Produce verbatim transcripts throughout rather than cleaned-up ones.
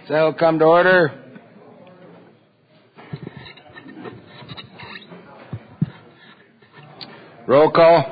Senate will come to order. Roll call.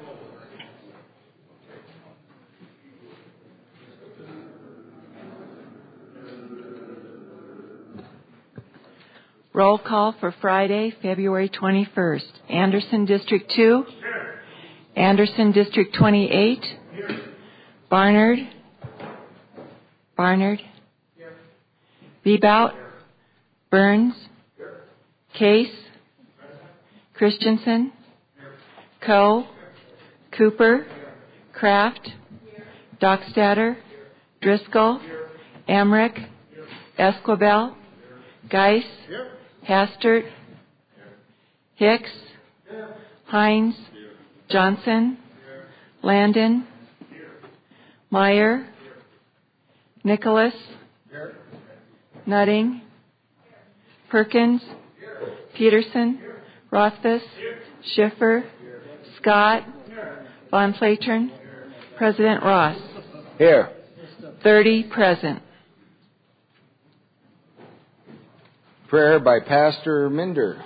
Roll call for Friday, February twenty-first. Anderson District two. Here. Anderson District twenty-eight. Here. Barnard. Barnard. Here. Bebout. Here. Burns. Here. Case. Here. Christensen. Here. Coe. Here. Cooper. Here. Kraft. Here. Dockstader. Here. Driscoll. Here. Emmerich. Here. Esquivel. Here. Geis. Here. Hastert, Hicks, Hines, Johnson, Landon, Meyer, Nicholas, Nutting, Perkins, Peterson, Rothfuss, Schiffer, Scott, Von Flatern, President Ross. Here. thirty present. Prayer by Pastor Minder.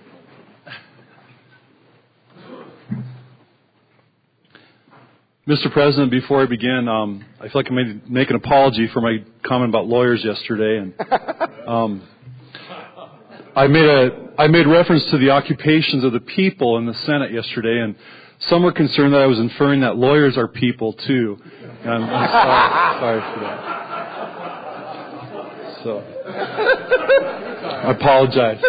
Mister President, before I begin, um, I feel like I made make an apology for my comment about lawyers yesterday, and um, I made a I made reference to the occupations of the people in the Senate yesterday, and some were concerned that I was inferring that lawyers are people too. And I'm, I'm sorry, sorry for that. So. I apologize.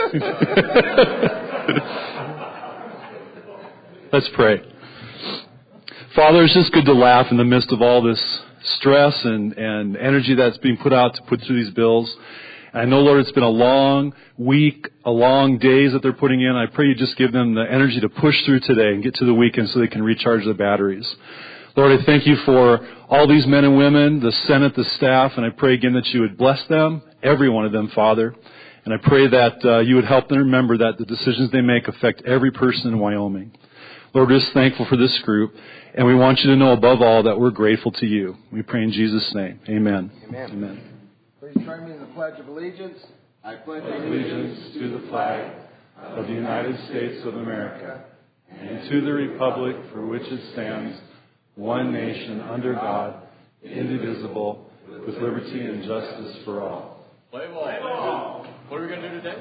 Let's pray. Father, it's just good to laugh in the midst of all this stress and, and energy that's being put out to put through these bills. And I know, Lord, it's been a long week, a long days that they're putting in. I pray you just give them the energy to push through today and get to the weekend so they can recharge their batteries. Lord, I thank you for all these men and women, the Senate, the staff, and I pray again that you would bless them, every one of them, Father. And I pray that uh, you would help them remember that the decisions they make affect every person in Wyoming. Lord, we're just thankful for this group, and we want you to know above all that we're grateful to you. We pray in Jesus' name. Amen. Amen. Amen. Please join me in the Pledge of Allegiance. I pledge allegiance to the flag of the United States of America and to the republic for which it stands, one nation under God, indivisible, with liberty and justice for all. Play ball. Play ball. What are we going to do today?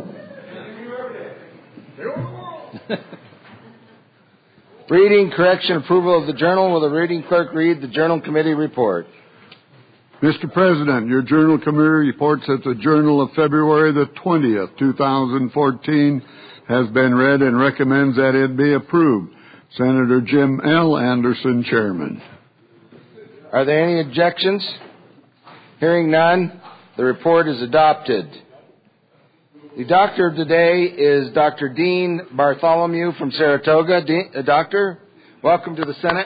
Reading, correction, approval of the journal. Will the reading clerk read the journal committee report? Mister President, your journal committee reports that the journal of February the twentieth, two thousand fourteen has been read and recommends that it be approved. Senator Jim L. Anderson, Chairman. Are there any objections? Hearing none, the report is adopted. The doctor of today is Doctor Dean Bartholomew from Saratoga. Dean, uh, doctor, welcome to the Senate.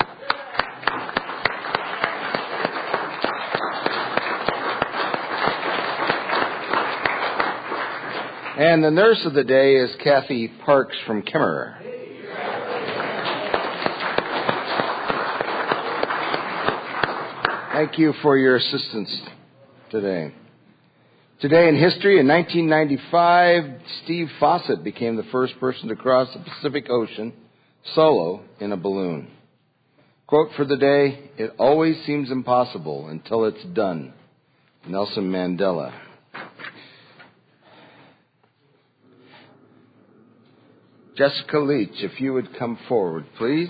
And the nurse of the day is Kathy Parks from Kimmerer. Thank you for your assistance today. Today in history, in nineteen ninety-five, Steve Fawcett became the first person to cross the Pacific Ocean solo in a balloon. Quote for the day, "It always seems impossible until it's done." Nelson Mandela. Jessica Leach, if you would come forward, please.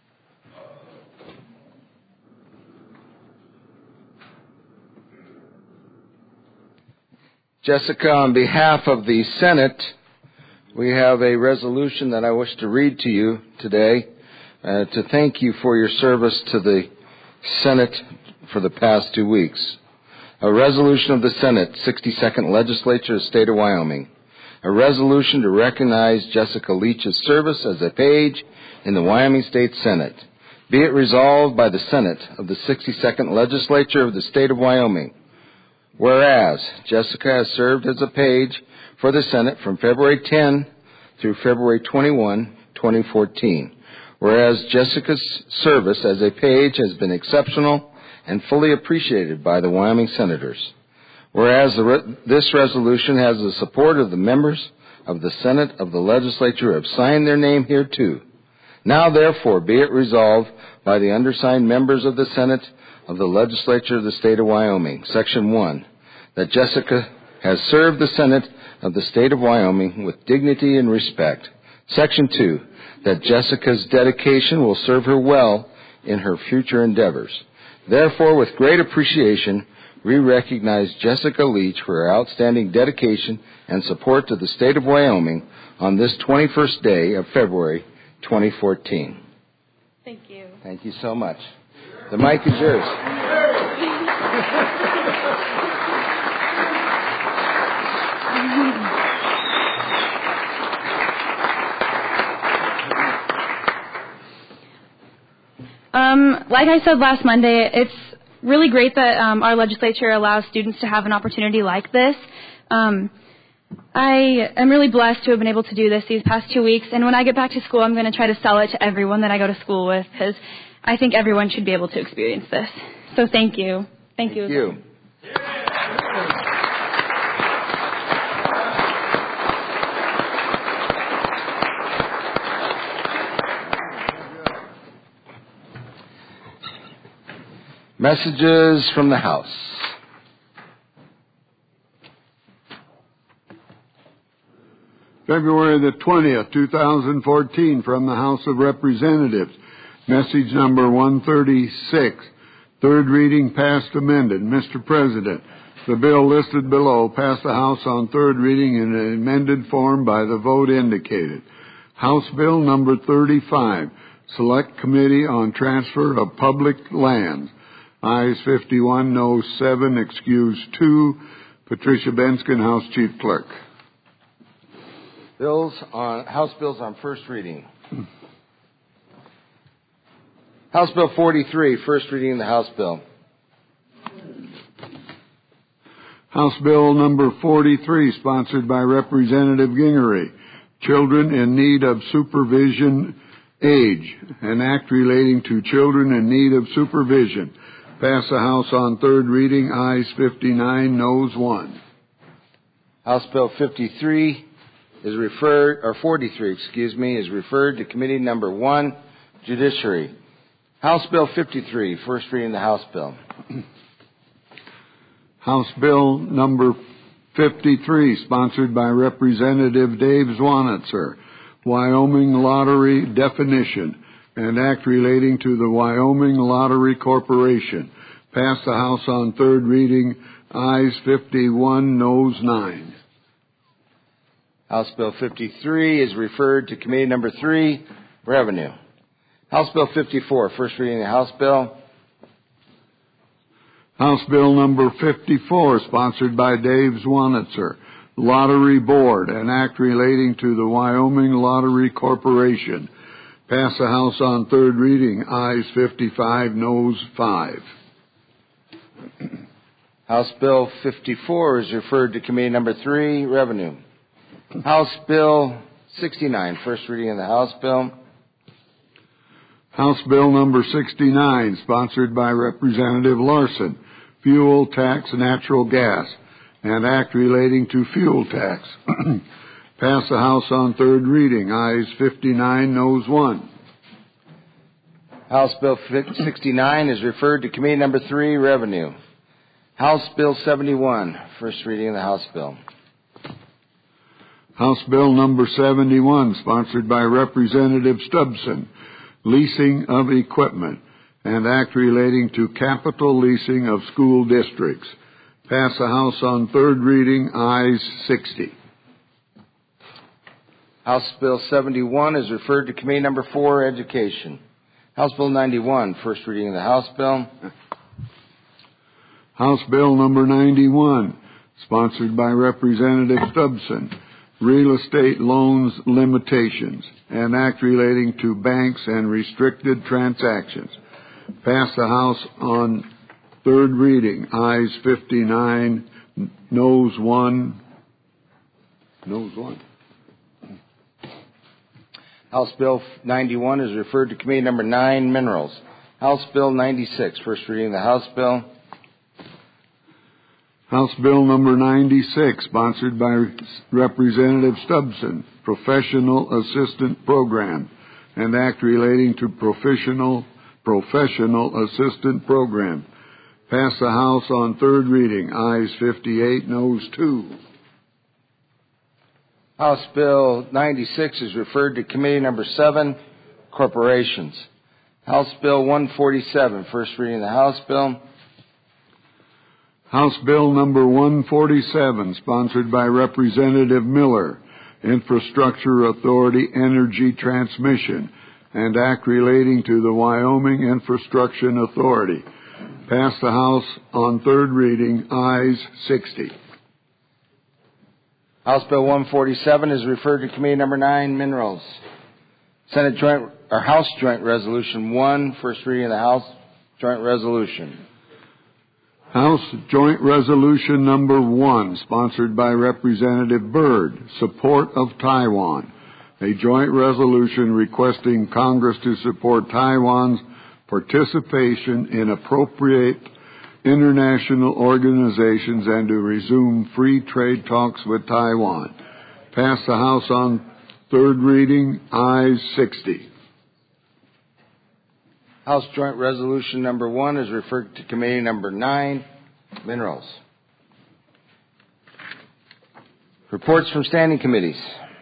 Jessica, on behalf of the Senate, we have a resolution that I wish to read to you today uh, to thank you for your service to the Senate for the past two weeks. A resolution of the Senate, sixty-second Legislature of the State of Wyoming. A resolution to recognize Jessica Leach's service as a page in the Wyoming State Senate. Be it resolved by the Senate of the sixty-second Legislature of the State of Wyoming. Whereas Jessica has served as a page for the Senate from February tenth through February twenty-first, twenty fourteen. Whereas Jessica's service as a page has been exceptional and fully appreciated by the Wyoming senators. Whereas the re- this resolution has the support of the members of the Senate of the legislature who have signed their name hereto. Now therefore be it resolved by the undersigned members of the Senate of the legislature of the state of Wyoming, Section one, that Jessica has served the Senate of the state of Wyoming with dignity and respect. Section two, that Jessica's dedication will serve her well in her future endeavors. Therefore, with great appreciation, we recognize Jessica Leach for her outstanding dedication and support to the state of Wyoming on this twenty-first day of February twenty fourteen. Thank you. Thank you so much. The mic is yours. Um, like I said last Monday, it's really great that um, our legislature allows students to have an opportunity like this. Um, I am really blessed to have been able to do this these past two weeks, and when I get back to school, I'm going to try to sell it to everyone that I go to school with, because I think everyone should be able to experience this. So thank you. Thank, Thank you. you. Messages from the House. February the twentieth, two thousand fourteen, from the House of Representatives. Message number one thirty-six. Third reading passed amended. Mister President, the bill listed below passed the House on third reading in an amended form by the vote indicated. House Bill number thirty-five. Select Committee on Transfer of Public Lands. Ayes fifty-one, noes seven, excused two. Patricia Benskin, House Chief Clerk. Bills on House bills on first reading. House Bill forty-three, first reading of the House bill. House Bill number forty-three, sponsored by Representative Gingery. Children in Need of Supervision Age, an act relating to children in need of supervision. Pass the House on third reading. Ayes fifty-nine, noes one. House Bill fifty-three is referred, or forty-three, excuse me, is referred to Committee Number one, Judiciary. House Bill fifty-three, first reading of the House bill. House Bill number fifty-three, sponsored by Representative Dave Zwanitzer. Wyoming Lottery Definition, an act relating to the Wyoming Lottery Corporation. Pass the House on third reading. Ayes fifty-one, noes nine. House Bill fifty-three is referred to Committee Number three, Revenue. House Bill fifty-four, first reading of the House bill. House Bill number fifty-four, sponsored by Dave Zwanitzer. Lottery Board, an act relating to the Wyoming Lottery Corporation. Pass the House on third reading. Ayes fifty-five, noes five. House Bill fifty-four is referred to Committee Number three, Revenue. House Bill sixty-nine, first reading of the House bill. House Bill number sixty-nine, sponsored by Representative Larson. Fuel tax, natural gas, an act relating to fuel tax. Pass the House on third reading. Ayes fifty-nine, noes one. House Bill sixty-nine is referred to Committee Number three, Revenue. House Bill seventy-one, first reading of the House bill. House Bill number seventy-one, sponsored by Representative Stubson. Leasing of equipment, an act relating to capital leasing of school districts. Pass the House on third reading. Ayes sixty. House Bill seventy-one is referred to Committee Number four, Education. House Bill ninety-one, first reading of the House bill. House Bill number ninety-one, sponsored by Representative Stubson. Real estate loans limitations, an act relating to banks and restricted transactions. Pass the House on third reading. Ayes fifty-nine, noes one. Noes one. House Bill ninety-one is referred to Committee Number nine, Minerals. House Bill ninety-six, first reading of the House bill. House Bill number ninety-six, sponsored by Representative Stubbson, Professional Assistant Program, and Act relating to Professional Professional Assistant Program. Passed the House on third reading. Ayes fifty-eight, noes two. House Bill ninety-six is referred to Committee Number seven, Corporations. House Bill one forty-seven, first reading of the House Bill. House Bill number one forty-seven, sponsored by Representative Miller, Infrastructure Authority Energy Transmission, and Act relating to the Wyoming Infrastructure Authority. Passed the House on third reading. Ayes sixty. House Bill one forty-seven is referred to Committee Number nine, Minerals. Senate Joint or House Joint Resolution one, first reading of the House Joint Resolution. House Joint Resolution number one, sponsored by Representative Byrd, support of Taiwan. A joint resolution requesting Congress to support Taiwan's participation in appropriate international organizations and to resume free trade talks with Taiwan. Passed the House on third reading. Ayes sixty. House Joint Resolution number one is referred to Committee Number nine, Minerals. Reports from standing committees.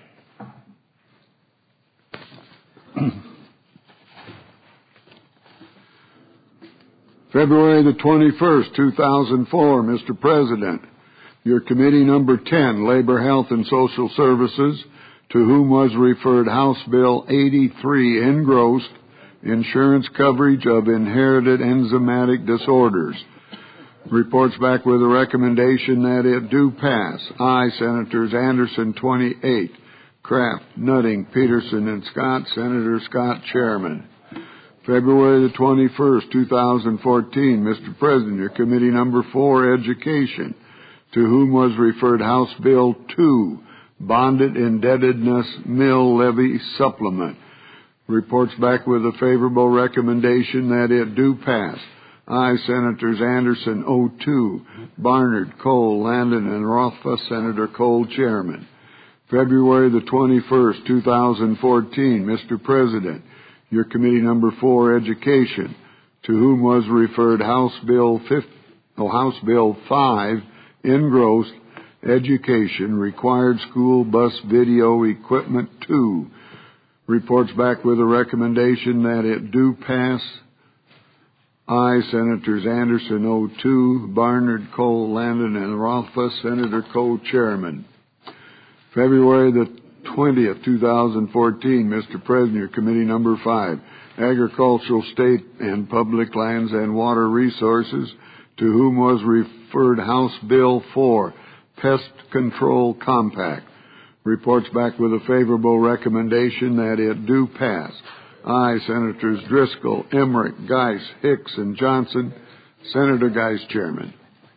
February the twenty-first, two thousand four, Mister President, your Committee Number ten, Labor, Health, and Social Services, to whom was referred House Bill eighty-three, engrossed, insurance coverage of inherited enzymatic disorders. Reports back with a recommendation that it do pass. Aye, Senators Anderson, twenty-eight, Kraft, Nutting, Peterson, and Scott. Senator Scott, Chairman. February the twenty-first, two thousand fourteen, Mister President, your Committee Number four, Education, to whom was referred House Bill two, Bonded Indebtedness Mill Levy Supplement. Reports back with a favorable recommendation that it do pass. Aye, Senators Anderson, oh two, Barnard, Cole, Landon, and Rothfuss. Senator Cole, Chairman. February the twenty-first, two thousand fourteen, Mister President, your Committee Number four, Education, to whom was referred House Bill fifty, oh, House Bill five, engrossed, Education, Required School Bus Video Equipment two. Reports back with a recommendation that it do pass. Aye, Senators Anderson, oh two, Barnard, Cole, Landon, and Rothfuss. Senator Cole, Chairman. February the twentieth, two thousand fourteen, Mister President, your Committee Number five, Agricultural, State, and Public Lands and Water Resources, to whom was referred House Bill four, Pest Control Compact. Reports back with a favorable recommendation that it do pass. Aye, Senators Driscoll, Emmerich, Geis, Hicks, and Johnson. Senator Geis, Chairman.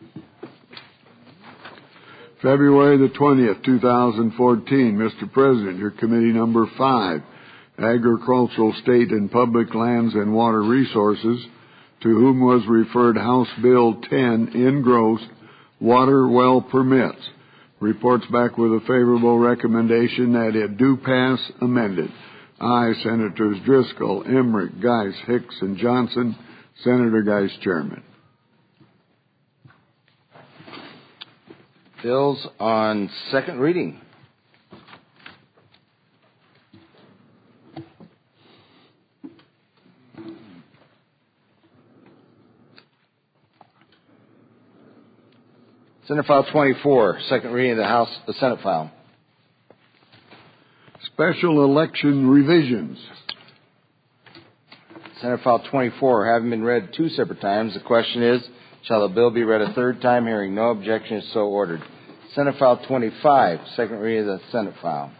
February the twentieth, two thousand fourteen, Mister President, your Committee Number five, Agricultural, State, and Public Lands and Water Resources, to whom was referred House Bill ten, engrossed, Water Well Permits. Reports back with a favorable recommendation that it do pass, amended. Aye, Senators Driscoll, Emmerich, Geis, Hicks, and Johnson. Senator Geis, Chairman. Bills on second reading. Senate File twenty-four, second reading of the House, the Senate File. Special election revisions. Senate File twenty-four, having been read two separate times, the question is, shall the bill be read a third time? Hearing no objection, is so ordered. Senate File twenty-five, second reading of the Senate File.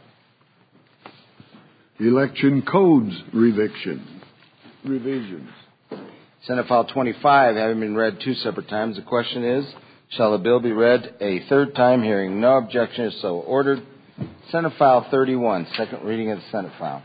Election codes revision. revisions. Senate File twenty-five, having been read two separate times, the question is, shall the bill be read a third time? Hearing no objection, is so ordered. Senate File thirty-one, second reading of the Senate File.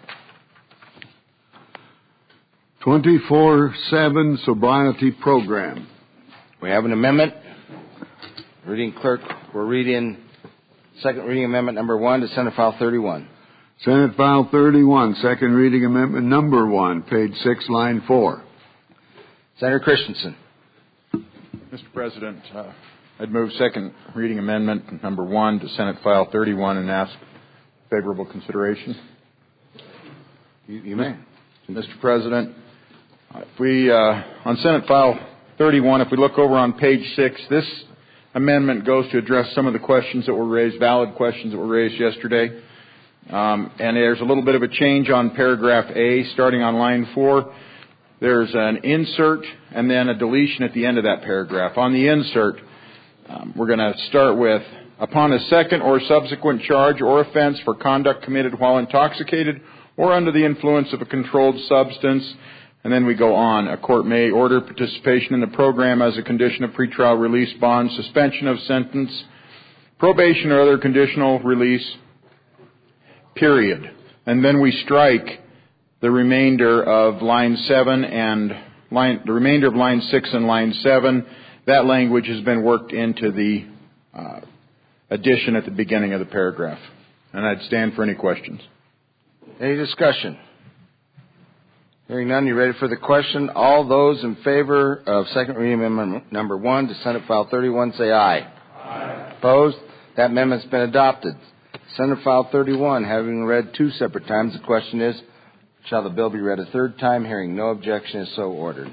twenty-four seven Sobriety Program. We have an amendment. Reading clerk will read in second reading amendment number one to Senate File thirty-one. Senate File thirty-one, second reading amendment number one, page six, line four. Senator Christensen. Mister President, uh, I'd move second reading amendment number one to Senate File thirty-one and ask favorable consideration. You, you may. Mister President, if we, uh, on Senate File thirty-one, if we look over on page six, this amendment goes to address some of the questions that were raised, valid questions that were raised yesterday. Um, and there's a little bit of a change on paragraph A, starting on line four. There's an insert and then a deletion at the end of that paragraph. On the insert, um, we're going to start with, upon a second or subsequent charge or offense for conduct committed while intoxicated or under the influence of a controlled substance. And then we go on. A court may order participation in the program as a condition of pretrial release bond, suspension of sentence, probation or other conditional release, period. And then we strike the remainder of line seven and line, the remainder of line six and line seven. That language has been worked into the uh, addition at the beginning of the paragraph. And I'd stand for any questions. Any discussion? Hearing none, you ready for the question? All those in favor of second reading amendment number one to Senate File thirty-one say aye. Aye. Opposed? That amendment's been adopted. Senate File thirty-one, having read two separate times, the question is, shall the bill be read a third time? Hearing no objection, is so ordered.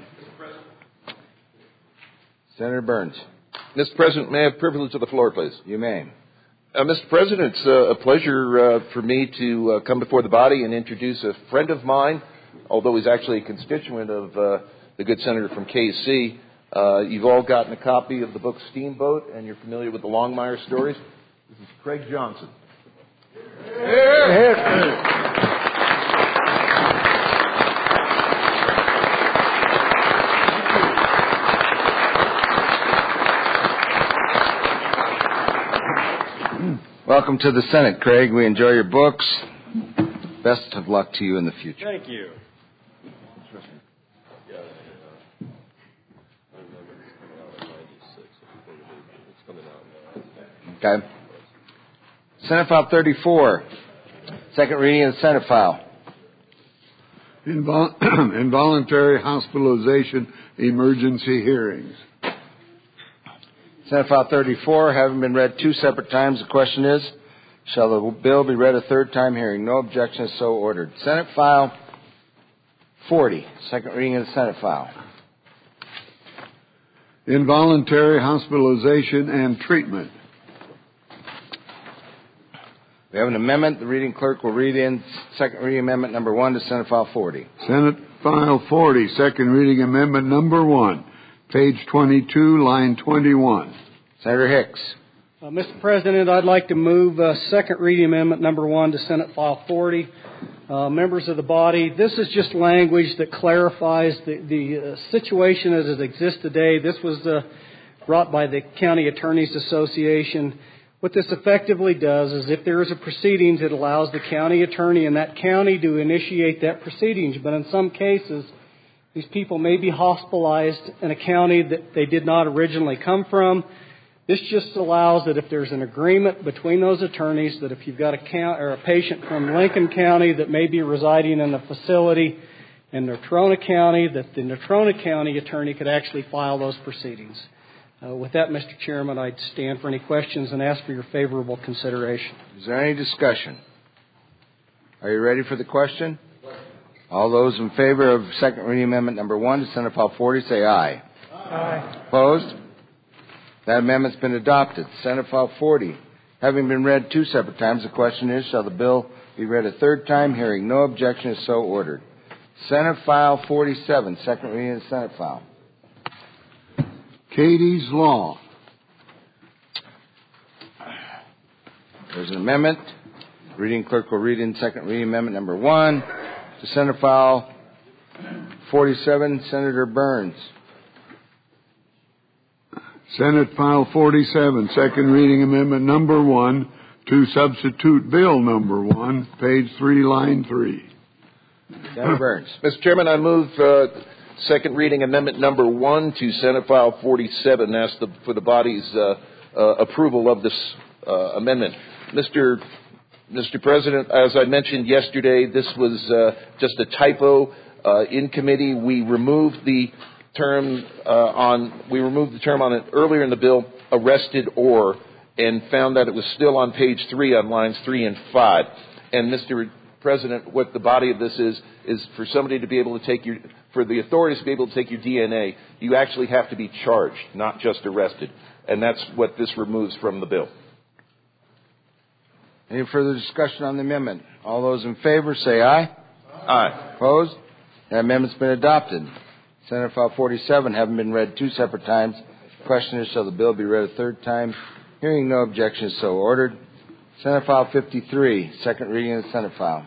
Senator Burns. Mister President, may I have privilege of the floor, please? You may. Uh, Mister President, it's uh, a pleasure uh, for me to uh, come before the body and introduce a friend of mine, although he's actually a constituent of uh, the good senator from K C. Uh, you've all gotten a copy of the book Steamboat, and you're familiar with the Longmire stories. This is Craig Johnson. Welcome to the Senate, Craig. We enjoy your books. Best of luck to you in the future. Thank you. Okay. Senate File thirty-four, second reading of the Senate File. Invol- involuntary hospitalization emergency hearings. Senate File thirty-four, having been read two separate times, the question is, shall the bill be read a third time? Hearing no objection, is so ordered. Senate File forty, second reading of the Senate File. Involuntary hospitalization and treatment. We have an amendment. The reading clerk will read in second reading amendment number one to Senate File forty. Senate File forty, second reading amendment number one, page twenty-two, line twenty-one. Senator Hicks. Uh, Mister President, I'd like to move uh, second reading amendment number one to Senate File forty. Uh, members of the body, this is just language that clarifies the, the uh, situation as it exists today. This was uh, brought by the County Attorneys Association. What this effectively does is if there is a proceedings, it allows the county attorney in that county to initiate that proceedings. But in some cases, these people may be hospitalized in a county that they did not originally come from. This just allows that if there's an agreement between those attorneys that if you've got a count, or a patient from Lincoln County that may be residing in a facility in Natrona County, that the Natrona County attorney could actually file those proceedings. Uh, with that, Mister Chairman, I'd stand for any questions and ask for your favorable consideration. Is there any discussion? Are you ready for the question? All those in favor of second reading amendment number one to Senate File forty say aye. Aye. Opposed? That amendment's been adopted. Senate File forty, having been read two separate times, the question is, shall the bill be read a third time? Hearing no objection, is so ordered. Senate File forty-seven, second reading of the Senate File. Katie's Law. There's an amendment. Reading clerk will read in second reading amendment number one to Senate File forty-seven. Senator Burns. Senate File forty-seven, second reading amendment number one to substitute bill number one, page three, line three. Senator Burns. Mister Chairman, I move uh, second reading amendment number one to Senate File forty-seven. Ask the, for the body's uh, uh, approval of this uh, amendment. Mister Mister President, as I mentioned yesterday, this was uh, just a typo uh, in committee. We removed the term uh, on we removed the term on it earlier in the bill, arrested or, and found that it was still on page three on lines three and five. And Mister President, what the body of this is is for somebody to be able to take your for the authorities to be able to take your D N A, you actually have to be charged, not just arrested. And that's what this removes from the bill. Any further discussion on the amendment? All those in favor say aye. Aye. Opposed? That amendment's been adopted. Senate File forty-seven, having been read two separate times, the question is, shall the bill be read a third time? Hearing no objection, so ordered. Senate File fifty-three, second reading of the Senate File.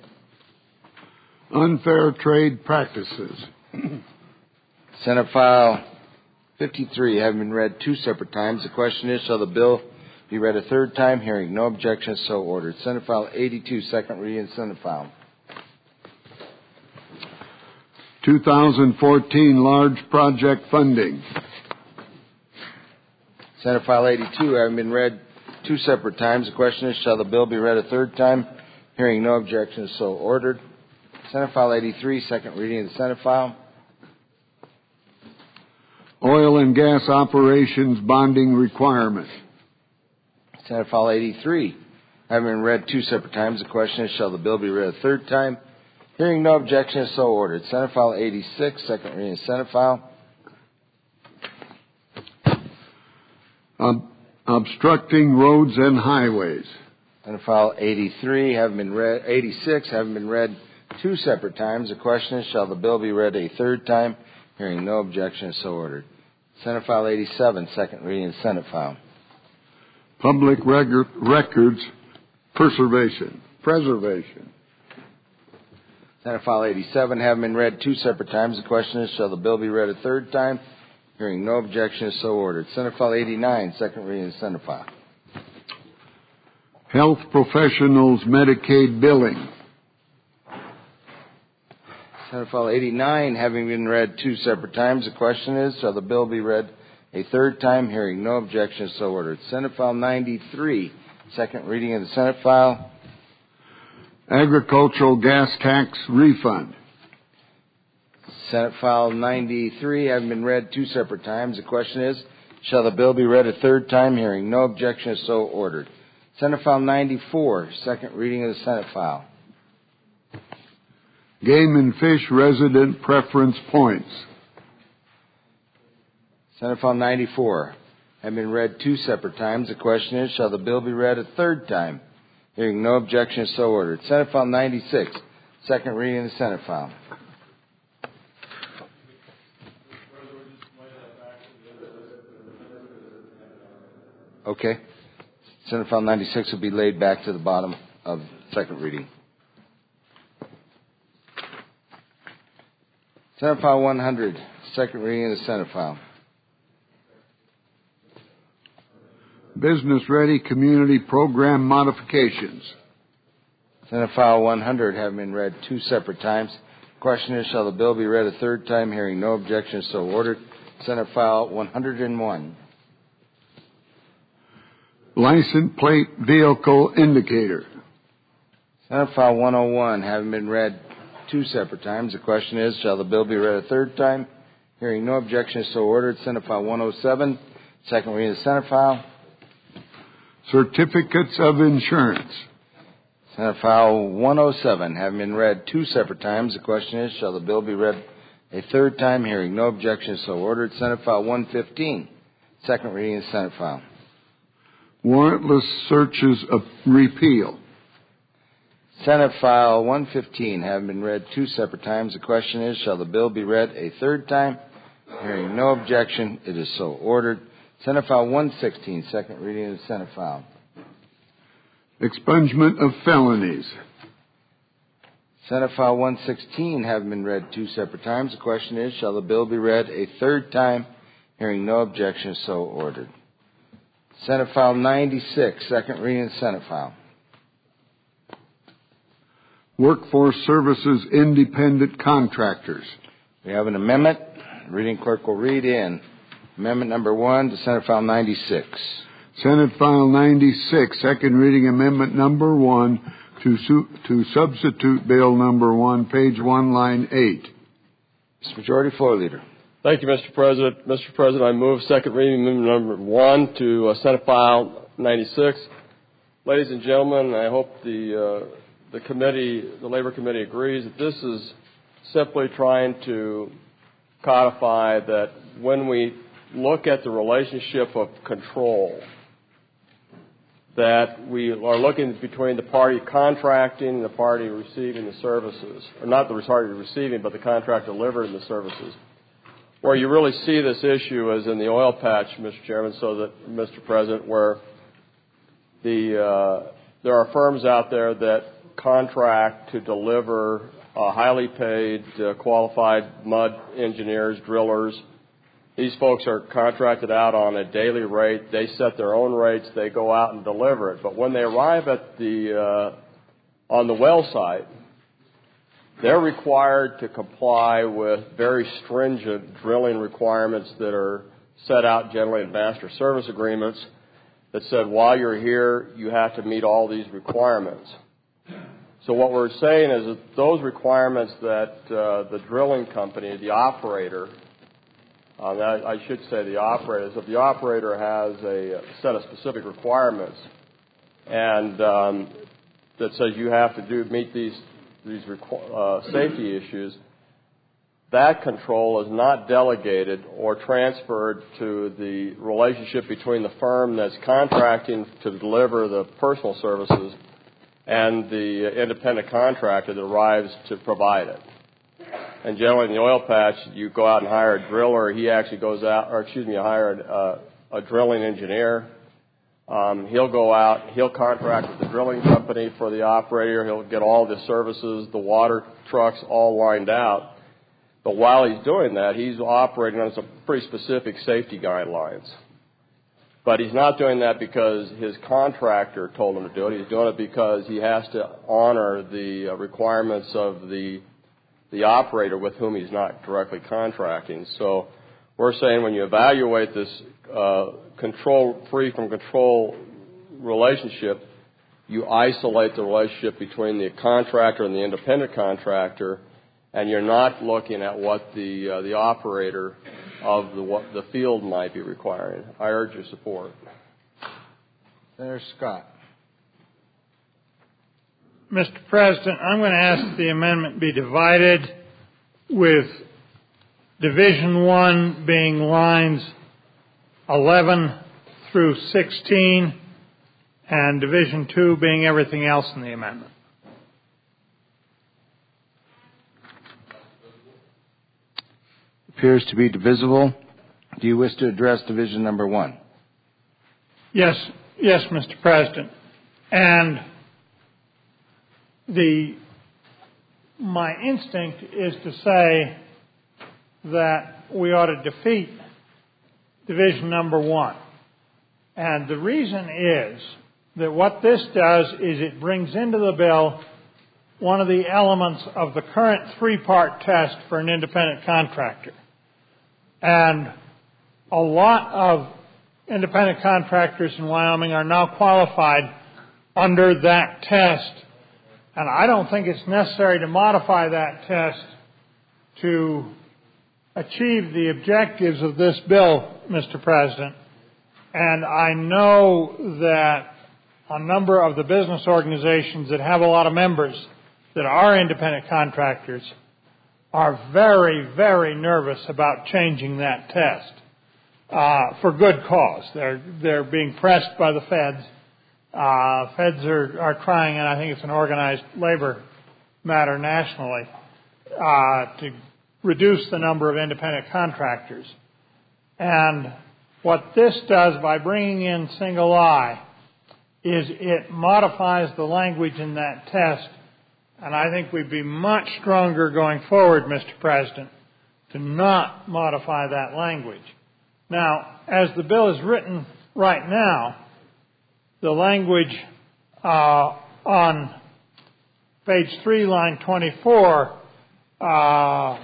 Unfair trade practices. Senate File fifty-three, having been read two separate times, the question is, shall the bill be read a third time? Hearing no objection, so ordered. Senate File eighty-two, second reading of the Senate File. two thousand fourteen large project funding. Senate File eighty-two, having been read two separate times, the question is, shall the bill be read a third time? Hearing no objection, so ordered. Senate File eighty-three, second reading of the Senate File. Oil and gas operations bonding requirement. Senate File eighty-three, having been read two separate times, the question is, shall the bill be read a third time? Hearing no objection, so ordered. Senate File eighty-six, second reading of the Senate File. Ob- obstructing roads and highways. Senate File eighty-three, having been read, eighty-six, having been read two separate times, the question is, shall the bill be read a third time? Hearing no objection, so ordered. Senate File eighty-seven, second reading of the Senate File. Public reg- records preservation. Preservation. Senate File eighty-seven, having been read two separate times, the question is, shall the bill be read a third time? Hearing no objection, so ordered. Senate File eighty-nine, second reading of the Senate File. Health professionals Medicaid billing. Senate File eighty-nine, having been read two separate times, the question is, shall the bill be read a third time? Hearing no objection, so ordered. Senate File ninety-three, second reading of the Senate File. Agricultural gas tax refund. Senate File ninety-three, having been read two separate times, the question is, shall the bill be read a third time? Hearing no objection, so ordered. Senate File ninety-four, second reading of the Senate File. Game and fish resident preference points. Senate File ninety-four, having been read two separate times, the question is, shall the bill be read a third time? Hearing no objection, so ordered. Senate File ninety-six, second reading of the Senate File. Okay. Senate File ninety-six will be laid back to the bottom of second reading. Senate File one hundred, second reading of the Senate File. Business Ready Community Program modifications. Senate File one hundred, having been read two separate times. Question is, shall the bill be read a third time? Hearing no objection, so ordered. Senate File one hundred one. License plate vehicle indicator. Senate File one oh one, having been read two separate times. The question is, shall the bill be read a third time? Hearing no objection, so ordered. Senate File one oh seven, second reading of the Senate File. Certificates of insurance. Senate File one oh seven, having been read two separate times. The question is, shall the bill be read a third time? Hearing no objection, so ordered. Senate File one fifteen, second reading of the Senate File. Warrantless searches of repeal. Senate File one fifteen, having been read two separate times. The question is, shall the bill be read a third time? Hearing no objection, it is so ordered. Senate File one sixteen, second reading of the Senate File. Expungement of felonies. Senate File one sixteen, having been read two separate times. The question is, shall the bill be read a third time? Hearing no objection, so ordered. Senate File ninety-six, second reading of the Senate File. Workforce Services Independent Contractors. We have an amendment. Reading clerk will read in. Amendment number one to Senate File ninety-six. Senate File ninety-six, second reading amendment number one to, su- to substitute Bill number one, page one, line eight. Mister Majority Floor Leader. Thank you, Mister President. Mister President, I move second reading amendment number one to uh, Senate File ninety-six. Ladies and gentlemen, I hope the uh, the committee, the Labor Committee, agrees that this is simply trying to codify that when we look at the relationship of control, that we are looking between the party contracting and the party receiving the services, or not the party receiving, but the contract delivering the services. Where you really see this issue is in the oil patch, Mister Chairman, so that, Mister President, where the uh, there are firms out there that contract to deliver uh, highly paid, uh, qualified mud engineers, drillers. These folks are contracted out on a daily rate. They set their own rates. They go out and deliver it. But when they arrive at the uh, on the well site, they're required to comply with very stringent drilling requirements that are set out generally in master service agreements that said while you're here, you have to meet all these requirements. So what we're saying is that those requirements that uh, the drilling company, the operator, uh, that I should say the operator, is if the operator has a set of specific requirements and um, that says you have to do meet these these uh, safety issues, that control is not delegated or transferred to the relationship between the firm that's contracting to deliver the personal services and the independent contractor that arrives to provide it. And generally in the oil patch, you go out and hire a driller. He actually goes out, or excuse me, hire a, a drilling engineer. Um, he'll go out, he'll contract with the drilling company for the operator. He'll get all the services, the water trucks all lined out. But while he's doing that, he's operating on some pretty specific safety guidelines. But he's not doing that because his contractor told him to do it. He's doing it because he has to honor the uh, requirements of the the operator with whom he's not directly contracting. So we're saying when you evaluate this uh, control, free from control relationship, you isolate the relationship between the contractor and the independent contractor, and you're not looking at what the uh, the operator of the what the field might be requiring. I urge your support. Senator Scott. Mister President, I'm going to ask the amendment be divided, with Division one being lines eleven through sixteen, and Division two being everything else in the amendment. Appears to be divisible. Do you wish to address division number one? Yes, yes, Mister President. And the my instinct is to say that we ought to defeat division number one. And the reason is that what this does is it brings into the bill one of the elements of the current three-part test for an independent contractor. And a lot of independent contractors in Wyoming are now qualified under that test. And I don't think it's necessary to modify that test to achieve the objectives of this bill, Mister President. And I know that a number of the business organizations that have a lot of members that are independent contractors are very, very nervous about changing that test uh, for good cause. They're they're being pressed by the feds. Uh, feds are, are trying, and I think it's an organized labor matter nationally, uh, to reduce the number of independent contractors. And what this does by bringing in single I is it modifies the language in that test. And I think we'd be much stronger going forward, Mister President, to not modify that language. Now, as the bill is written right now, the language uh, on page three, line twenty-four, uh,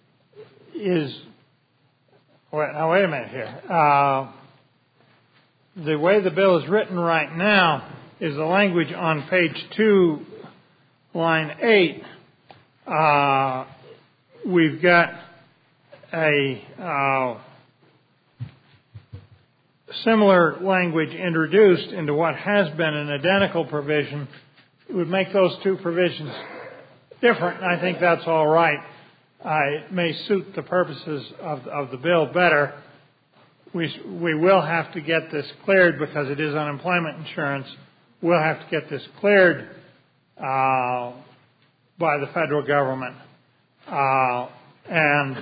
is... Wait, now, wait a minute here. Uh, the way the bill is written right now is the language on page two, line eight. Uh, we've got a uh, similar language introduced into what has been an identical provision. It would make those two provisions different, and I think that's all right. Uh, it may suit the purposes of, of the bill better. We, we will have to get this cleared because it is unemployment insurance. We'll have to get this cleared uh, by the federal government. Uh, and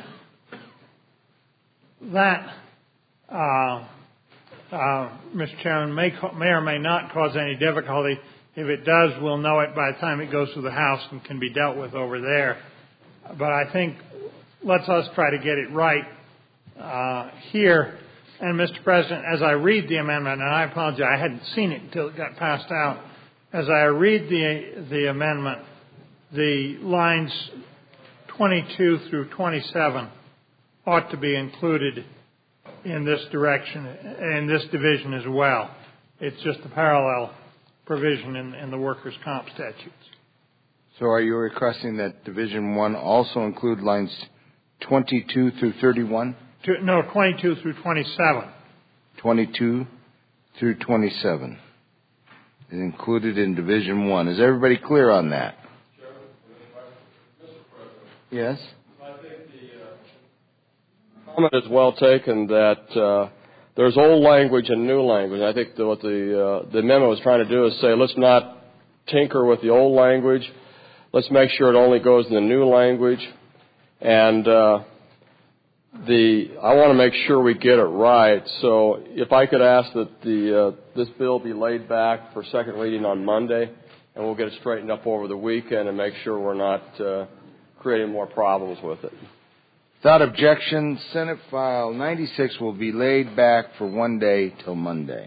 that, uh, uh, Mister Chairman, may, may or may not cause any difficulty. If it does, we'll know it by the time it goes to the House and can be dealt with over there. But I think let's us try to get it right uh, here. And, Mister President, as I read the amendment, and I apologize, I hadn't seen it until it got passed out. As I read the the amendment, the lines twenty-two through twenty-seven ought to be included in this direction, in this division as well. It's just a parallel provision in, in the workers' comp statutes. So are you requesting that Division one also include lines twenty-two through thirty-one? To, no, twenty-two through twenty-seven. twenty-two through twenty-seven is included in Division one. Is everybody clear on that? Yes? I think the uh, comment is well taken that uh, there's old language and new language. I think that what the, uh, the amendment was trying to do is say let's not tinker with the old language. Let's make sure it only goes in the new language. And uh, the I want to make sure we get it right. So if I could ask that the uh, this bill be laid back for second reading on Monday, and we'll get it straightened up over the weekend and make sure we're not uh, creating more problems with it. Without objection, Senate File ninety-six will be laid back for one day till Monday.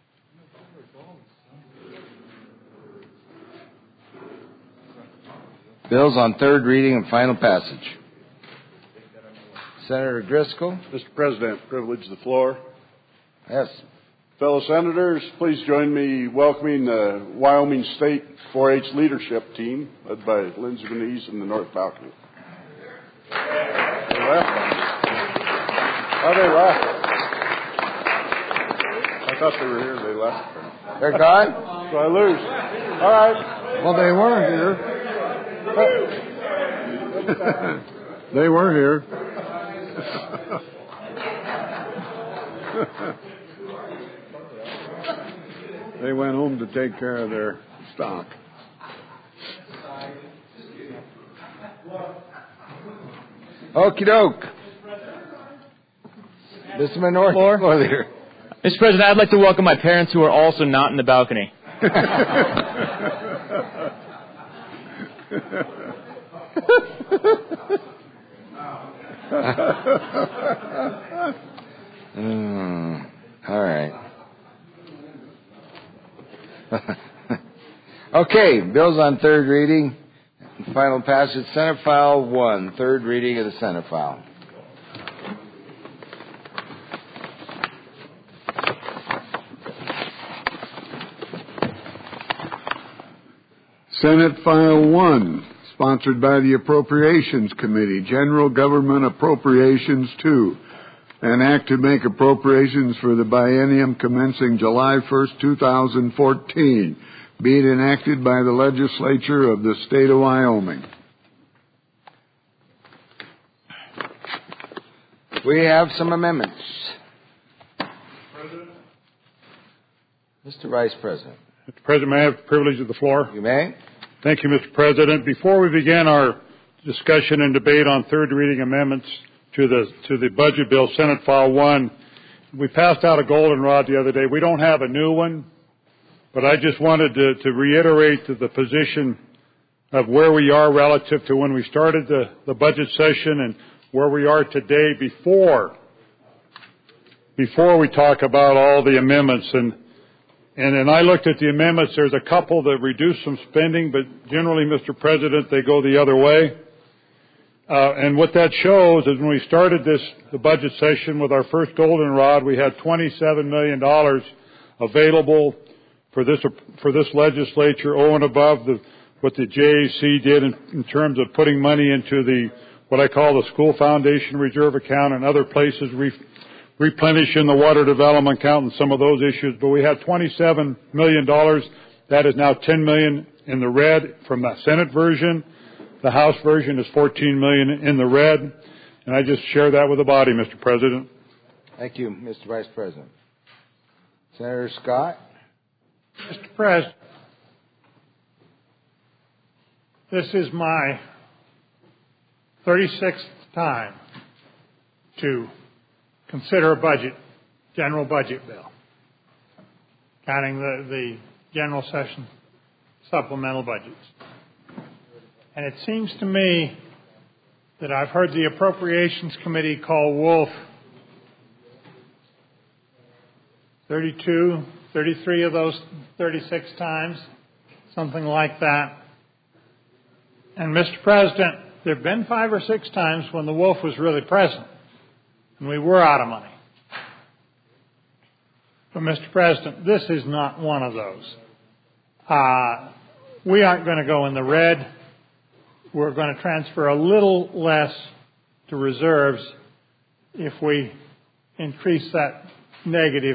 Bills on third reading and final passage. Senator Driscoll. Mister President, privilege the floor. Yes. Fellow senators, please join me welcoming the Wyoming State four H leadership team led by Lindsay Vaniz in the North Balcony. They left. Oh, they left. I thought they were here. They left. They're gone? So I lose. All right. Well, they weren't here. They were here. They went home to take care of their stock. Okie doke. Mister Minority Leader. Mister President, I'd like to welcome my parents who are also not in the balcony. mm, all right. Okay, bills on third reading. Final passage, Senate File one, third reading of the Senate File. Senate File one, sponsored by the Appropriations Committee, General Government Appropriations two, an act to make appropriations for the biennium commencing July first, two thousand fourteen, be it enacted by the legislature of the state of Wyoming. We have some amendments. President? Mister Vice President. Mister President, may I have the privilege of the floor? You may. Thank you, Mister President. Before we begin our discussion and debate on third reading amendments to the to the budget bill, Senate File one, we passed out a goldenrod the other day. We don't have a new one, but I just wanted to, to reiterate the position of where we are relative to when we started the, the budget session and where we are today before before we talk about all the amendments. And And then I looked at the amendments. There's a couple that reduce some spending, but generally, Mister President, they go the other way. Uh, and what that shows is when we started this, the budget session with our first goldenrod, we had twenty-seven million dollars available for this for this legislature over and above the, what the J A C did in, in terms of putting money into the what I call the School Foundation Reserve Account and other places, re, replenishing the Water Development Account and some of those issues. But we had twenty-seven million dollars. That is now ten million dollars in the red from the Senate version. The House version is fourteen million dollars in the red. And I just share that with the body, Mister President. Thank you, Mister Vice President. Senator Scott. Mister President, this is my thirty-sixth time to consider a budget, general budget bill, counting the, the general session supplemental budgets. And it seems to me that I've heard the Appropriations Committee call wolf thirty-two, thirty-three of those thirty-six times, something like that. And Mister President, there have been five or six times when the wolf was really present and we were out of money. But Mister President, this is not one of those. Uh, we aren't going to go in the red. We're going to transfer a little less to reserves if we increase that negative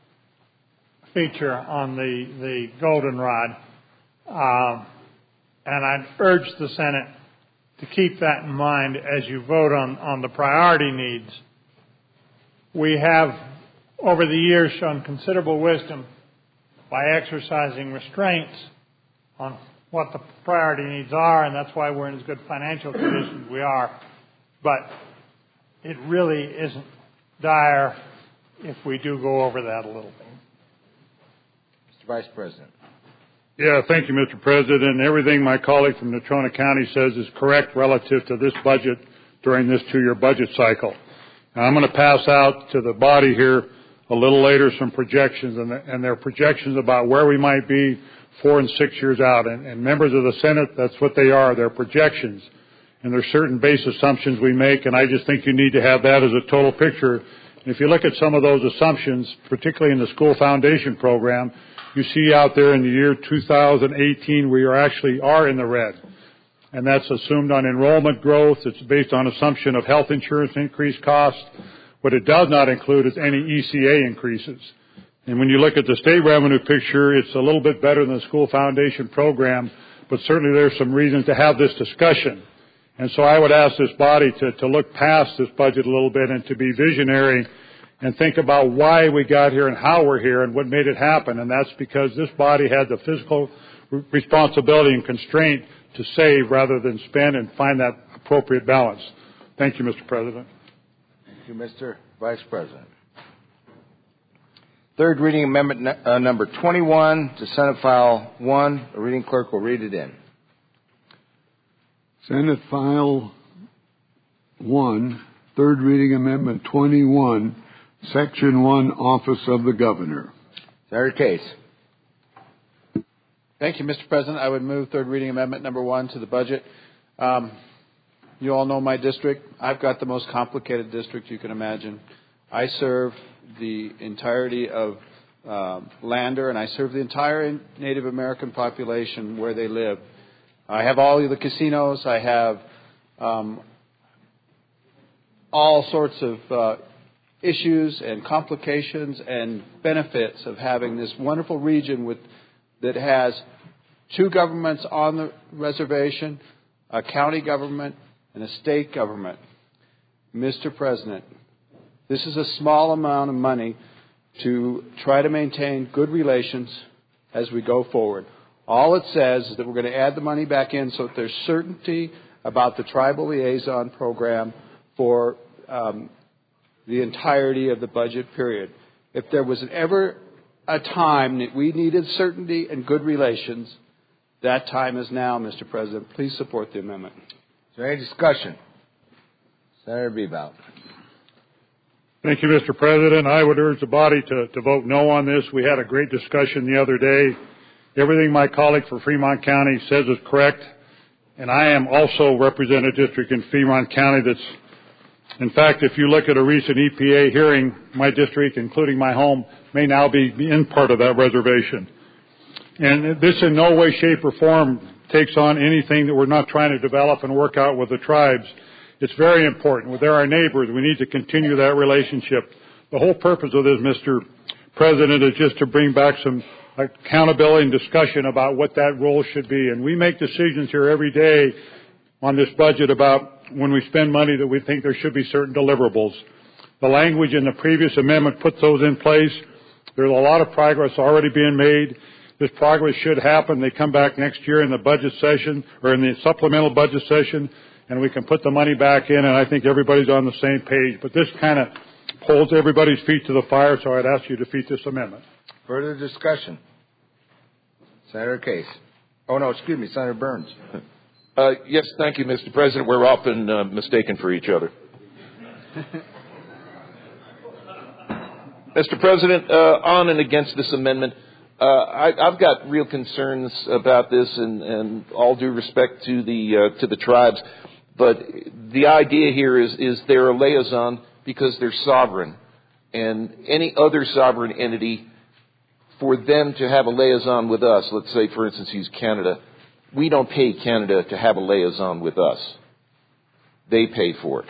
feature on the, the goldenrod. Um, and I'd urge the Senate to keep that in mind as you vote on, on the priority needs. We have, over the years, shown considerable wisdom by exercising restraints on what the priority needs are, and that's why we're in as good financial condition as we are. But it really isn't dire if we do go over that a little bit. Mister Vice President. Yeah, thank you, Mister President. Everything my colleague from Natrona County says is correct relative to this budget during this two-year budget cycle. Now, I'm going to pass out to the body here a little later some projections, and, the, and they're projections about where we might be four and six years out. And, and members of the Senate, that's what they are. They're projections. And there's certain base assumptions we make, and I just think you need to have that as a total picture. And if you look at some of those assumptions, particularly in the School Foundation Program, you see out there in the year two thousand eighteen we are actually are in the red. And that's assumed on enrollment growth. It's based on assumption of health insurance increased costs. What it does not include is any E C A increases. And when you look at the state revenue picture, it's a little bit better than the School Foundation Program, but certainly there's some reasons to have this discussion. And so I would ask this body to, to look past this budget a little bit and to be visionary and think about why we got here and how we're here and what made it happen. And that's because this body had the fiscal responsibility and constraint to save rather than spend and find that appropriate balance. Thank you, Mister President. Thank you, Mister Vice President. Third reading amendment uh, number twenty-one to Senate File one. The reading clerk will read it in. Senate File one, third reading amendment twenty-one, Section one, Office of the Governor. Senator Case. Thank you, Mister President. I would move third reading amendment number one to the budget. Um, you all know my district. I've got the most complicated district you can imagine. I serve the entirety of um, Lander, and I serve the entire Native American population where they live. I have all of the casinos. I have um, all sorts of uh, issues and complications and benefits of having this wonderful region with that has two governments on the reservation, a county government and a state government. Mister President, this is a small amount of money to try to maintain good relations as we go forward. All it says is that we're going to add the money back in so that there's certainty about the tribal liaison program for um, the entirety of the budget period. If there was ever a time that we needed certainty and good relations, that time is now, Mister President. Please support the amendment. Is there any discussion? Senator Bebout. Thank you, Mister President. I would urge the body to, to vote no on this. We had a great discussion the other day. Everything my colleague for Fremont County says is correct. And I am also represent a district in Fremont County that's In fact, if you look at a recent E P A hearing, my district, including my home, may now be in part of that reservation. And this in no way, shape, or form takes on anything that we're not trying to develop and work out with the tribes. It's very important. They're our neighbors. We need to continue that relationship. The whole purpose of this, Mister President, is just to bring back some accountability and discussion about what that role should be. And we make decisions here every day on this budget about when we spend money that we think there should be certain deliverables. The language in the previous amendment puts those in place. There's a lot of progress already being made. This progress should happen. They come back next year in the budget session or in the supplemental budget session, and we can put the money back in, and I think everybody's on the same page. But this kind of holds everybody's feet to the fire, so I'd ask you to defeat this amendment. Further discussion? Senator Case. Oh, no, excuse me, Senator Burns. Uh, yes, thank you, Mister President. We're often uh, mistaken for each other. Mister President, uh, on and against this amendment, uh, I, I've got real concerns about this, and, and all due respect to the uh, to the tribes. But the idea here is is they're a liaison because they're sovereign, and any other sovereign entity, for them to have a liaison with us, let's say, for instance, use Canada. We don't pay Canada to have a liaison with us. They pay for it.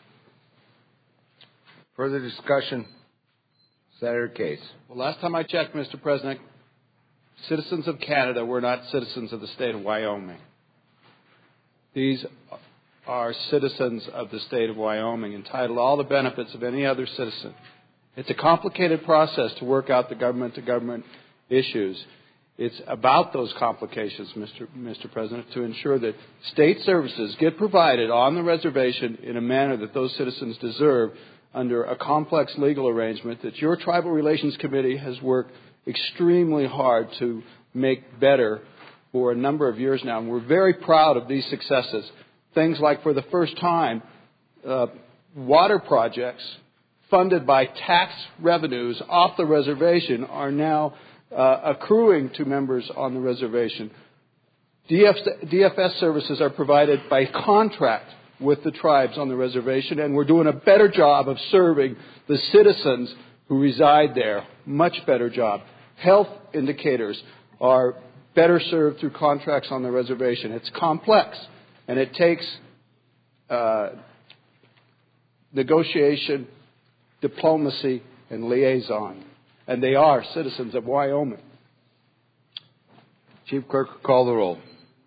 Further discussion? Senator Case. Well, last time I checked, Mister President, citizens of Canada were not citizens of the state of Wyoming. These are citizens of the state of Wyoming, entitled to all the benefits of any other citizen. It's a complicated process to work out the government-to-government issues. It's about those complications, Mister Mister President, to ensure that state services get provided on the reservation in a manner that those citizens deserve under a complex legal arrangement that your Tribal Relations Committee has worked extremely hard to make better for a number of years now. And we're very proud of these successes. Things like, for the first time, uh, water projects funded by tax revenues off the reservation are now Uh, accruing to members on the reservation. D F, D F S services are provided by contract with the tribes on the reservation, and we're doing a better job of serving the citizens who reside there. Much better job. Health indicators are better served through contracts on the reservation. It's complex, and it takes uh, negotiation, diplomacy, and liaison. And they are citizens of Wyoming. Chief Clerk will call the roll.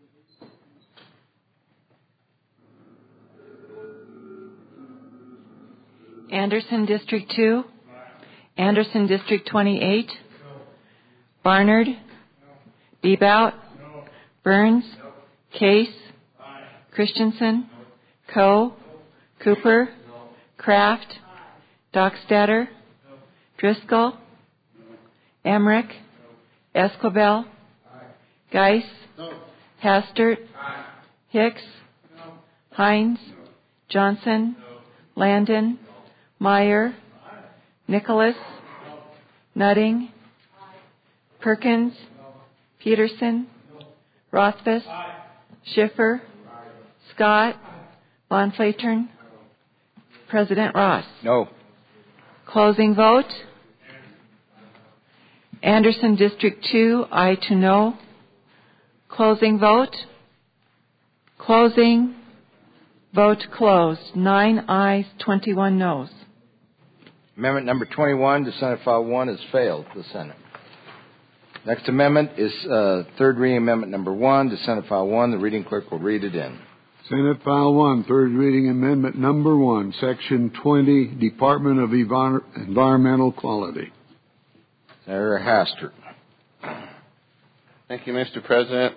Anderson District two. Anderson District twenty-eight. Barnard. Bebout. Burns. Case. Christensen. Coe. Cooper. Kraft. Dockstader. Driscoll. Emmerich. Esquivel. Geis. Hastert. Hicks. Hines. Johnson. Landon. Meyer. Nicholas. Nutting. Perkins. Peterson. Rothfuss. Schiffer. Scott. Bonflatern. President Ross. No. Closing vote. Anderson District two, aye to no. Closing vote. Closing. Vote closed. Nine ayes, twenty-one noes. Amendment number twenty-one to Senate File one has failed the Senate. Next amendment is uh, third reading amendment number one to Senate File one. The reading clerk will read it in. Senate File one, third reading amendment number one, Section twenty, Department of Envir- Environmental Quality. Senator Hastert. Thank you, Mister President.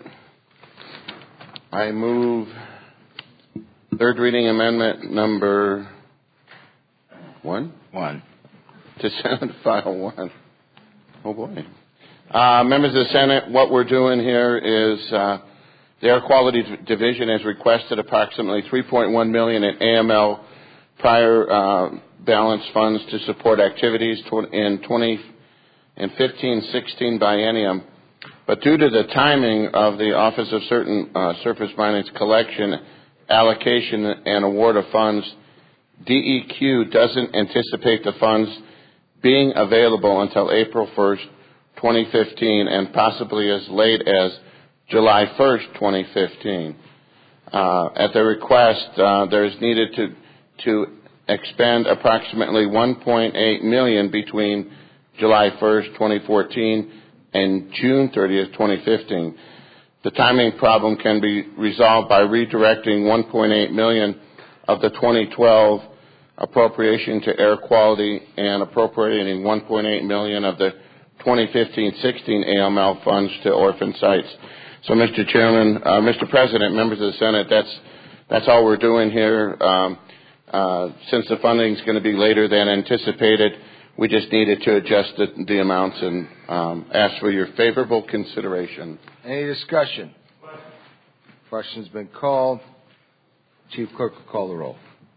I move third reading amendment number one? One. To Senate File one. Oh, boy. Uh, members of the Senate, what we're doing here is uh, the Air Quality Division has requested approximately three point one million dollars in A M L prior uh, balance funds to support activities in twenty and fifteen sixteen biennium. But due to the timing of the Office of Certain uh, Surface Mining's collection, allocation, and award of funds, D E Q doesn't anticipate the funds being available until April first, twenty fifteen, and possibly as late as July first, twenty fifteen. Uh, at the request, uh, there is needed to, to expend approximately one point eight million dollars between July first, twenty fourteen and June thirtieth, twenty fifteen. The timing problem can be resolved by redirecting one point eight million dollars of the twenty twelve appropriation to air quality and appropriating one point eight million dollars of the twenty fifteen sixteen A M L funds to orphan sites. So, Mister Chairman, uh, Mister President, members of the Senate, that's that's all we're doing here. Um, uh, since the funding is going to be later than anticipated, we just needed to adjust the, the amounts and um, ask for your favorable consideration. Any discussion? Question's been called. Chief Clerk will call the roll.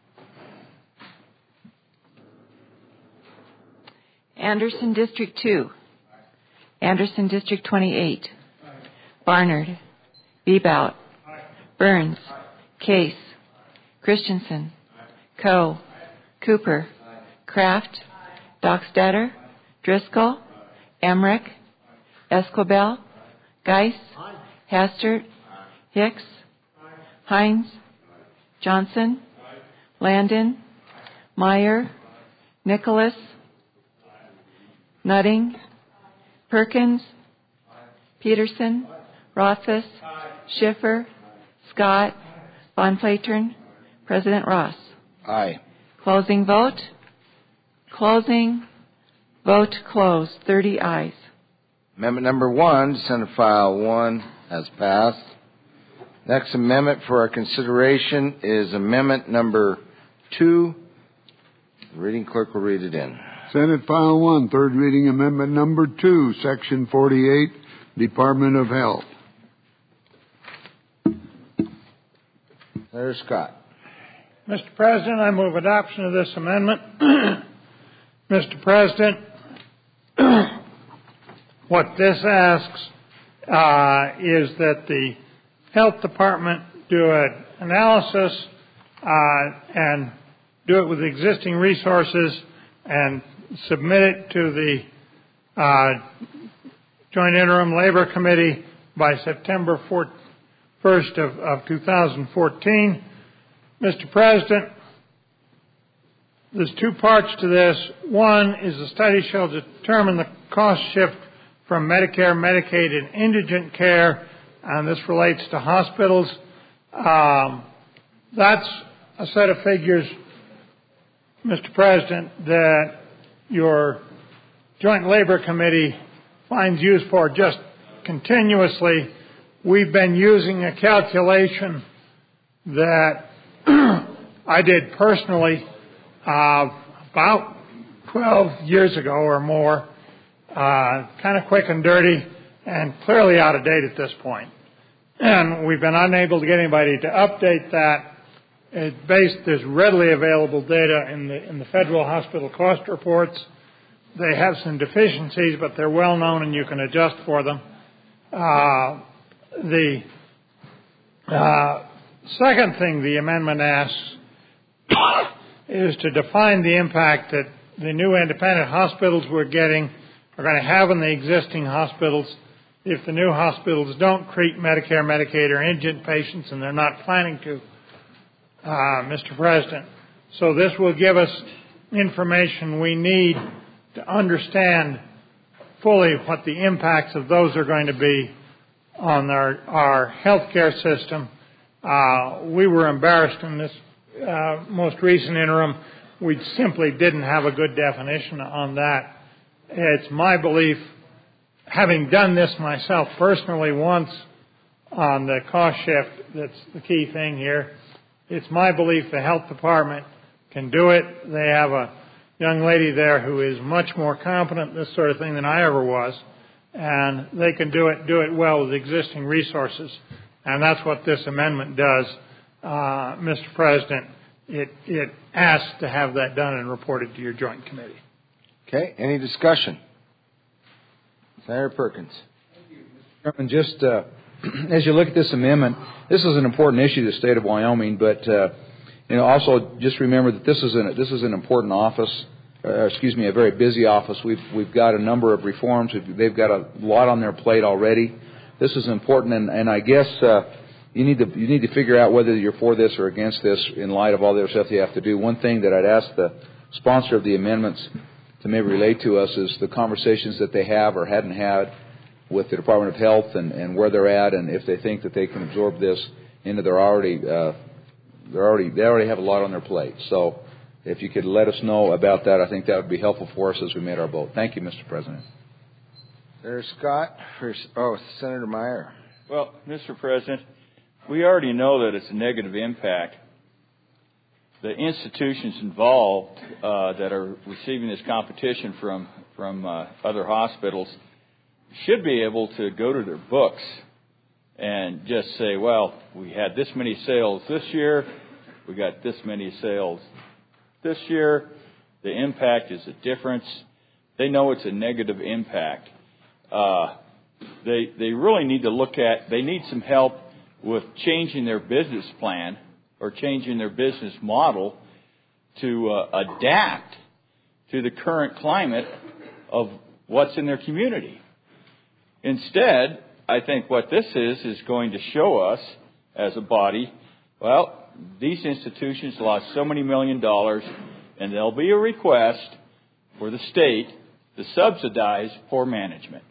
Anderson District two. Anderson District twenty-eight. Barnard. Bebout. Burns. Case. Christensen. Coe. Cooper. Kraft. Dockstader. Driscoll. Emmerich. Esquibel. Geis. Hastert. Hicks. Hines. Johnson. Landon. Meyer. Nicholas. Nutting. Perkins. Peterson. Rothfuss. Schiffer. Scott. Von Flatern. President Ross. Aye. Closing vote. Closing. Vote closed. thirty ayes. Amendment number one, Senate File one, has passed. Next amendment for our consideration is Amendment number two. The reading clerk will read it in. Senate File one, third reading amendment number two, Section forty-eight, Department of Health. Senator Scott. Mister President, I move adoption of this amendment. Mister President, what this asks uh, is that the Health Department do an analysis uh, and do it with existing resources and submit it to the uh, Joint Interim Labor Committee by September first of, of two thousand fourteen. Mister President, there's two parts to this. One is the study shall determine the cost shift from Medicare, Medicaid, and indigent care, and this relates to hospitals. Um, that's a set of figures, Mister President, that your Joint Labor Committee finds use for just continuously. We've been using a calculation that I did personally uh, about twelve years ago or more, uh, kind of quick and dirty and clearly out of date at this point. And we've been unable to get anybody to update that. It's based, there's readily available data in the, in the federal hospital cost reports. They have some deficiencies, but they're well known and you can adjust for them. Uh, the uh, second thing the amendment asks is to define the impact that the new independent hospitals we're getting are going to have on the existing hospitals if the new hospitals don't treat Medicare, Medicaid, or indigent patients, and they're not planning to, uh, Mister President. So this will give us information we need to understand fully what the impacts of those are going to be on our, our healthcare system. Uh, we were embarrassed in this uh, most recent interim. We simply didn't have a good definition on that. It's my belief, having done this myself personally once on the cost shift, that's the key thing here. It's my belief the health department can do it. They have a young lady there who is much more competent in this sort of thing than I ever was, and they can do it, do it well with existing resources. And that's what this amendment does, uh, Mister President. It, it asks to have that done and reported to your joint committee. Okay, any discussion? Senator Perkins. Chairman, just uh, as you look at this amendment, this is an important issue to the state of Wyoming, but uh, you know, also just remember that this is an this is an important office. Uh, excuse me, a very busy office. We've we've got a number of reforms. We've, they've got a lot on their plate already. This is important, and, and I guess uh, you need to you need to figure out whether you're for this or against this in light of all the other stuff you have to do. One thing that I'd ask the sponsor of the amendments to maybe relate to us is the conversations that they have or hadn't had with the Department of Health and, and where they're at, and if they think that they can absorb this into their already uh, they're already they already have a lot on their plate. So if you could let us know about that, I think that would be helpful for us as we made our vote. Thank you, Mister President. Senator Scott. Oh, Senator Meyer. Well, Mister President, we already know that it's a negative impact. The institutions involved uh, that are receiving this competition from from uh, other hospitals should be able to go to their books and just say, well, we had this many sales this year, we got this many sales this year, the impact is a difference. They know it's a negative impact. Uh, they they really need to look at, they need some help with changing their business plan or changing their business model to uh, adapt to the current climate of what's in their community. Instead, I think what this is is going to show us as a body, well, these institutions lost so many million dollars, and there'll be a request for the state to subsidize poor management.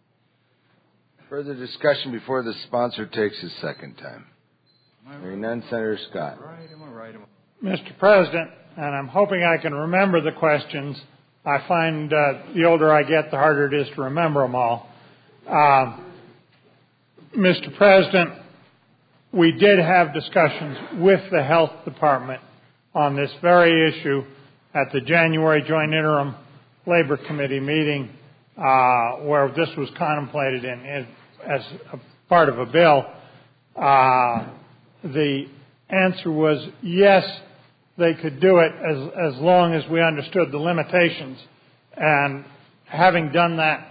Further discussion before the sponsor takes his second time. Hearing none, Senator Scott. Mister President, and I'm hoping I can remember the questions. I find uh, the older I get, the harder it is to remember them all. Uh, Mister President, we did have discussions with the Health Department on this very issue at the January Joint Interim Labor Committee meeting, uh, where this was contemplated in, in, as a part of a bill. Uh, the answer was yes, they could do it as, as long as we understood the limitations. And having done that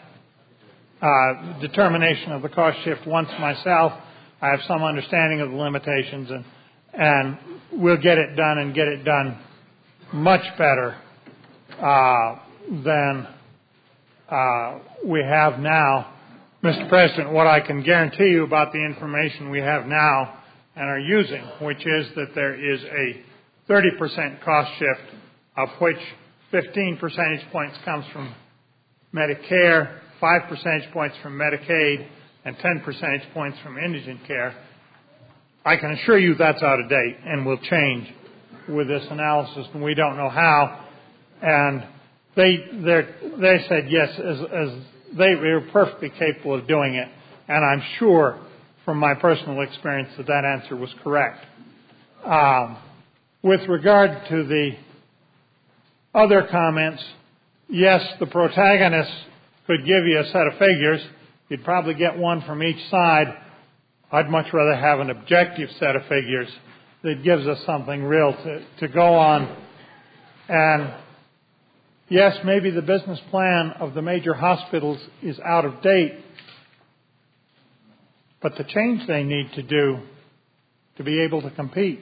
uh, determination of the cost shift once myself, I have some understanding of the limitations, and, and we'll get it done and get it done much better uh, than uh, we have now. Mister President, what I can guarantee you about the information we have now and are using, which is that there is a thirty percent cost shift, of which fifteen percentage points comes from Medicare, five percentage points from Medicaid, and ten percentage points from indigent care. I can assure you that's out of date and will change with this analysis, and we don't know how. And they they said yes, as, as they were perfectly capable of doing it, and I'm sure from my personal experience that that answer was correct. Um, with regard to the other comments, yes, the protagonists could give you a set of figures. You'd probably get one from each side. I'd much rather have an objective set of figures that gives us something real to, to go on. And yes, maybe the business plan of the major hospitals is out of date, but the change they need to do to be able to compete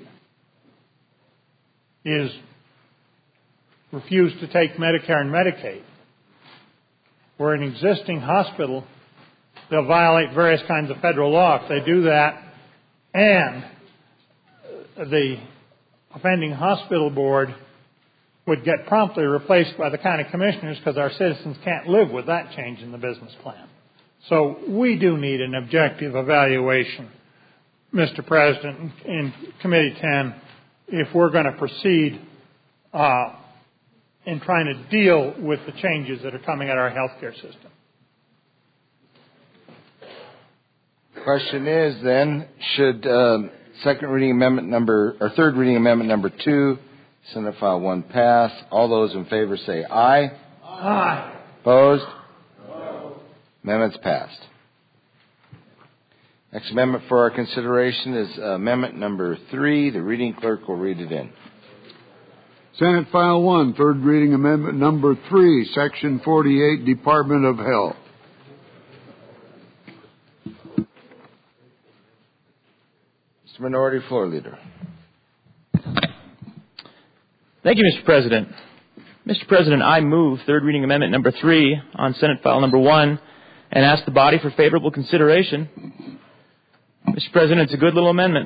is refuse to take Medicare and Medicaid. Where an existing hospital, they'll violate various kinds of federal law if they do that, and the offending hospital board would get promptly replaced by the county commissioners because our citizens can't live with that change in the business plan. So we do need an objective evaluation, Mister President, in Committee ten, if we're going to proceed uh, in trying to deal with the changes that are coming at our healthcare system. Question is then, should um, second reading amendment number, or third reading amendment number two, Senate File one pass? All those in favor say aye. Aye. Opposed? No. Amendment's passed. Next amendment for our consideration is uh, amendment number three. The reading clerk will read it in. Senate File one, third reading amendment number three, Section forty-eight, Department of Health. Mister Minority Floor Leader. Thank you, Mister President. Mister President, I move third reading amendment number three on Senate file number one and ask the body for favorable consideration. Mister President, it's a good little amendment.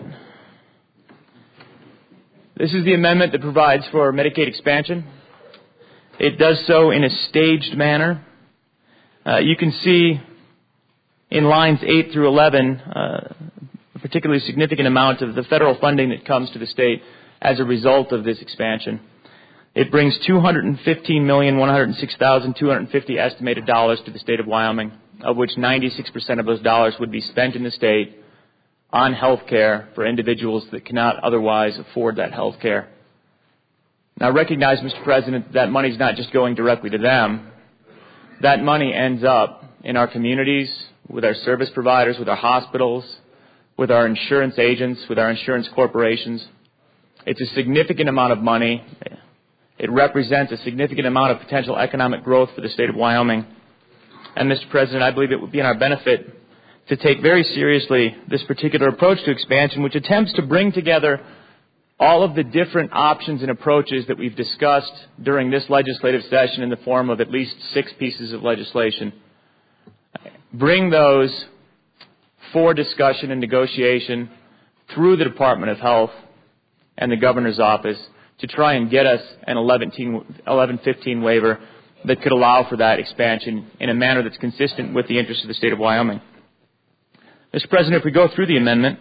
This is the amendment that provides for Medicaid expansion. It does so in a staged manner. Uh, you can see in lines eight through eleven uh, a particularly significant amount of the federal funding that comes to the state as a result of this expansion. It brings two hundred fifteen million, one hundred six thousand, two hundred fifty estimated dollars to the state of Wyoming, of which ninety-six percent of those dollars would be spent in the state on health care for individuals that cannot otherwise afford that health care. Now recognize, Mister President, that money is not just going directly to them. That money ends up in our communities, with our service providers, with our hospitals, with our insurance agents, with our insurance corporations. It's a significant amount of money. It represents a significant amount of potential economic growth for the state of Wyoming. And, Mister President, I believe it would be in our benefit to take very seriously this particular approach to expansion, which attempts to bring together all of the different options and approaches that we've discussed during this legislative session in the form of at least six pieces of legislation. Bring those for discussion and negotiation through the Department of Health and the Governor's Office to try and get us an eleven fifteen waiver that could allow for that expansion in a manner that's consistent with the interests of the state of Wyoming. Mister President, if we go through the amendment,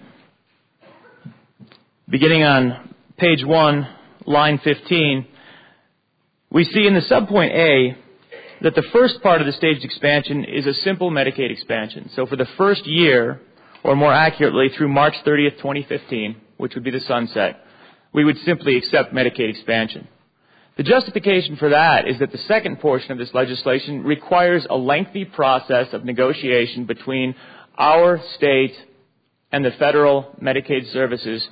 beginning on page one, line fifteen, we see in the subpoint A that the first part of the staged expansion is a simple Medicaid expansion. So for the first year, or more accurately, through March thirtieth, twenty fifteen, which would be the sunset, we would simply accept Medicaid expansion. The justification for that is that the second portion of this legislation requires a lengthy process of negotiation between our state and the federal Medicaid services.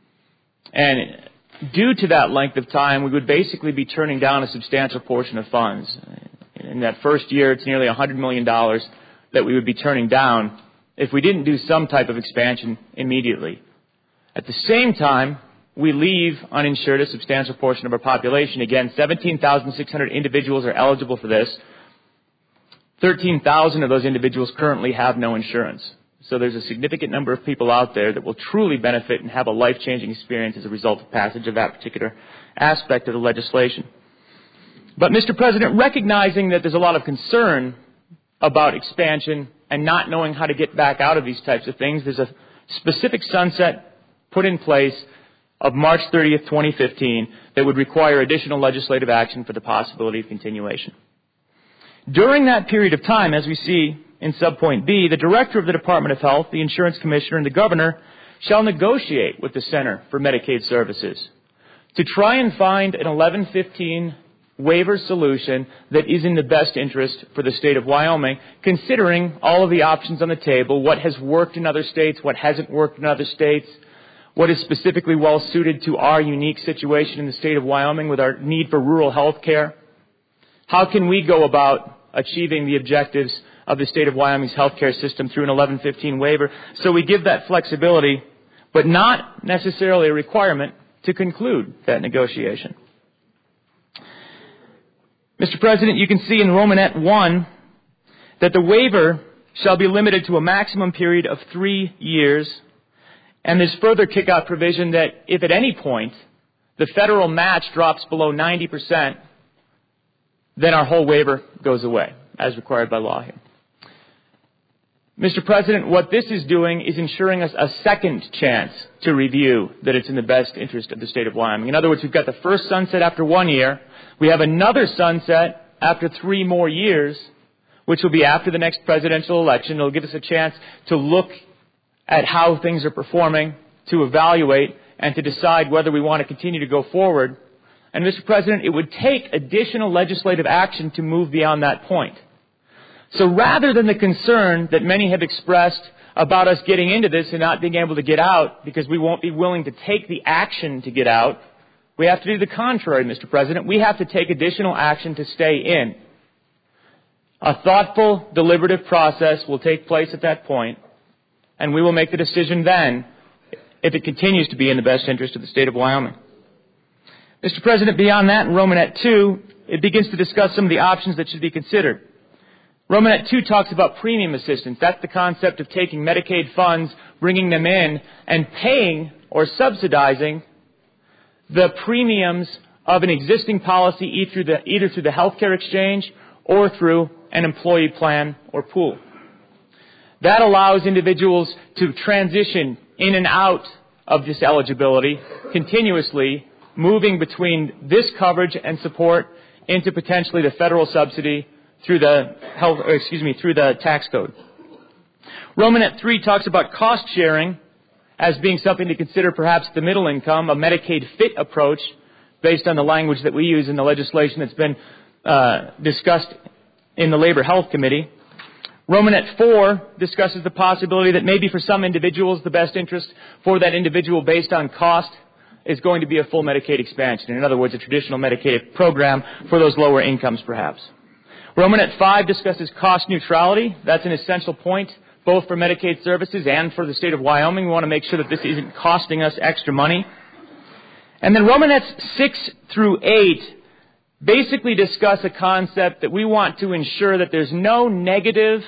And due to that length of time, we would basically be turning down a substantial portion of funds. In that first year, it's nearly one hundred million dollars that we would be turning down if we didn't do some type of expansion immediately. At the same time, we leave uninsured a substantial portion of our population. Again, seventeen thousand six hundred individuals are eligible for this. thirteen thousand of those individuals currently have no insurance. So there's a significant number of people out there that will truly benefit and have a life-changing experience as a result of passage of that particular aspect of the legislation. But, Mister President, recognizing that there's a lot of concern about expansion and not knowing how to get back out of these types of things, there's a specific sunset put in place of March thirtieth, twenty fifteen that would require additional legislative action for the possibility of continuation. During that period of time, as we see in subpoint B, the Director of the Department of Health, the Insurance Commissioner, and the Governor shall negotiate with the Center for Medicaid Services to try and find an eleven fifteen waiver solution that is in the best interest for the state of Wyoming, considering all of the options on the table, what has worked in other states, what hasn't worked in other states, what is specifically well suited to our unique situation in the state of Wyoming with our need for rural health care. How can we go about achieving the objectives of the state of Wyoming's health care system through an eleven fifteen waiver? So we give that flexibility, but not necessarily a requirement to conclude that negotiation. Mister President, you can see in Romanette one that the waiver shall be limited to a maximum period of three years, and there's further kick-out provision that if at any point the federal match drops below ninety percent, then our whole waiver goes away, as required by law here. Mister President, what this is doing is ensuring us a second chance to review that it's in the best interest of the state of Wyoming. In other words, we've got the first sunset after one year. We have another sunset after three more years, which will be after the next presidential election. It'll give us a chance to look at how things are performing, to evaluate, and to decide whether we want to continue to go forward. And, Mister President, it would take additional legislative action to move beyond that point. So rather than the concern that many have expressed about us getting into this and not being able to get out because we won't be willing to take the action to get out, we have to do the contrary, Mister President. We have to take additional action to stay in. A thoughtful, deliberative process will take place at that point, and we will make the decision then if it continues to be in the best interest of the state of Wyoming. Mister President, beyond that, in Romanet two, it begins to discuss some of the options that should be considered. Romanet two talks about premium assistance. That's the concept of taking Medicaid funds, bringing them in, and paying or subsidizing the premiums of an existing policy either through the, either through the healthcare exchange or through an employee plan or pool. That allows individuals to transition in and out of this eligibility continuously, moving between this coverage and support into potentially the federal subsidy through the health, excuse me, through the tax code. Romanet three talks about cost sharing as being something to consider, perhaps the middle income, a Medicaid fit approach based on the language that we use in the legislation that's been uh, discussed in the Labor Health Committee. Romanet four discusses the possibility that maybe for some individuals the best interest for that individual based on cost is going to be a full Medicaid expansion. In other words, a traditional Medicaid program for those lower incomes perhaps. Romanet five discusses cost neutrality. That's an essential point, both for Medicaid services and for the state of Wyoming. We want to make sure that this isn't costing us extra money. And then Romanets six through eight basically discuss a concept that we want to ensure that there's no negative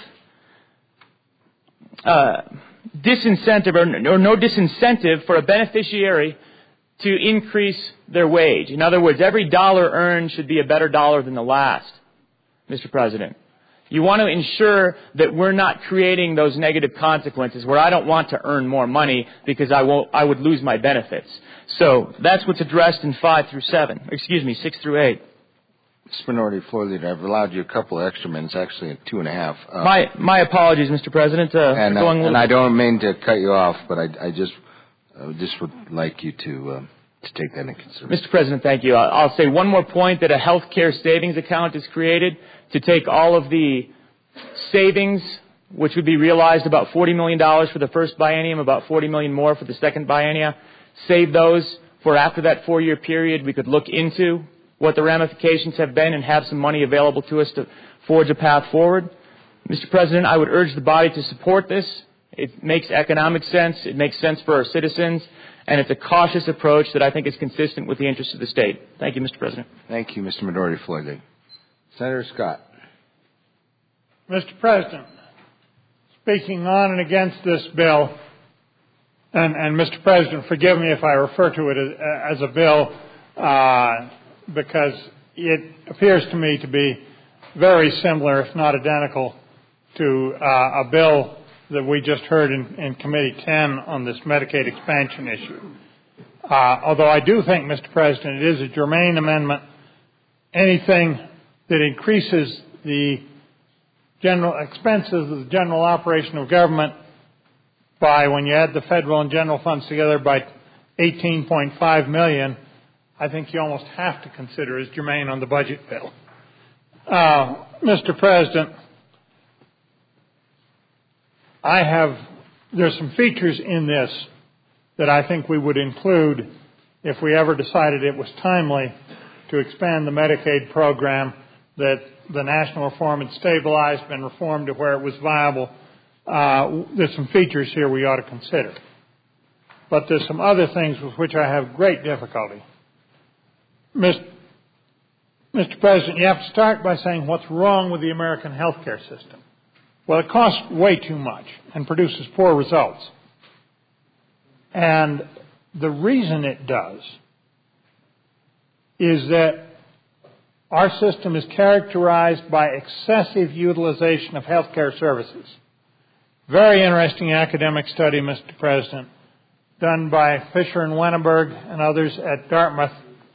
uh, disincentive or, or no disincentive for a beneficiary to increase their wage. In other words, every dollar earned should be a better dollar than the last, Mister President. You want to ensure that we're not creating those negative consequences where I don't want to earn more money because I won't, I would lose my benefits. So that's what's addressed in five through seven. Excuse me, six through eight. Mister Minority Floor Leader, I've allowed you a couple of extra minutes, actually at two and a half. Uh, my my apologies, Mister President. Uh, and, going uh, and I don't mean to cut you off, but I, I just uh, just would like you to uh, to take that into consideration. Mister President, thank you. I'll, I'll say one more point, that a health care savings account is created to take all of the savings, which would be realized about forty million dollars for the first biennium, about forty million dollars more for the second biennium, save those for after that four-year period. We could look into what the ramifications have been and have some money available to us to forge a path forward. Mister President, I would urge the body to support this. It makes economic sense. It makes sense for our citizens. And it's a cautious approach that I think is consistent with the interests of the state. Thank you, Mister President. Thank you, Mister Minority Floor Leader. Senator Scott. Mister President, speaking on and against this bill, and, and Mister President, forgive me if I refer to it as, as a bill, uh, because it appears to me to be very similar, if not identical, to uh, a bill that we just heard in, in Committee ten on this Medicaid expansion issue. Uh, although I do think, Mister President, it is a germane amendment. Anything that increases the general expenses of the general operation of government by, when you add the federal and general funds together, by eighteen point five million dollars, I think you almost have to consider as germane on the budget bill. Uh, Mister President, I have, there's some features in this that I think we would include if we ever decided it was timely to expand the Medicaid program, that the national reform had stabilized, been reformed to where it was viable. Uh, there's some features here we ought to consider. But there's some other things with which I have great difficulty. Mister President, you have to start by saying what's wrong with the American healthcare system. Well, it costs way too much and produces poor results. And the reason it does is that our system is characterized by excessive utilization of healthcare services. Very interesting academic study, Mister President, done by Fisher and Wennerberg and others at Dartmouth,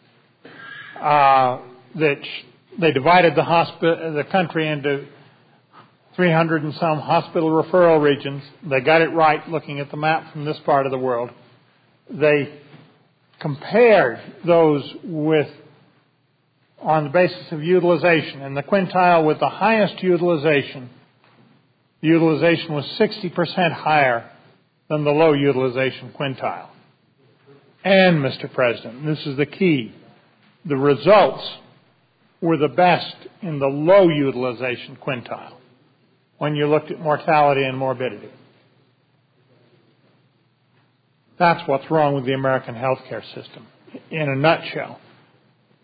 uh, that they divided the, hospi- the country into three hundred and some hospital referral regions. They got it right looking at the map from this part of the world. They compared those with on the basis of utilization, and the quintile with the highest utilization, the utilization was sixty percent higher than the low utilization quintile. And, Mister President, this is the key, the results were the best in the low utilization quintile when you looked at mortality and morbidity. That's what's wrong with the American healthcare system in a nutshell.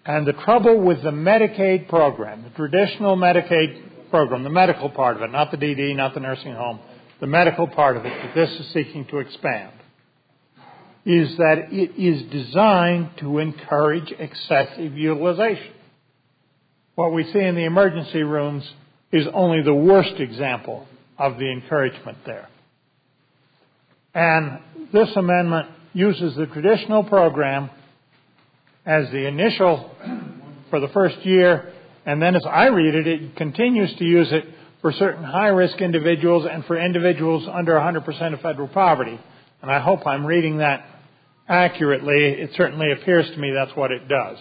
And the trouble with the Medicaid program, the traditional Medicaid program, the medical part of it, not the D D, not the nursing home, the medical part of it that this is seeking to expand, is that it is designed to encourage excessive utilization. What we see in the emergency rooms is only the worst example of the encouragement there. And this amendment uses the traditional program as the initial for the first year, and then as I read it, it continues to use it for certain high-risk individuals and for individuals under one hundred percent of federal poverty. And I hope I'm reading that accurately. It certainly appears to me that's what it does.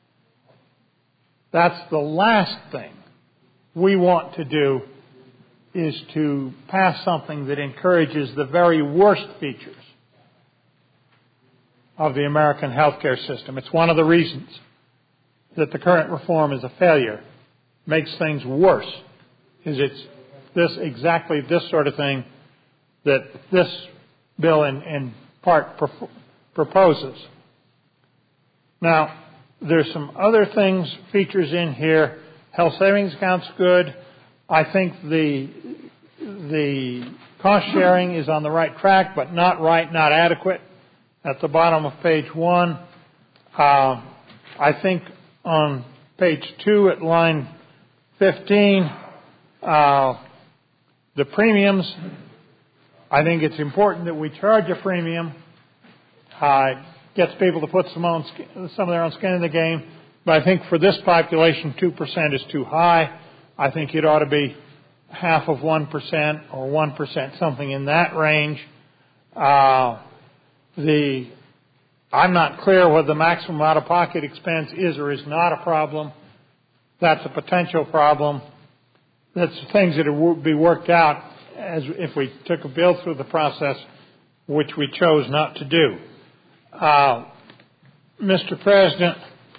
That's the last thing we want to do, is to pass something that encourages the very worst features of the American healthcare system. It's one of the reasons that the current reform is a failure, makes things worse, is it's this exactly this sort of thing that this bill in, in part pro- proposes. Now, there's some other things, features in here. Health savings account's good. I think the the cost sharing is on the right track, but not right, not adequate. At the bottom of page one, uh, I think on page two at line fifteen, uh, the premiums, I think it's important that we charge a premium. Uh, it gets people to put some, own, some of their own skin in the game. But I think for this population, two percent is too high. I think it ought to be half of one percent or one percent, something in that range. Uh, the I'm not clear whether the maximum out-of-pocket expense is or is not a problem. That's a potential problem. That's things that would be worked out as if we took a bill through the process, which we chose not to do. Uh, Mister President,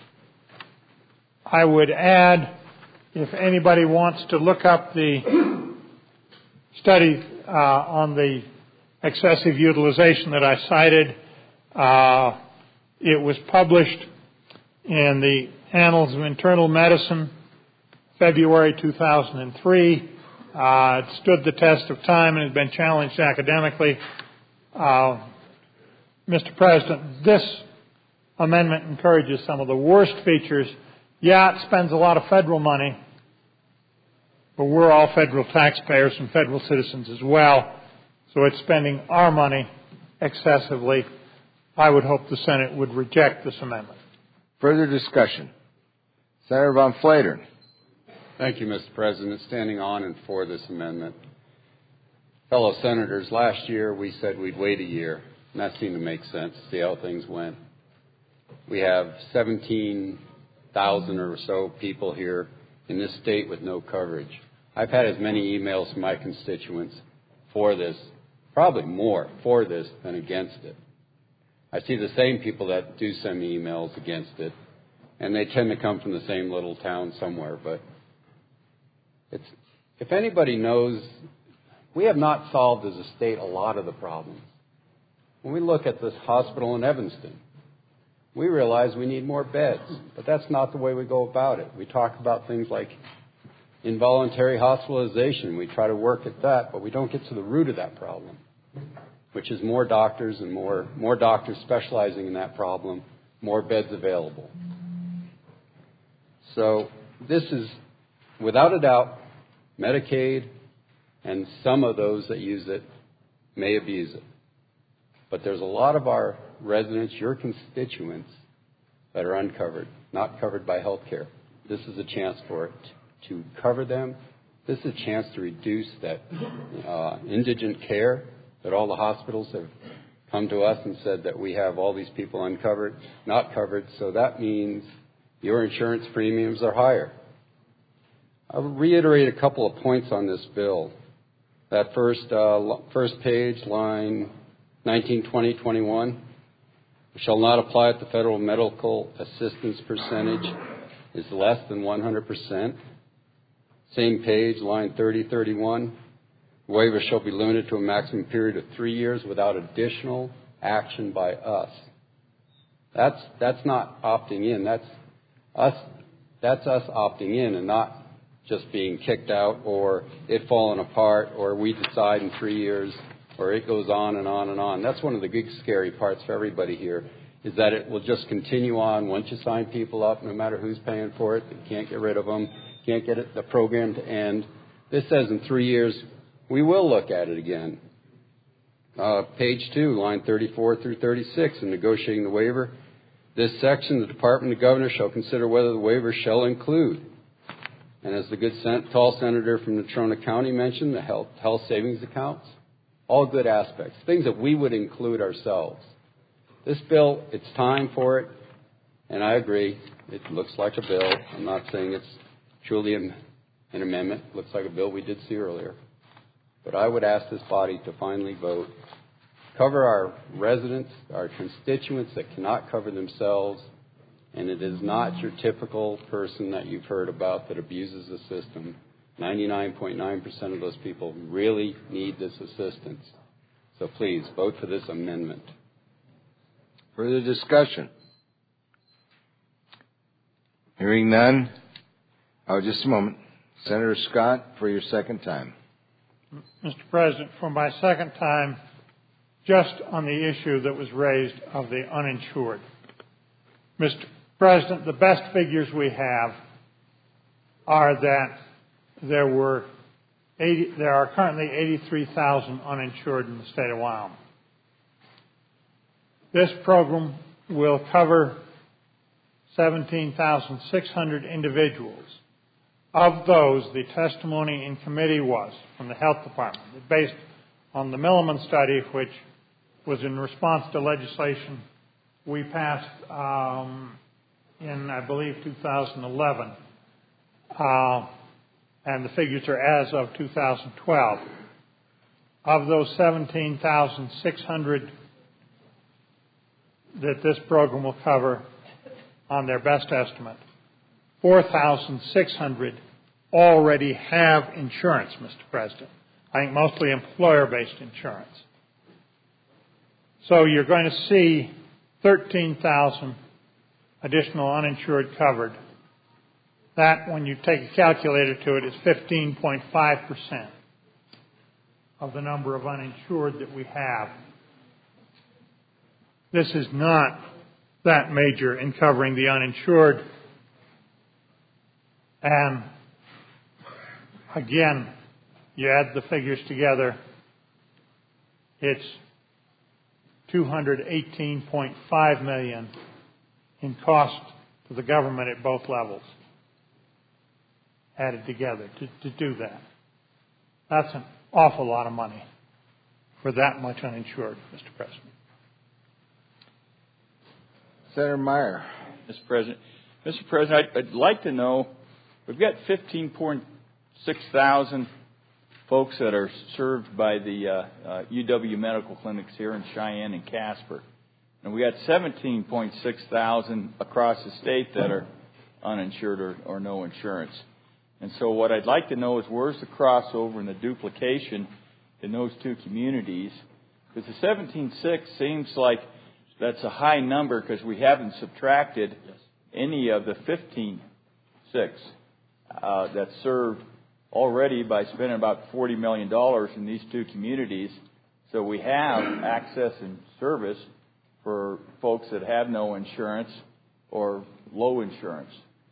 I would add, if anybody wants to look up the study uh, on the excessive utilization that I cited, uh, it was published in the Annals of Internal Medicine, February two thousand three. Uh, it stood the test of time and has been challenged academically. Uh, Mister President, this amendment encourages some of the worst features. Yeah, it spends a lot of federal money, but we're all federal taxpayers and federal citizens as well, so it's spending our money excessively. I would hope the Senate would reject this amendment. Further discussion. Senator Von Flatern. Thank you, Mister President. Standing on and for this amendment. Fellow senators, last year we said we'd wait a year, and that seemed to make sense, see how things went. We have seventeen thousand or so people here in this state with no coverage. I've had as many emails from my constituents for this, probably more for this than against it. I see the same people that do send me emails against it, and they tend to come from the same little town somewhere. But it's, if anybody knows, we have not solved as a state a lot of the problems. When we look at this hospital in Evanston, we realize we need more beds, but that's not the way we go about it. We talk about things like involuntary hospitalization. We try to work at that, but we don't get to the root of that problem, which is more doctors and more, more doctors specializing in that problem, more beds available. So this is, without a doubt, Medicaid, and some of those that use it may abuse it. But there's a lot of our residents, your constituents, that are uncovered, not covered by health care. This is a chance for it to cover them. This is a chance to reduce that uh, indigent care that all the hospitals have come to us and said that we have all these people uncovered, not covered, so that means your insurance premiums are higher. I'll reiterate a couple of points on this bill. That first, uh, first page, line nineteen, twenty, twenty-one, shall not apply if the federal medical assistance percentage is less than one hundred percent. Same page, line thirty, thirty-one, waiver shall be limited to a maximum period of three years without additional action by us. That's, that's not opting in. That's, Us, that's us opting in and not just being kicked out or it falling apart or we decide in three years or it goes on and on and on. That's one of the big scary parts for everybody here, is that it will just continue on once you sign people up, no matter who's paying for it. You can't get rid of them. Can't get it, the program to end. This says in three years, we will look at it again. Uh, page two, line thirty-four through thirty-six, in negotiating the waiver. This section, the Department of Governor shall consider whether the waiver shall include, and as the good sen- tall senator from Natrona County mentioned, the health, health savings accounts. All good aspects, things that we would include ourselves. This bill, it's time for it, and I agree, it looks like a bill. I'm not saying it's truly an, an amendment. It looks like a bill we did see earlier. But I would ask this body to finally vote, cover our residents, our constituents that cannot cover themselves, and it is not your typical person that you've heard about that abuses the system. ninety-nine point nine percent of those people really need this assistance. So please, vote for this amendment. Further discussion? Hearing none. Oh, just a moment. Senator Scott, for your second time. Mister President, for my second time, just on the issue that was raised of the uninsured. Mister President, the best figures we have are that there were eighty, there are currently eighty-three thousand uninsured in the state of Wyoming. This program will cover seventeen thousand six hundred individuals. Of those, the testimony in committee was from the Health Department, based on the Milliman study, which was in response to legislation we passed um, in, I believe, two thousand eleven. Uh, and the figures are as of two thousand twelve. Of those seventeen thousand six hundred that this program will cover on their best estimate, four thousand six hundred already have insurance, Mister President. I think mostly employer-based insurance. So you're going to see thirteen thousand additional uninsured covered. That, when you take a calculator to it, is fifteen point five percent of the number of uninsured that we have. This is not that major in covering the uninsured. And again, you add the figures together, it's two hundred eighteen point five million dollars in cost to the government at both levels added together to, to do that. That's an awful lot of money for that much uninsured, Mister President. Senator Meyer. Mister President, Mister President, I'd, I'd like to know, we've got fifteen point six thousand folks that are served by the uh, uh, U W medical clinics here in Cheyenne and Casper. And we got seventeen point six thousand across the state that are uninsured or, or no insurance. And so what I'd like to know is where's the crossover and the duplication in those two communities? Because the seventeen point six seems like that's a high number because we haven't subtracted any of the fifteen point six uh, that's served already by spending about forty million dollars in these two communities. So we have access and service for folks that have no insurance or low insurance.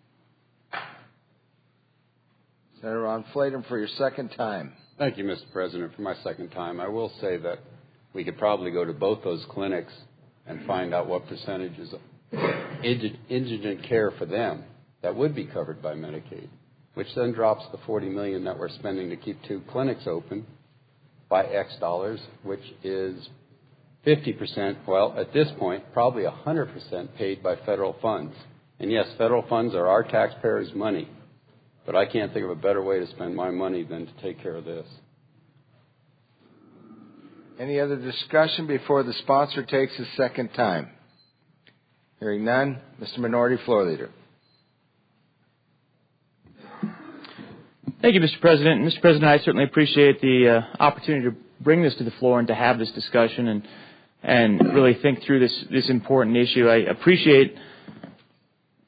Senator Ron Flatum, for your second time. Thank you, Mister President. For my second time, I will say that we could probably go to both those clinics and find out what percentage is indigent care for them that would be covered by Medicaid, which then drops the forty million dollars that we're spending to keep two clinics open by X dollars, which is fifty percent, well, at this point, probably one hundred percent paid by federal funds. And yes, federal funds are our taxpayers' money, but I can't think of a better way to spend my money than to take care of this. Any other discussion before the sponsor takes his second time? Hearing none, Mister Minority Floor Leader. Thank you, Mister President. Mister President, I certainly appreciate the uh, opportunity to bring this to the floor and to have this discussion and and really think through this, this important issue. I appreciate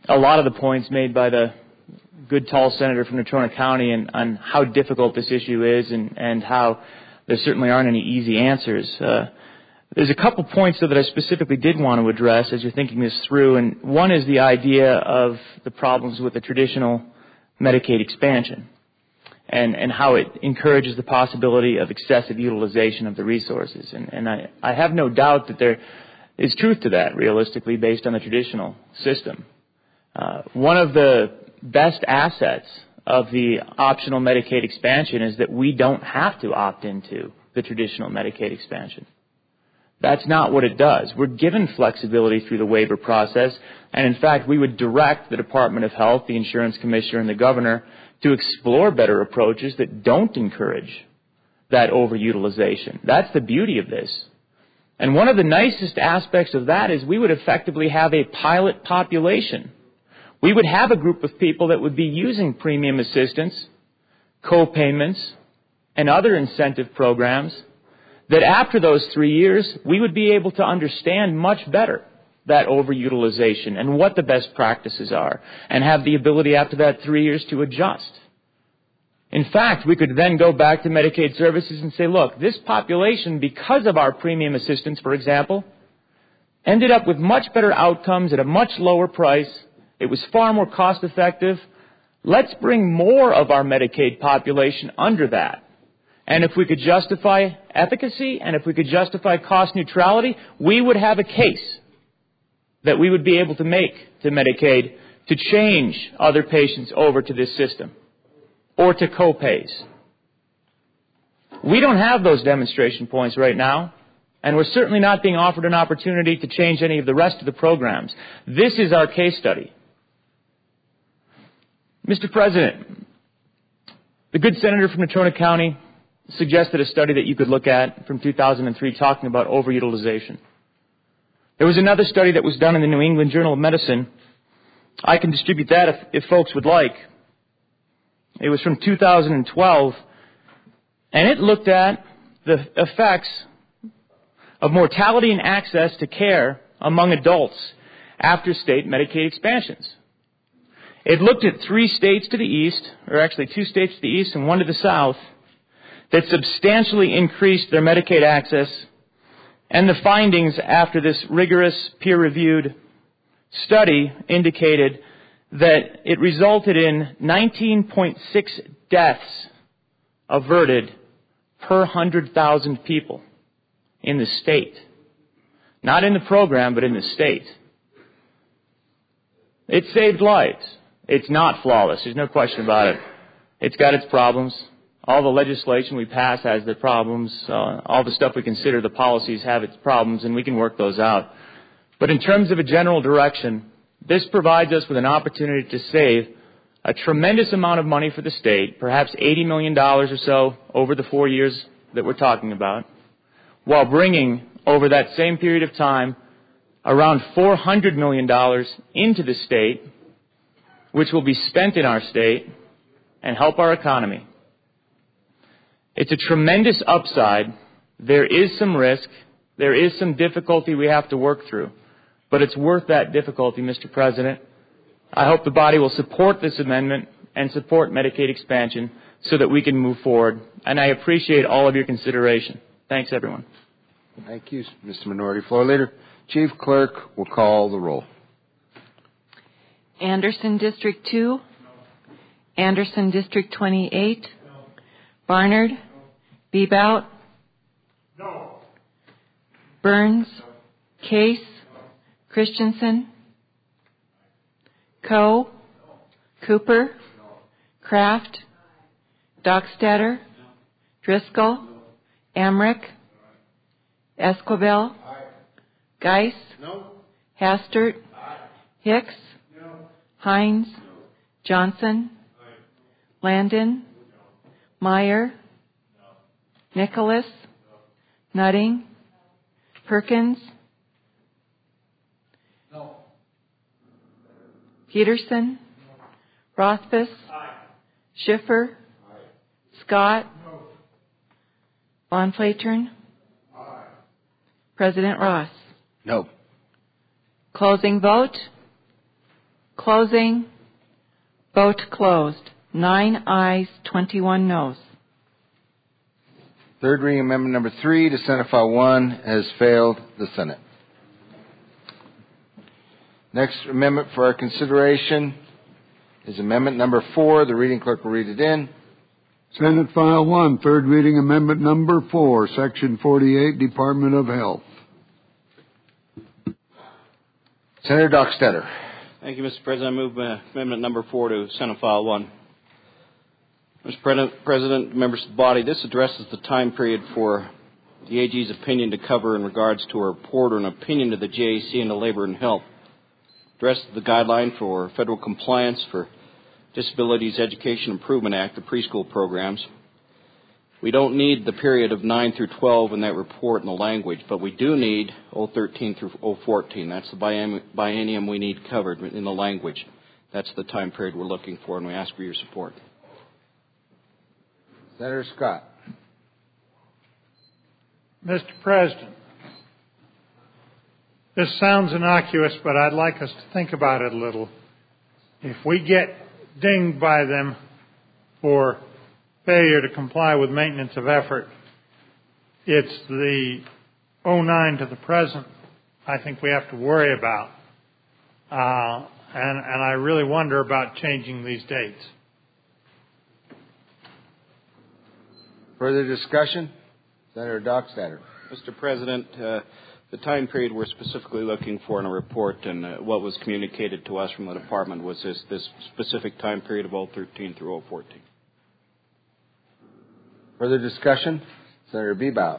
a lot of the points made by the good, tall senator from Natrona County and on how difficult this issue is and, and how there certainly aren't any easy answers. Uh, there's a couple points, though, that I specifically did want to address as you're thinking this through, and one is the idea of the problems with the traditional Medicaid expansion and, and how it encourages the possibility of excessive utilization of the resources. And, and I, I have no doubt that there is truth to that, realistically, based on the traditional system. Uh, one of the best assets of the optional Medicaid expansion is that we don't have to opt into the traditional Medicaid expansion. That's not what it does. We're given flexibility through the waiver process, and in fact, we would direct the Department of Health, the Insurance Commissioner, and the Governor to explore better approaches that don't encourage that overutilization. That's the beauty of this. And one of the nicest aspects of that is we would effectively have a pilot population. We would have a group of people that would be using premium assistance, co-payments, and other incentive programs that after those three years, we would be able to understand much better that overutilization and what the best practices are and have the ability after that three years to adjust. In fact, we could then go back to Medicaid services and say, look, this population, because of our premium assistance, for example, ended up with much better outcomes at a much lower price. It was far more cost effective. Let's bring more of our Medicaid population under that. And if we could justify efficacy and if we could justify cost neutrality, we would have a case that we would be able to make to Medicaid to change other patients over to this system or to co-pays. We don't have those demonstration points right now, and we're certainly not being offered an opportunity to change any of the rest of the programs. This is our case study. Mister President, the good senator from Natrona County suggested a study that you could look at from two thousand three talking about overutilization. There was another study that was done in the New England Journal of Medicine. I can distribute that if, if folks would like. It was from two thousand twelve, and it looked at the effects of mortality and access to care among adults after state Medicaid expansions. It looked at three states to the east, or actually two states to the east and one to the south, that substantially increased their Medicaid access, and the findings after this rigorous peer-reviewed study indicated that it resulted in nineteen point six deaths averted per one hundred thousand people in the state. Not in the program, but in the state. It saved lives. It's not flawless. There's no question about it. It's got its problems. All the legislation we pass has their problems. Uh, all the stuff we consider the policies have its problems, and we can work those out. But in terms of a general direction, this provides us with an opportunity to save a tremendous amount of money for the state, perhaps eighty million dollars or so over the four years that we're talking about, while bringing, over that same period of time, around four hundred million dollars into the state, which will be spent in our state and help our economy. It's a tremendous upside. There is some risk. There is some difficulty we have to work through. But it's worth that difficulty, Mister President. I hope the body will support this amendment and support Medicaid expansion so that we can move forward. And I appreciate all of your consideration. Thanks, everyone. Thank you, Mister Minority Floor Leader. Chief Clerk will call the roll. Anderson District two. No. Anderson District twenty-eight. No. Barnard. No. Bebout. No. Burns. No. Case. No. Christensen. Coe. No. Cooper. No. Kraft. Dockstader. No. Driscoll. No. Amrick. No. Esquivel. Aye. Geis. No. Hastert. Aye. Hicks. No. Hines. No. Johnson. Aye. Landon. No. Meyer. No. Nicholas. No. Nutting. Perkins. No. Peterson. No. Rothfuss. Aye. Schiffer. Aye. Scott. No. Von Flatern. Aye. President Ross. No. Closing vote. Closing. Vote closed. Nine ayes, twenty-one noes. Third reading amendment number three to Senate File one has failed the Senate. Next amendment for our consideration is amendment number four. The reading clerk will read it in. Senate File one, third reading amendment number four, Section forty-eight, Department of Health. Senator Dockstader. Thank you, Mister President. I move uh, amendment number four to Senate File one. Mister President, members of the body, this addresses the time period for the A G's opinion to cover in regards to a report or an opinion to the J A C and the Labor and Health. Addresses the guideline for federal compliance for Disabilities Education Improvement Act, the preschool programs. We don't need the period of nine through twelve in that report in the language, but we do need oh thirteen through oh fourteen. That's the biennium we need covered in the language. That's the time period we're looking for, and we ask for your support. Senator Scott. Mister President, this sounds innocuous, but I'd like us to think about it a little. If we get dinged by them for failure to comply with maintenance of effort, it's the oh nine to the present I think we have to worry about. Uh, and, and I really wonder about changing these dates. Further discussion? Senator Dockstader. Mister President, uh, the time period we're specifically looking for in a report and uh, what was communicated to us from the department was this, this specific time period of oh thirteen through oh fourteen. Further discussion? Senator Bebout.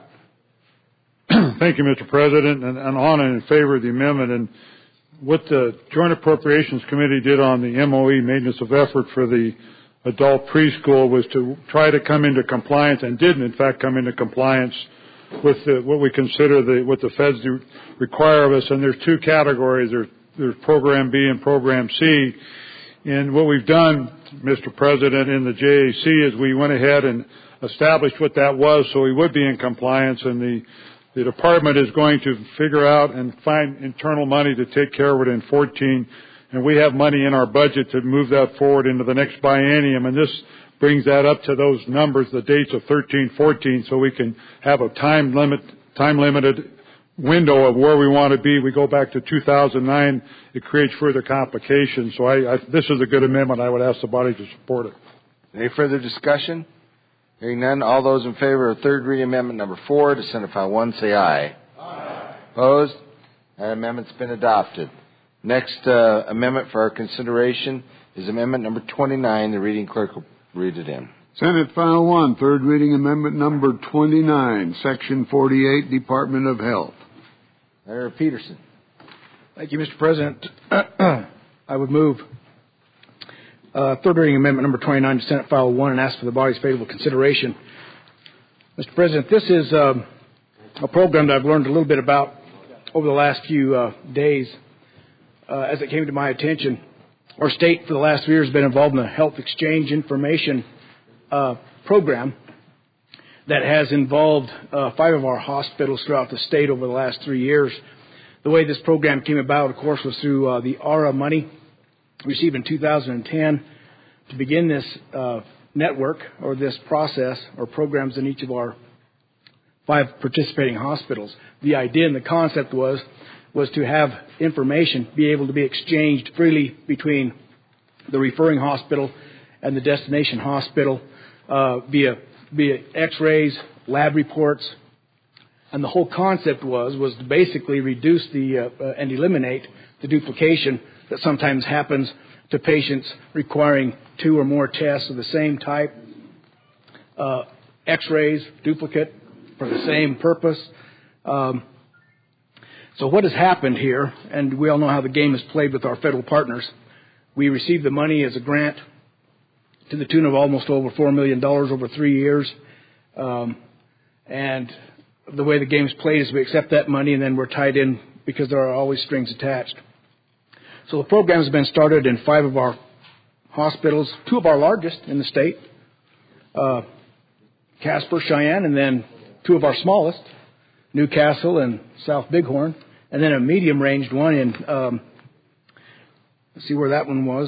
Thank you, Mister President, and, and on and in favor of the amendment. And what the Joint Appropriations Committee did on the M O E, maintenance of effort for the adult preschool, was to try to come into compliance, and did in fact come into compliance with the, what we consider the, what the feds do require of us. And there's two categories. There's, there's Program B and Program C. And what we've done, Mister President, in the J A C is we went ahead and established what that was so we would be in compliance. And the, the department is going to figure out and find internal money to take care of it in fourteen. And we have money in our budget to move that forward into the next biennium. And this brings that up to those numbers, the dates of thirteen, fourteen, so we can have a time limit, time limited window of where we want to be. We go back to two thousand nine. It creates further complications. So I, I, this is a good amendment. I would ask the body to support it. Any further discussion? Hearing none, all those in favor of third reading amendment number four to Senate File one, say aye. Aye. Opposed? That amendment's been adopted. Next uh, amendment for our consideration is amendment number twenty-nine. The reading clerk will read it in. Senate File one, third reading amendment number twenty-nine, Section forty-eight, Department of Health. Senator Peterson. Thank you, Mister President. I would move uh, third reading amendment number twenty-nine to Senate File one and ask for the body's favorable consideration. Mister President, this is uh, a program that I've learned a little bit about over the last few uh, days. Uh, as it came to my attention, our state for the last three years has been involved in the health exchange information uh, program that has involved uh, five of our hospitals throughout the state over the last three years. The way this program came about, of course, was through uh, the A R A money received in two thousand ten to begin this uh, network or this process or programs in each of our five participating hospitals. The idea and the concept was was to have information be able to be exchanged freely between the referring hospital and the destination hospital uh, via via X-rays, lab reports, and the whole concept was was to basically reduce the uh, uh, and eliminate the duplication that sometimes happens to patients requiring two or more tests of the same type, uh, X-rays, duplicate for the same purpose. Um, So what has happened here, and we all know how the game is played with our federal partners, we received the money as a grant to the tune of almost over four million dollars over three years. Um, and the way the game is played is we accept that money and then we're tied in because there are always strings attached. So the program has been started in five of our hospitals, two of our largest in the state, uh, Casper, Cheyenne, and then two of our smallest, Newcastle and South Bighorn, and then a medium-ranged one in um, Let's see where that one was.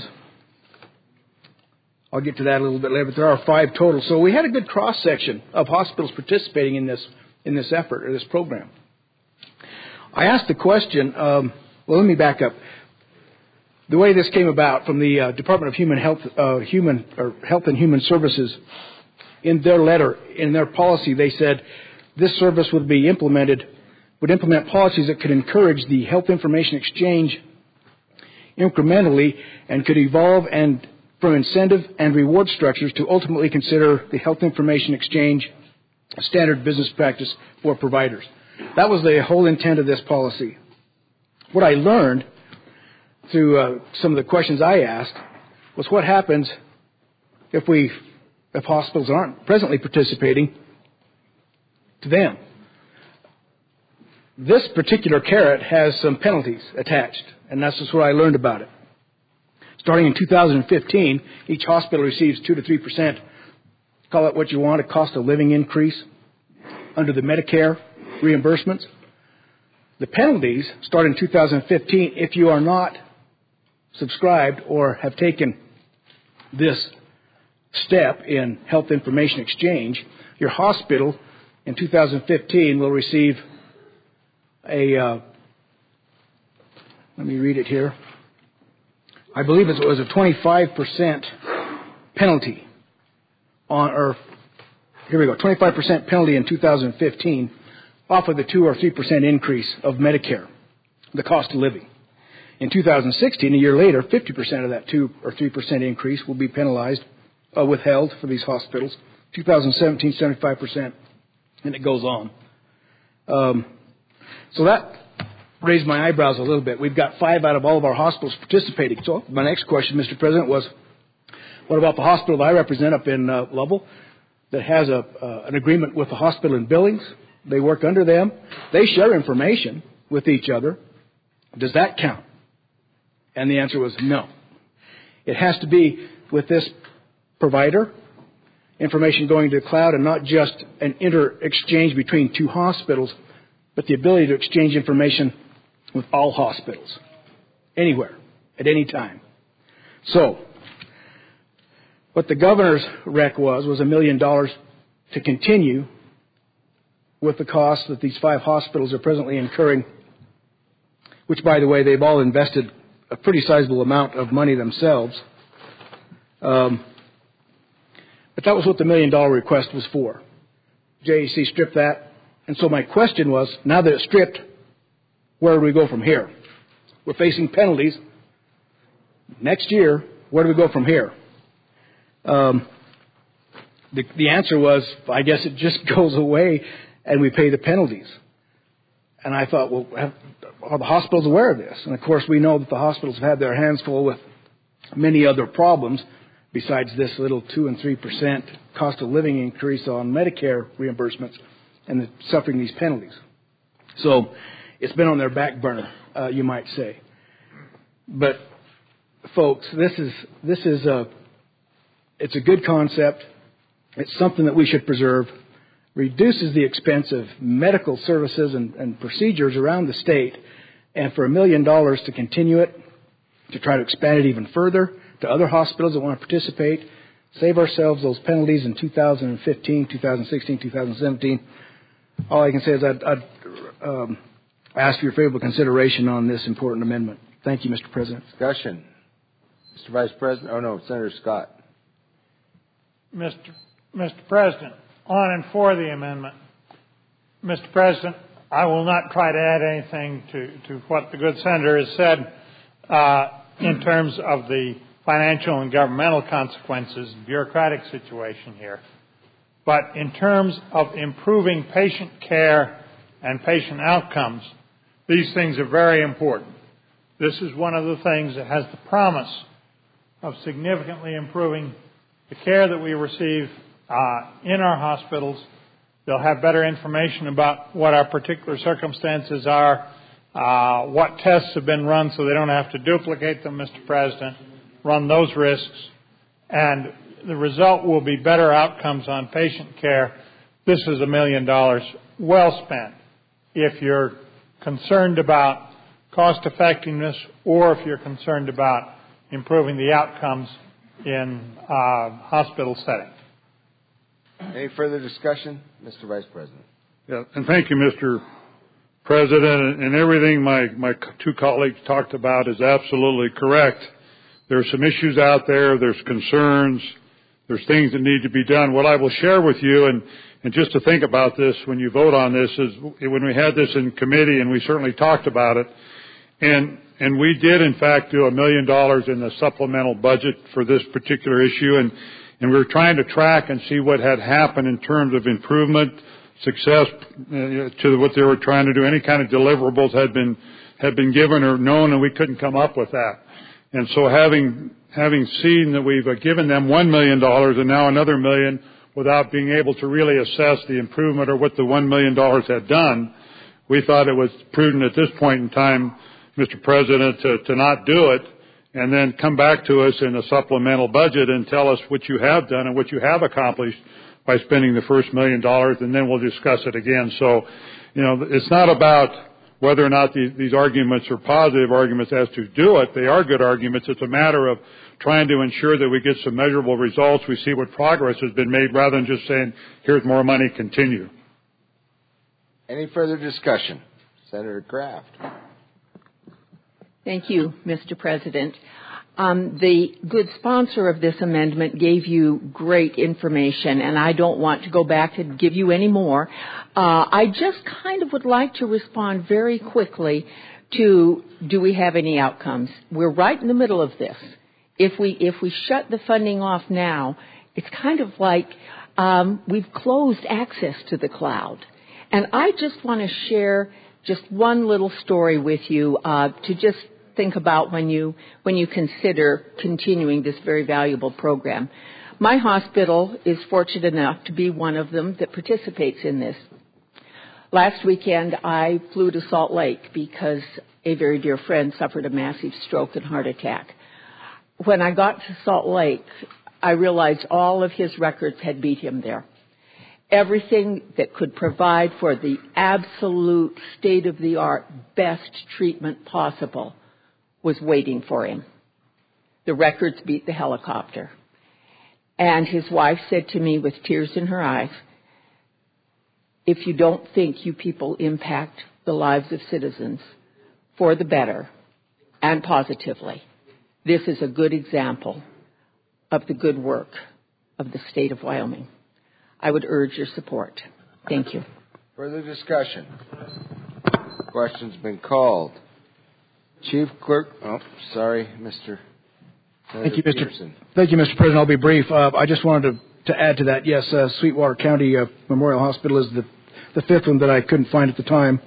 I'll get to that a little bit later, but there are five total. So we had a good cross-section of hospitals participating in this in this effort, or this program. I asked the question, um, well, let me back up. The way this came about from the uh, Department of Human Health, uh, Human or Health and Human Services, in their letter, in their policy, they said this service would be implemented, would implement policies that could encourage the health information exchange incrementally and could evolve and from incentive and reward structures to ultimately consider the health information exchange a standard business practice for providers. That was the whole intent of this policy. What I learned through uh, some of the questions I asked was what happens if we, if hospitals aren't presently participating to them. This particular carrot has some penalties attached, and that's just what I learned about it. Starting in two thousand fifteen, each hospital receives two to three percent, call it what you want, a cost of living increase under the Medicare reimbursements. The penalties start in two thousand fifteen if you are not subscribed or have taken this step in health information exchange. Your hospital in two thousand fifteen will receive a, uh, let me read it here. I believe it was a twenty-five percent penalty on, or here we go, twenty-five percent penalty in two thousand fifteen off of the two or three percent increase of Medicare, the cost of living. In two thousand sixteen, a year later, fifty percent of that two or three percent increase will be penalized, uh, withheld for these hospitals. two thousand seventeen, seventy-five percent, and it goes on. Um, so that raised my eyebrows a little bit. We've got five out of all of our hospitals participating. So my next question, Mister President, was what about the hospital that I represent up in uh, Lovell that has a uh, an agreement with the hospital in Billings? They work under them. They share information with each other. Does that count? And the answer was no. It has to be with this provider, information going to the cloud, and not just an inter-exchange between two hospitals, but the ability to exchange information with all hospitals, anywhere, at any time. So, what the governor's rec was, was a million dollars to continue with the costs that these five hospitals are presently incurring, which, by the way, they've all invested a pretty sizable amount of money themselves. Um, but that was what the million dollar request was for. J E C stripped that. And so my question was, now that it's stripped, where do we go from here? We're facing penalties. Next year, where do we go from here? Um, the, the answer was, I guess it just goes away and we pay the penalties. And I thought, well, have, are the hospitals aware of this? And of course, we know that the hospitals have had their hands full with many other problems besides this little two and three percent cost of living increase on Medicare reimbursements and the, suffering these penalties. So it's been on their back burner, uh, you might say. But folks, this is this is a it's a good concept. It's something that we should preserve. Reduces the expense of medical services and, and procedures around the state, and for a million dollars to continue it, to try to expand it even further to other hospitals that want to participate, save ourselves those penalties in two thousand fifteen, two thousand sixteen, two thousand seventeen. All I can say is I'd, I'd um, ask for your favorable consideration on this important amendment. Thank you, Mister President. Discussion. Mister Vice President. Oh, no, Senator Scott. Mister Mister President, on and for the amendment. Mister President, I will not try to add anything to, to what the good senator has said uh, in terms of the financial and governmental consequences, bureaucratic situation here. But in terms of improving patient care and patient outcomes, these things are very important. This is one of the things that has the promise of significantly improving the care that we receive uh, in our hospitals. They'll have better information about what our particular circumstances are, uh, what tests have been run so they don't have to duplicate them, Mister President, run those risks, and the result will be better outcomes on patient care. This is a million dollars well spent if you're concerned about cost effectiveness or if you're concerned about improving the outcomes in uh, hospital setting. Any further discussion? Mister Vice President. Yeah, and thank you, Mister President. And everything my, my two colleagues talked about is absolutely correct. There are some issues out there. There's concerns. There's things that need to be done. What I will share with you, and, and just to think about this when you vote on this, is when we had this in committee, and we certainly talked about it, and and we did, in fact, do a million dollars in the supplemental budget for this particular issue, and, and we were trying to track and see what had happened in terms of improvement, success uh, to what they were trying to do. Any kind of deliverables had been had been given or known, and we couldn't come up with that. And so having having seen that we've given them one million dollars and now another million without being able to really assess the improvement or what the one million dollars had done, we thought it was prudent at this point in time, Mister President, to, to not do it and then come back to us in a supplemental budget and tell us what you have done and what you have accomplished by spending the first million dollars, and then we'll discuss it again. So, you know, it's not about whether or not these, these arguments are positive arguments as to do it. They are good arguments. It's a matter of trying to ensure that we get some measurable results. We see what progress has been made rather than just saying, here's more money, continue. Any further discussion? Senator Kraft. Thank you, Mister President. Um, the good sponsor of this amendment gave you great information, and I don't want to go back and give you any more. Uh, I just kind of would like to respond very quickly to, do we have any outcomes? We're right in the middle of this. If we if we shut the funding off now, it's kind of like um, we've closed access to the cloud. And I just want to share just one little story with you uh, to just think about when you when you consider continuing this very valuable program. My hospital is fortunate enough to be one of them that participates in this. Last weekend, I flew to Salt Lake because a very dear friend suffered a massive stroke and heart attack. When I got to Salt Lake, I realized all of his records had beat him there. Everything that could provide for the absolute state-of-the-art best treatment possible was waiting for him. The records beat the helicopter. And his wife said to me with tears in her eyes, if you don't think you people impact the lives of citizens for the better and positively, this is a good example of the good work of the state of Wyoming. I would urge your support. Thank you. Further discussion? Question's been called. Chief Clerk, oh, sorry, Mister Senator Thank you, Mister Peterson. Thank you, Mister President. I'll be brief. Uh, I just wanted to, to add to that. Yes, uh, Sweetwater County uh, Memorial Hospital is the, the fifth one that I couldn't find at the time.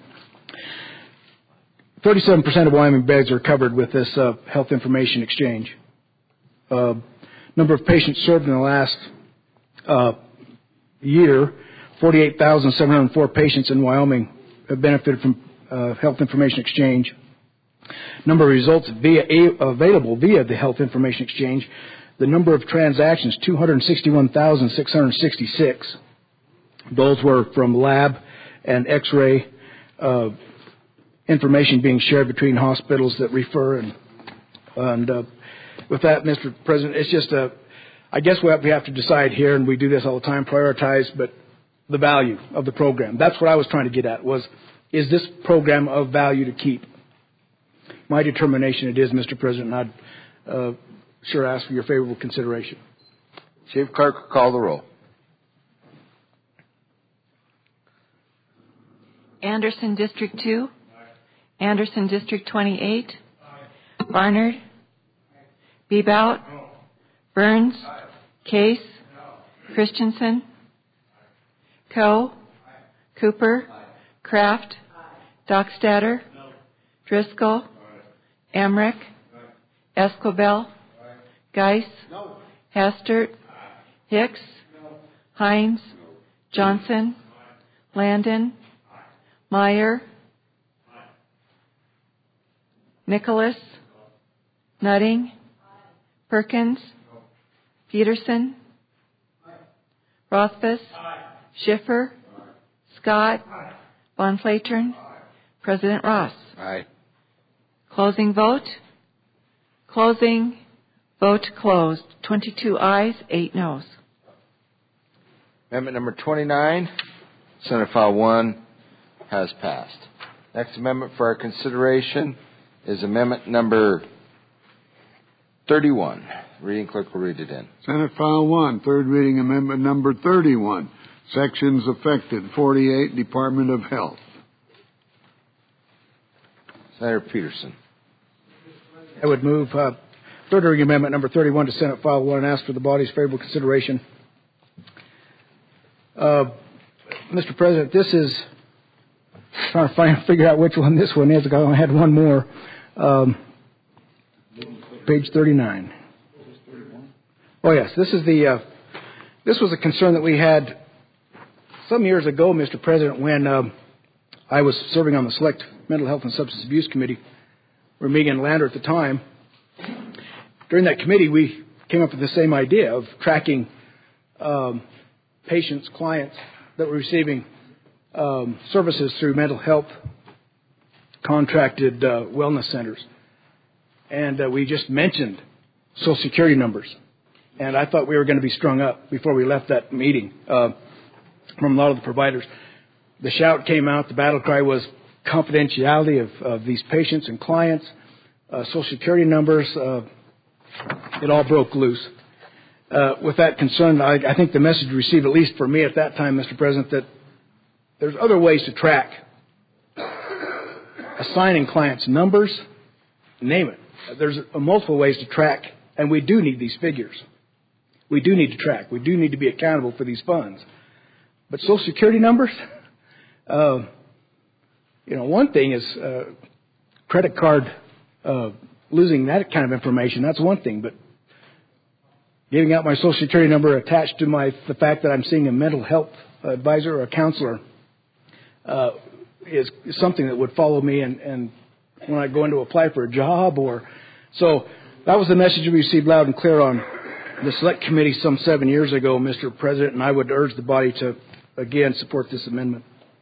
thirty-seven percent of Wyoming beds are covered with this uh, health information exchange. Uh, number of patients served in the last uh, year, forty-eight thousand seven hundred four patients in Wyoming have benefited from uh, health information exchange. Number of results via, available via the health information exchange, the number of transactions, two hundred sixty-one thousand six hundred sixty-six. Those were from lab and x-ray uh, information being shared between hospitals that refer. And, and uh, with that, Mister President, it's just a, I guess what we have to decide here, and we do this all the time, prioritize, but the value of the program. That's what I was trying to get at, was, is this program of value to keep? My determination it is, Mister President, and I'd uh, sure ask for your favorable consideration. Chief Clerk, call the roll. Anderson District two. Aye. Anderson District twenty-eight. Aye. Barnard. Aye. Bebout. No. Burns. Aye. Case. No. Christensen. Aye. Coe. Aye. Cooper. Aye. Kraft. Aye. Dockstader. No. Driscoll. Aye. Emmerich. Aye. Escobel. Aye. Geis. No. Hastert. Aye. Hicks. No. Hines. No. Johnson. Aye. Landon. Aye. Meyer. Aye. Nicholas. No. Nutting. Aye. Perkins. No. Peterson. Aye. Rothfuss. Aye. Schiffer. Aye. Scott. Aye. Von Flatern. Aye. President Ross. Aye. Closing vote. Closing. Vote closed. twenty-two ayes, eight noes. Amendment number twenty-nine, Senate File one, has passed. Next amendment for our consideration is amendment number thirty-one. Reading clerk will read it in. Senate File one, third reading amendment number thirty-one. Sections affected, forty-eight, Department of Health. Senator Peterson. I would move uh, third reading amendment number thirty-one to Senate File one and ask for the body's favorable consideration. Uh, Mister President, this is trying to find, figure out which one this one is. I only had one more. Um, page thirty-nine. Oh yes, this is the. Uh, this was a concern that we had some years ago, Mister President, when um, I was serving on the Select Mental Health and Substance Abuse Committee. We were meeting in Lander at the time. During that committee, we came up with the same idea of tracking um, patients, clients that were receiving um, services through mental health contracted uh, wellness centers. And uh, we just mentioned Social Security numbers. And I thought we were going to be strung up before we left that meeting uh, from a lot of the providers. The shout came out. The battle cry was confidentiality of, of these patients and clients, uh, Social Security numbers. Uh, it all broke loose. Uh, with that concern, I, I think the message received, at least for me at that time, Mister President, that there's other ways to track assigning clients numbers, name it. There's uh, multiple ways to track, and we do need these figures. We do need to track. We do need to be accountable for these funds. But Social Security numbers, uh, you know, one thing is uh, credit card, uh, losing that kind of information, that's one thing. But giving out my Social Security number attached to my the fact that I'm seeing a mental health advisor or a counselor uh, is, is something that would follow me and, and when I go in to apply for a job. Or so that was the message we received loud and clear on the Select Committee some seven years ago, Mister President, and I would urge the body to, again, support this amendment.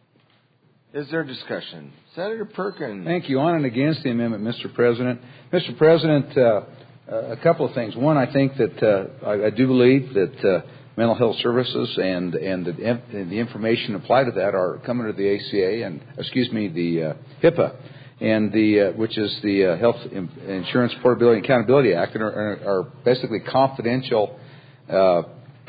Is there discussion? Senator Perkins. Thank you. On and against the amendment, Mister President. Mister President, uh, uh, a couple of things. One, I think that uh, I, I do believe that uh, mental health services and and the, and the information applied to that are coming to the A C A and, excuse me, the uh, HIPAA, and the uh, which is the uh, Health Insurance Portability and Accountability Act, and are, are basically confidential uh,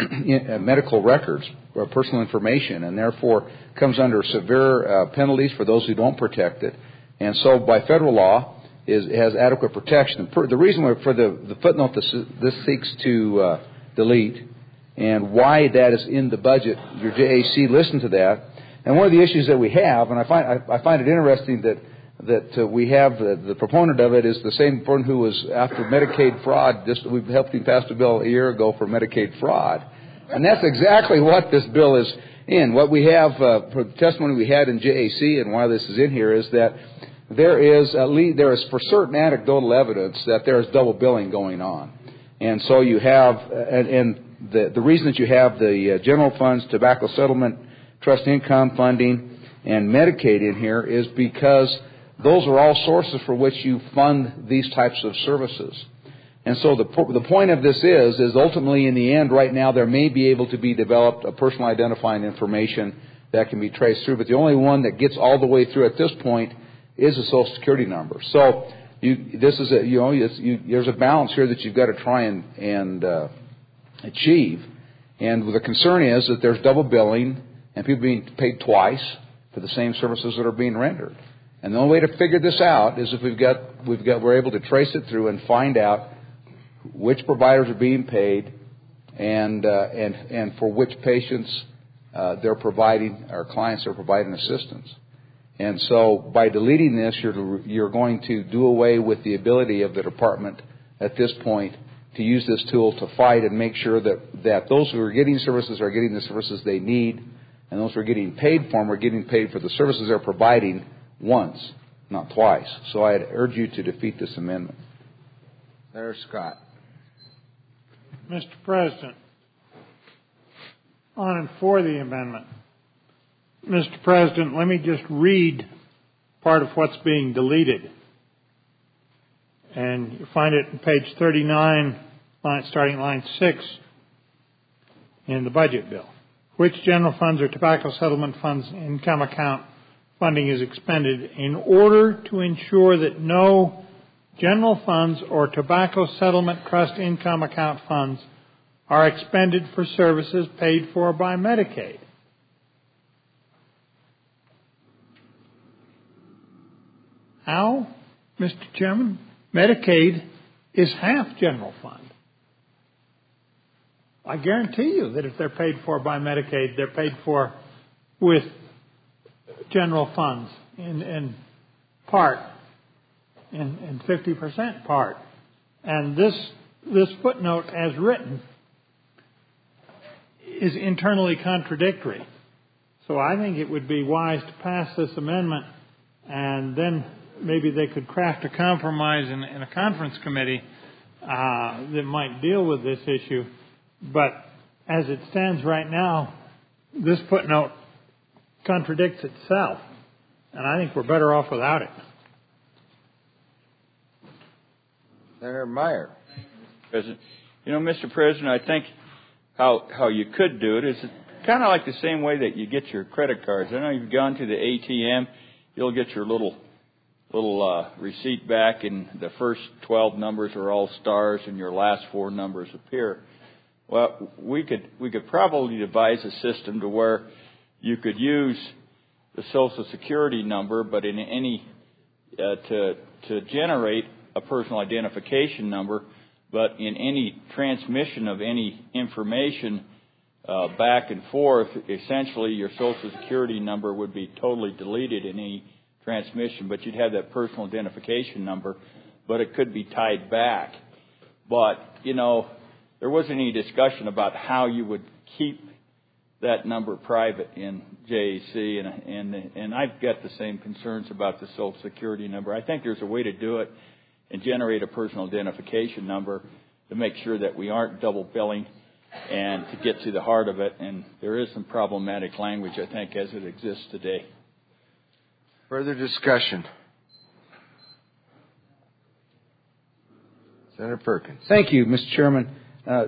medical records or personal information, and therefore comes under severe uh, penalties for those who don't protect it. And so, by federal law, is has adequate protection. The reason for the, the footnote this, this seeks to uh, delete, and why that is in the budget, your J A C listened to that. And one of the issues that we have, and I find I, I find it interesting that that uh, we have uh, the proponent of it is the same person who was after Medicaid fraud. Just we helped him pass a bill a year ago for Medicaid fraud, and that's exactly what this bill is in. What we have uh, for the testimony we had in J A C, and why this is in here, is that there is at least there is for certain anecdotal evidence that there is double billing going on, and so you have uh, and, and the the reason that you have the uh, general funds, tobacco settlement, trust income funding, and Medicaid in here is because those are all sources for which you fund these types of services. And so the the point of this is, is ultimately in the end right now there may be able to be developed a personal identifying information that can be traced through, but the only one that gets all the way through at this point is a Social Security number. So you, this is a, you know, it's, you, there's a balance here that you've got to try and, and uh, achieve. And the concern is that there's double billing and people being paid twice for the same services that are being rendered. And the only way to figure this out is if we've got, we've got, we're able to trace it through and find out which providers are being paid and, uh, and, and for which patients uh, they're providing, our clients are providing assistance. And so by deleting this, you're, you're going to do away with the ability of the department at this point to use this tool to fight and make sure that, that those who are getting services are getting the services they need, and those who are getting paid for them are getting paid for the services they're providing once, not twice. So I'd urge you to defeat this amendment. Senator Scott. Mister President, on and for the amendment. Mister President, let me just read part of what's being deleted. And you find it on page thirty-nine line, starting line six in the budget bill. Which general funds or tobacco settlement funds income account funding is expended in order to ensure that no general funds or tobacco settlement trust income account funds are expended for services paid for by Medicaid. How, Mister Chairman? Medicaid is half general fund. I guarantee you that if they're paid for by Medicaid, they're paid for with general funds in, in part, in, in fifty percent part. And this, this footnote as written is internally contradictory. So I think it would be wise to pass this amendment, and then maybe they could craft a compromise in, in a conference committee uh, that might deal with this issue. But as it stands right now, this footnote contradicts itself, and I think we're better off without it. Senator Meyer. President. You know, Mister President, I think how how you could do it is kind of like the same way that you get your credit cards. I know you've gone to the A T M, you'll get your little little uh, receipt back, and the first twelve numbers are all stars, and your last four numbers appear. Well, we could we could probably devise a system to where you could use the Social Security number, but in any uh, to to generate a personal identification number, but in any transmission of any information uh, back and forth, essentially your Social Security number would be totally deleted in any transmission, but you'd have that personal identification number, but it could be tied back. But, you know, there wasn't any discussion about how you would keep that number private in J A C, and, and, and I've got the same concerns about the Social Security number. I think there's a way to do it and generate a personal identification number to make sure that we aren't double billing and to get to the heart of it. And there is some problematic language, I think, as it exists today. Further discussion. Senator Perkins. Thank you, Mister Chairman. Uh,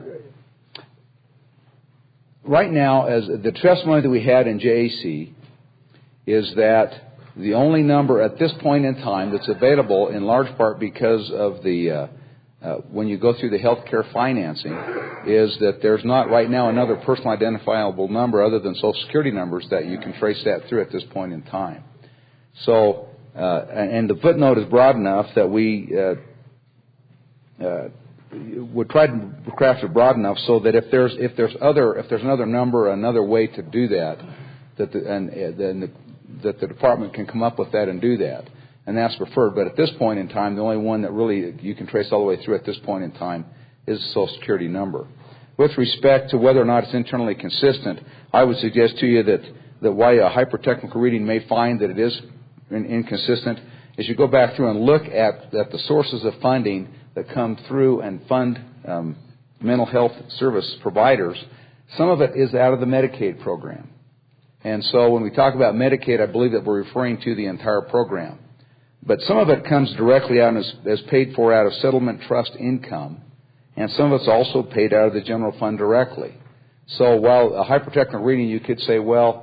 right now, as the testimony that we had in J A C is that the only number at this point in time that's available, in large part because of the uh, uh, when you go through the health care financing, is that there's not right now another personal identifiable number other than Social Security numbers that you can trace that through at this point in time. So, uh, and the footnote is broad enough that we uh, uh, would try to craft it broad enough so that if there's if there's other if there's another number, another way to do that, that the, and then the, that the department can come up with that and do that, and that's preferred. But at this point in time, the only one that really you can trace all the way through at this point in time is the Social Security number. With respect to whether or not it's internally consistent, I would suggest to you that that why a hypertechnical reading may find that it is inconsistent is you go back through and look at, at the sources of funding that come through and fund um, mental health service providers. Some of it is out of the Medicaid program. And so when we talk about Medicaid, I believe that we're referring to the entire program. But some of it comes directly out as, as paid for out of settlement trust income, and some of it's also paid out of the general fund directly. So while a hypertechnical reading, you could say, well,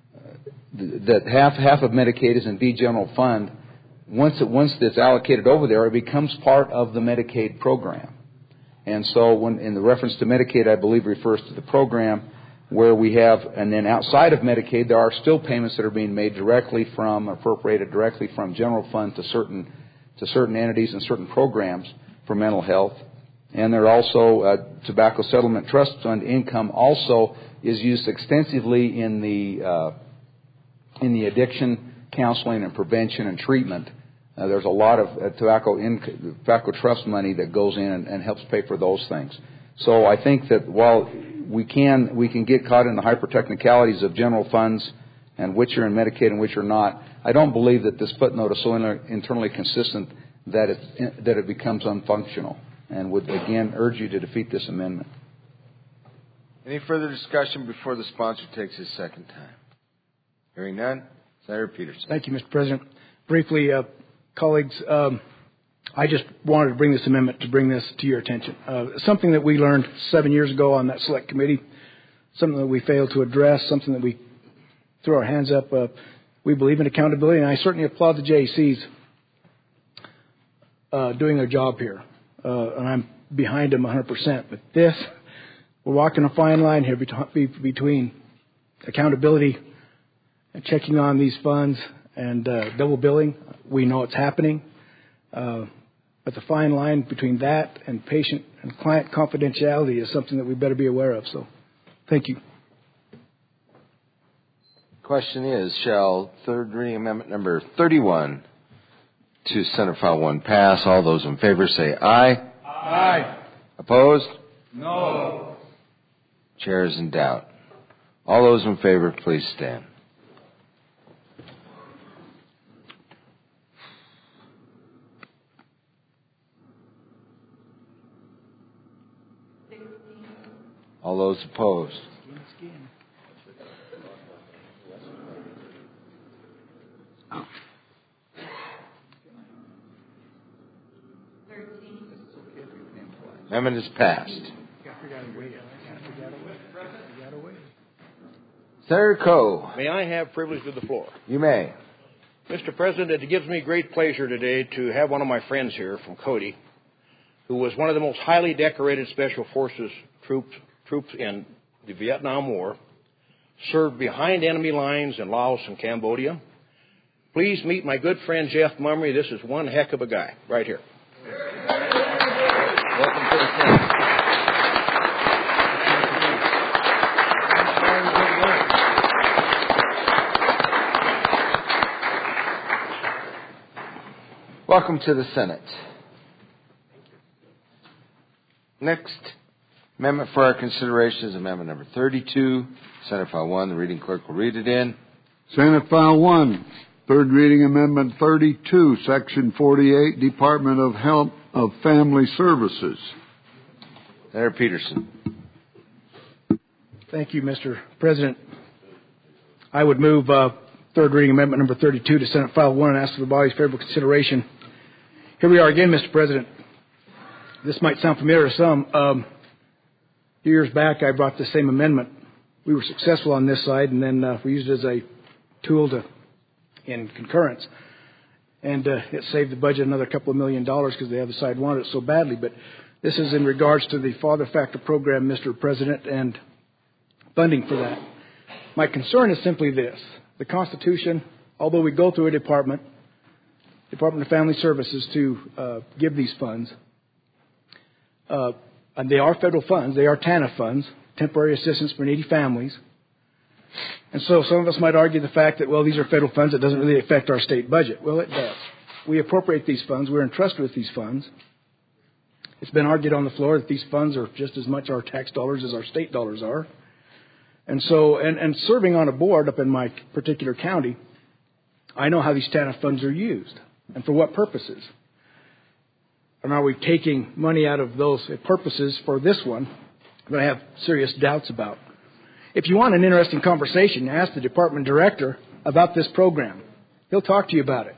that half half of Medicaid is indeed general fund. Once it once it's allocated over there, it becomes part of the Medicaid program. And so, when in the reference to Medicaid, I believe refers to the program where we have, and then outside of Medicaid, there are still payments that are being made directly from, appropriated directly from general fund to certain to certain entities and certain programs for mental health. And there are also uh, tobacco settlement trust fund income also is used extensively in the uh, in the addiction counseling and prevention and treatment. Uh, there's a lot of uh, tobacco in, tobacco trust money that goes in and, and helps pay for those things. So I think that while we can we can get caught in the hyper-technicalities of general funds and which are in Medicaid and which are not, I don't believe that this footnote is so inter- internally consistent that it that it becomes unfunctional, and would again urge you to defeat this amendment. Any further discussion before the sponsor takes his second time? Hearing none, Senator Peterson. Thank you, Mister President. Briefly, uh, colleagues, um, I just wanted to bring this amendment to bring this to your attention. Uh, something that we learned seven years ago on that select committee, something that we failed to address, something that we threw our hands up. Uh, we believe in accountability, and I certainly applaud the J E Cs uh, doing their job here, uh, and I'm behind them one hundred percent. But this, we're walking a fine line here between accountability and checking on these funds and uh, double billing. We know it's happening. Uh, but the fine line between that and patient and client confidentiality is something that we better be aware of. So, thank you. Question is, shall third reading amendment number thirty-one to Senate File one pass? All those in favor say aye. Aye. Opposed? No. Chair is in doubt. All those in favor, please stand. All those opposed? Amendment is passed. Senator Coe. May I have privilege of the floor? You may. Mister President, it gives me great pleasure today to have one of my friends here from Cody, who was one of the most highly decorated Special Forces troops, troops in the Vietnam War, served behind enemy lines in Laos and Cambodia. Please meet my good friend Jeff Mummery. This is one heck of a guy right here. Welcome to the Senate. Welcome to the Senate. Next amendment for our consideration is amendment number thirty-two, Senate File one. The reading clerk will read it in. Senate File one, third reading amendment thirty-two, Section forty-eight, Department of Health of Family Services. Senator Peterson. Thank you, Mister President. I would move uh, third reading amendment number thirty-two to Senate File one and ask for the body's favorable consideration. Here we are again, Mister President. This might sound familiar to some. Um, a few years back, I brought the same amendment. We were successful on this side, and then uh, we used it as a tool to in concurrence. And uh, it saved the budget another couple of million dollars because the other side wanted it so badly. But this is in regards to the Father Factor program, Mister President, and funding for that. My concern is simply this. The Constitution, although we go through a department, Department of Family Services, to uh, give these funds, uh, and they are federal funds. They are T A N F funds, Temporary Assistance for Needy Families. And so some of us might argue the fact that, well, these are federal funds. It doesn't really affect our state budget. Well, it does. We appropriate these funds. We're entrusted with these funds. It's been argued on the floor that these funds are just as much our tax dollars as our state dollars are. And so, and, and serving on a board up in my particular county, I know how these T A N F funds are used and for what purposes. And are we taking money out of those purposes for this one that I have serious doubts about? If you want an interesting conversation, ask the department director about this program. He'll talk to you about it.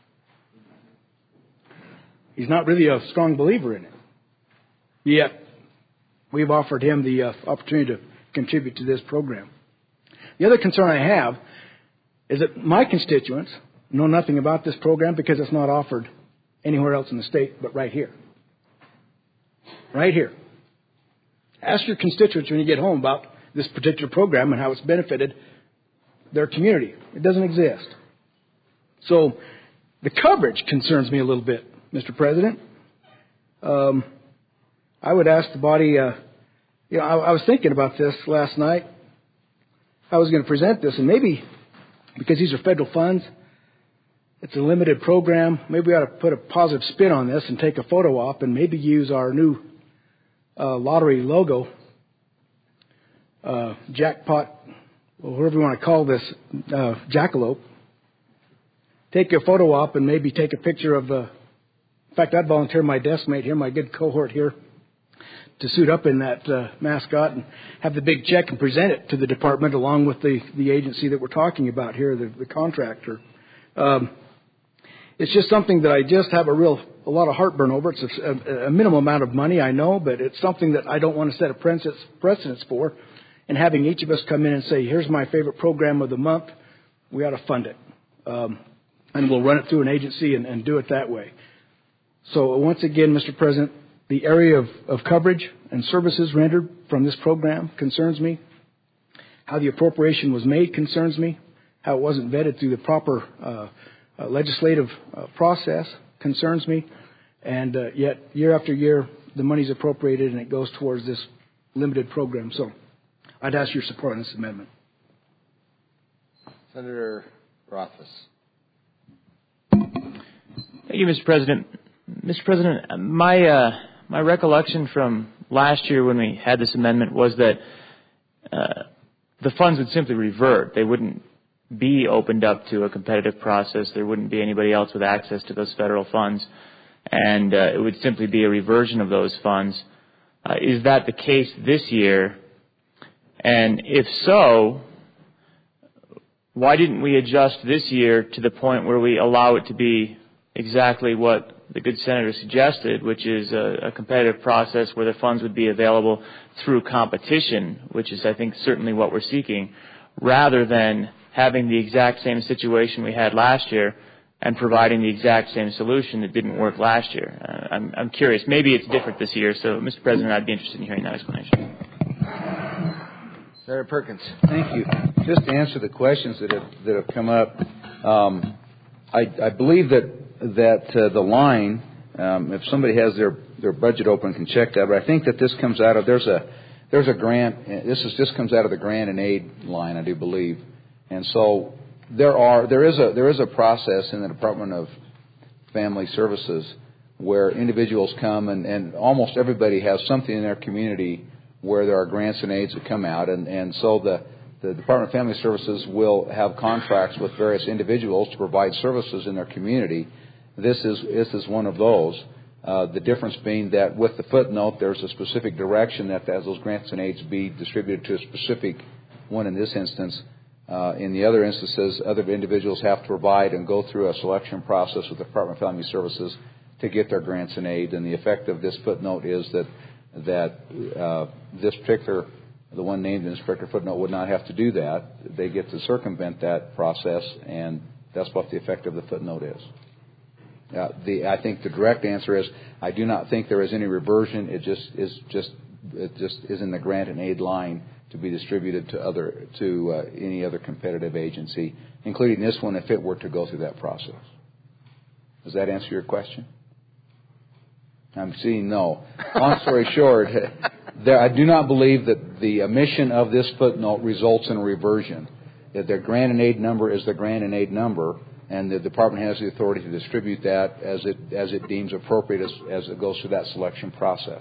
He's not really a strong believer in it. Yet, we've offered him the uh, opportunity to contribute to this program. The other concern I have is that my constituents know nothing about this program because it's not offered anywhere else in the state but right here. Right here. Ask your constituents when you get home about this particular program and how it's benefited their community. It doesn't exist. So the coverage concerns me a little bit, Mister President. Um, I would ask the body, uh, you know, I, I was thinking about this last night. I was going to present this, and maybe because these are federal funds, it's a limited program, maybe we ought to put a positive spin on this and take a photo op and maybe use our new uh, lottery logo, uh, jackpot, or whatever you want to call this, uh, jackalope. Take a photo op and maybe take a picture of, uh, in fact, I'd volunteer my desk mate here, my good cohort here, to suit up in that uh, mascot and have the big check and present it to the department along with the, the agency that we're talking about here, the, the contractor. Um, it's just something that I just have a real, a lot of heartburn over. It's a, a minimal amount of money, I know, but it's something that I don't want to set a precedence, precedence for. And having each of us come in and say, here's my favorite program of the month, we ought to fund it. Um, and we'll run it through an agency and, and do it that way. So once again, Mister President, the area of, of coverage and services rendered from this program concerns me. How the appropriation was made concerns me. How it wasn't vetted through the proper uh, uh, legislative uh, process concerns me. And uh, yet, year after year, the money's appropriated and it goes towards this limited program. So I'd ask your support on this amendment. Senator Rothfuss. Thank you, Mister President. Mister President, my uh, my recollection from last year when we had this amendment was that uh, the funds would simply revert. They wouldn't be opened up to a competitive process. There wouldn't be anybody else with access to those federal funds, and uh, it would simply be a reversion of those funds. Uh, is that the case this year? And if so, why didn't we adjust this year to the point where we allow it to be exactly what the good senator suggested, which is a, a competitive process where the funds would be available through competition, which is, I think, certainly what we're seeking, rather than having the exact same situation we had last year and providing the exact same solution that didn't work last year. Uh, I'm, I'm curious. Maybe it's different this year, so, Mister President, I'd be interested in hearing that explanation. Senator Perkins. Thank you. Just to answer the questions that have, that have come up, um, I, I believe that that uh, the line, um, if somebody has their, their budget open, can check that. But I think that this comes out of there's a there's a grant. This is this comes out of the grant and aid line, I do believe. And so there are there is a there is a process in the Department of Family Services where individuals come and, and almost everybody has something in their community where there are grants and aids that come out, and, and so the the Department of Family Services will have contracts with various individuals to provide services in their community. This is this is one of those. Uh, the difference being that with the footnote, there's a specific direction that as those grants and aids be distributed to a specific one in this instance. Uh, in the other instances, other individuals have to provide and go through a selection process with the Department of Family Services to get their grants and aid. And the effect of this footnote is that that uh, this particular, the one named in this particular footnote, would not have to do that. They get to circumvent that process, and that's what the effect of the footnote is. Uh, the, I think the direct answer is I do not think there is any reversion. It just is just it just is in the grant and aid line to be distributed to other to uh, any other competitive agency, including this one, if it were to go through that process. Does that answer your question? I'm seeing no. Long story short, there, I do not believe that the omission of this footnote results in a reversion. That their grant and aid number is the grant and aid number, and the department has the authority to distribute that as it as it deems appropriate as, as it goes through that selection process.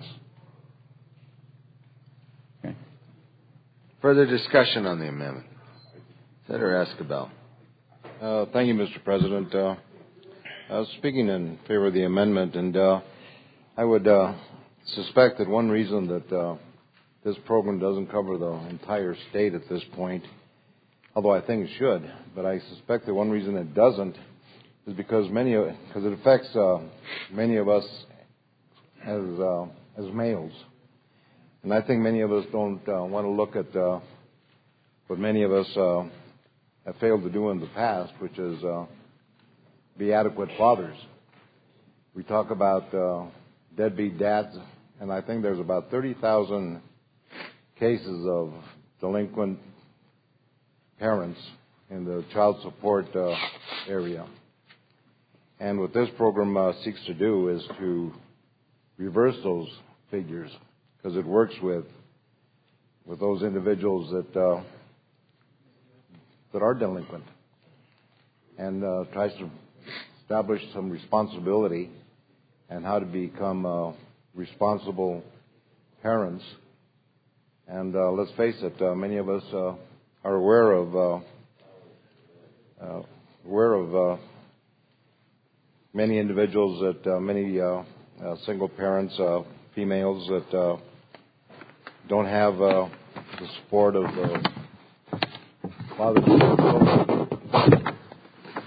Okay. Further discussion on the amendment. Senator Escabel. Uh, thank you, Mister President. Uh, I was speaking in favor of the amendment, and uh, I would uh, suspect that one reason that uh, this program doesn't cover the entire state at this point, although I think it should, but I suspect that one reason it doesn't is because many of, because it affects uh, many of us as uh, as males, and I think many of us don't uh, want to look at uh, what many of us uh, have failed to do in the past, which is uh, be adequate fathers. We talk about uh, deadbeat dads, and I think there's about thirty thousand cases of delinquent parents in the child support uh, area. And what this program uh, seeks to do is to reverse those figures, because it works with with those individuals that uh, that are delinquent, and uh, tries to establish some responsibility and how to become uh, responsible parents. And uh, let's face it, uh, many of us uh, are aware of uh, uh, aware of uh, many individuals that uh, many uh, uh, single parents, uh, females that uh, don't have uh, the support of uh, fathers.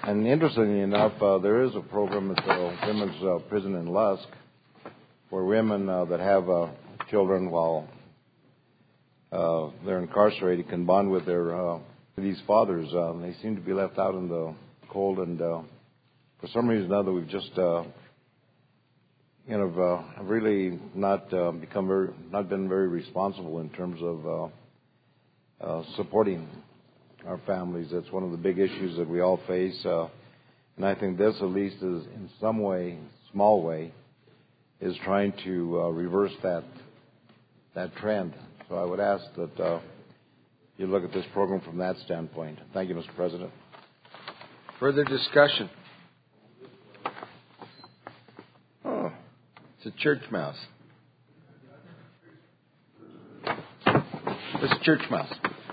And interestingly enough, uh, there is a program at the women's uh, prison in Lusk where women uh, that have uh, children while uh, they're incarcerated can bond with their uh, these fathers. Uh, they seem to be left out in the cold, and uh, for some reason or other, we've just uh, you know uh, really not uh, become very, not been very responsible in terms of uh, uh, supporting our families. That's one of the big issues that we all face, uh, and I think this, at least, is in some way, small way, is trying to uh, reverse that that trend. So I would ask that uh, you look at this program from that standpoint. Thank you, Mister President. Further discussion? Oh, it's a church mouse. It's a church mouse.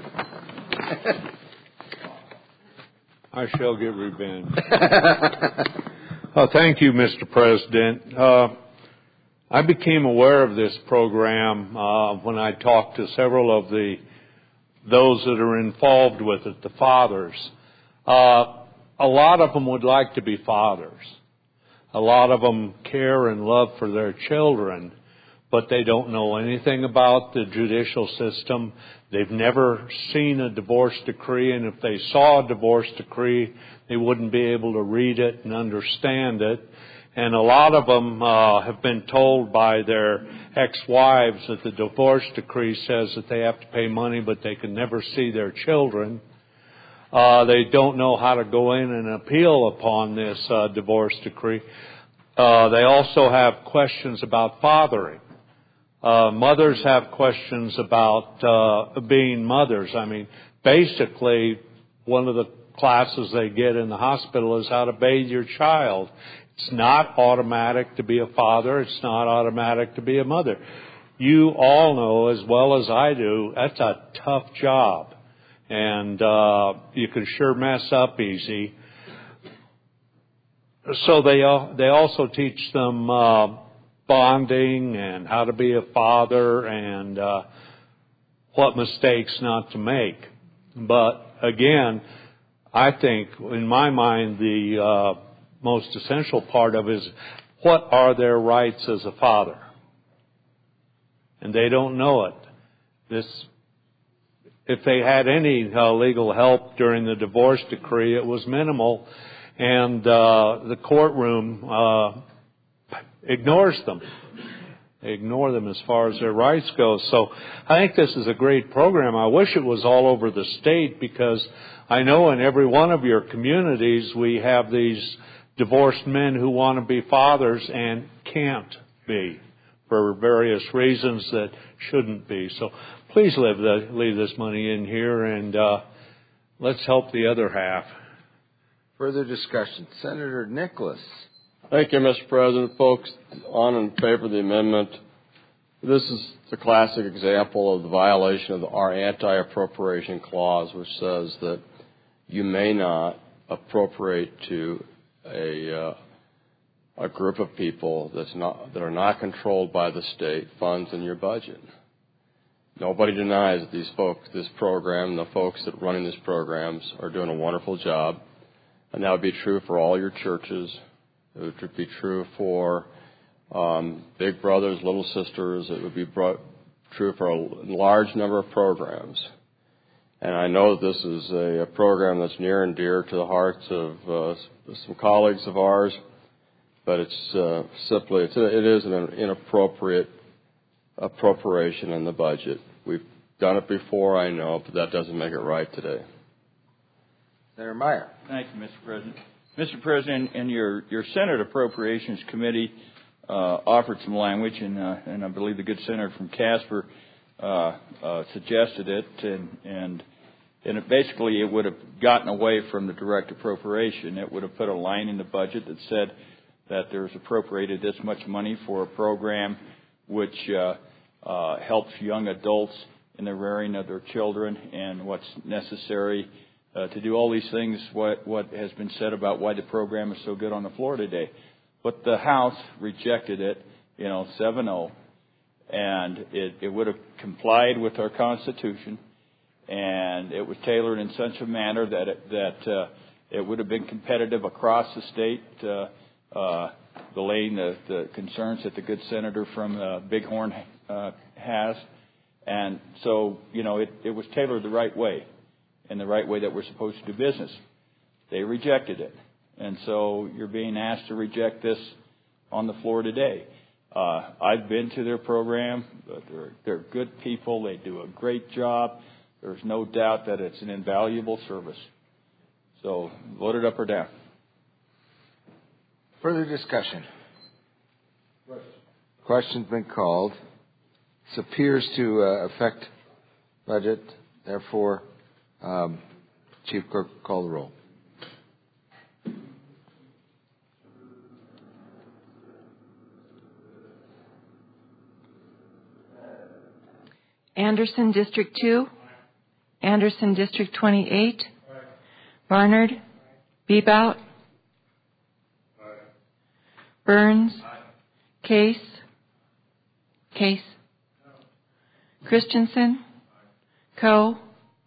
I shall get revenge. uh, thank you, Mister President. Uh, I became aware of this program uh, when I talked to several of the those that are involved with it, the fathers. Uh, a lot of them would like to be fathers. A lot of them care and love for their children, but they don't know anything about the judicial system. They've never seen a divorce decree, and if they saw a divorce decree, they wouldn't be able to read it and understand it. And a lot of them uh, have been told by their ex-wives that the divorce decree says that they have to pay money, but they can never see their children. Uh, they don't know how to go in and appeal upon this uh, divorce decree. Uh, they also have questions about fathering. Uh, mothers have questions about uh, being mothers. I mean, basically, one of the classes they get in the hospital is how to bathe your child. It's not automatic to be a father. It's not automatic to be a mother. You all know as well as I do, that's a tough job. And uh, you can sure mess up easy. So they uh, they also teach them uh, bonding and how to be a father and uh, what mistakes not to make. But again, I think in my mind the uh, most essential part of it is what are their rights as a father? And they don't know it. This, if they had any uh, legal help during the divorce decree, it was minimal, and uh, the courtroom uh, ignores them. They ignore them as far as their rights go. So I think this is a great program. I wish it was all over the state, because I know in every one of your communities we have these divorced men who want to be fathers and can't be for various reasons that shouldn't be. So please leave, the, leave this money in here, and uh, let's help the other half. Further discussion. Senator Nicholas. Thank you, Mister President. Folks, on and in favor of the amendment. This is the classic example of the violation of our anti-appropriation clause, which says that you may not appropriate to a uh, a group of people that's not that are not controlled by the state funds in your budget. Nobody denies that these folks, this program, the folks that are running these programs are doing a wonderful job, and that would be true for all your churches. It would be true for um, big brothers, little sisters. It would be brought, true for a large number of programs. And I know that this is a, a program that's near and dear to the hearts of uh, some colleagues of ours, but it's uh, simply, it's a, it is an inappropriate appropriation in the budget. We've done it before, I know, but that doesn't make it right today. Senator Meyer. Thank you, Mister President. Mister President, in your, your Senate Appropriations Committee uh, offered some language, and, uh, and I believe the good senator from Casper uh, uh, suggested it, and, and and it basically it would have gotten away from the direct appropriation. It would have put a line in the budget that said that there's appropriated this much money for a program which uh, uh, helps young adults in the rearing of their children and what's necessary uh, to do all these things, what, what has been said about why the program is so good on the floor today. But the House rejected it, you know, seven oh, and it, it would have complied with our Constitution, and it was tailored in such a manner that it, that uh, It would have been competitive across the state, uh, uh, allaying the, the concerns that the good senator from uh, Bighorn uh, has. And so, you know, it, it was tailored the right way, in the right way that we're supposed to do business. They rejected it. And so you're being asked to reject this on the floor today. Uh, I've been to their program. They're, they're good people. They do a great job. There's no doubt that it's an invaluable service. So vote it up or down. Further discussion? Question's been called. This appears to uh, affect budget. Therefore, um, Chief Clerk, call the roll. Anderson District two, Anderson District twenty-eight, Barnard, Bebout, Burns, Case, Case, Christensen, Coe,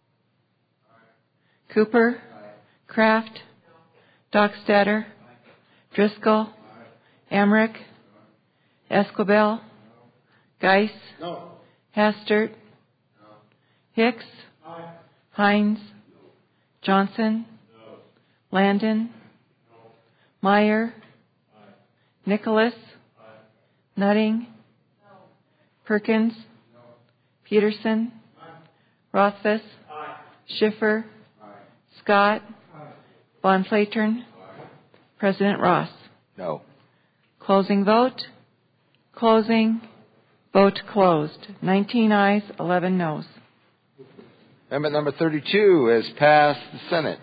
Cooper, Kraft, Dockstader, Driscoll, Emmerich, Esquivel, Geis, Hastert, Hicks, Hines, Johnson, Landon, Meyer, Nicholas, Nutting, Perkins, Peterson, Rothfuss, Schiffer, Scott, Von Flatern, President Ross. No. Closing vote. Closing. Vote closed. nineteen ayes, eleven noes. Amendment number thirty-two has passed the Senate.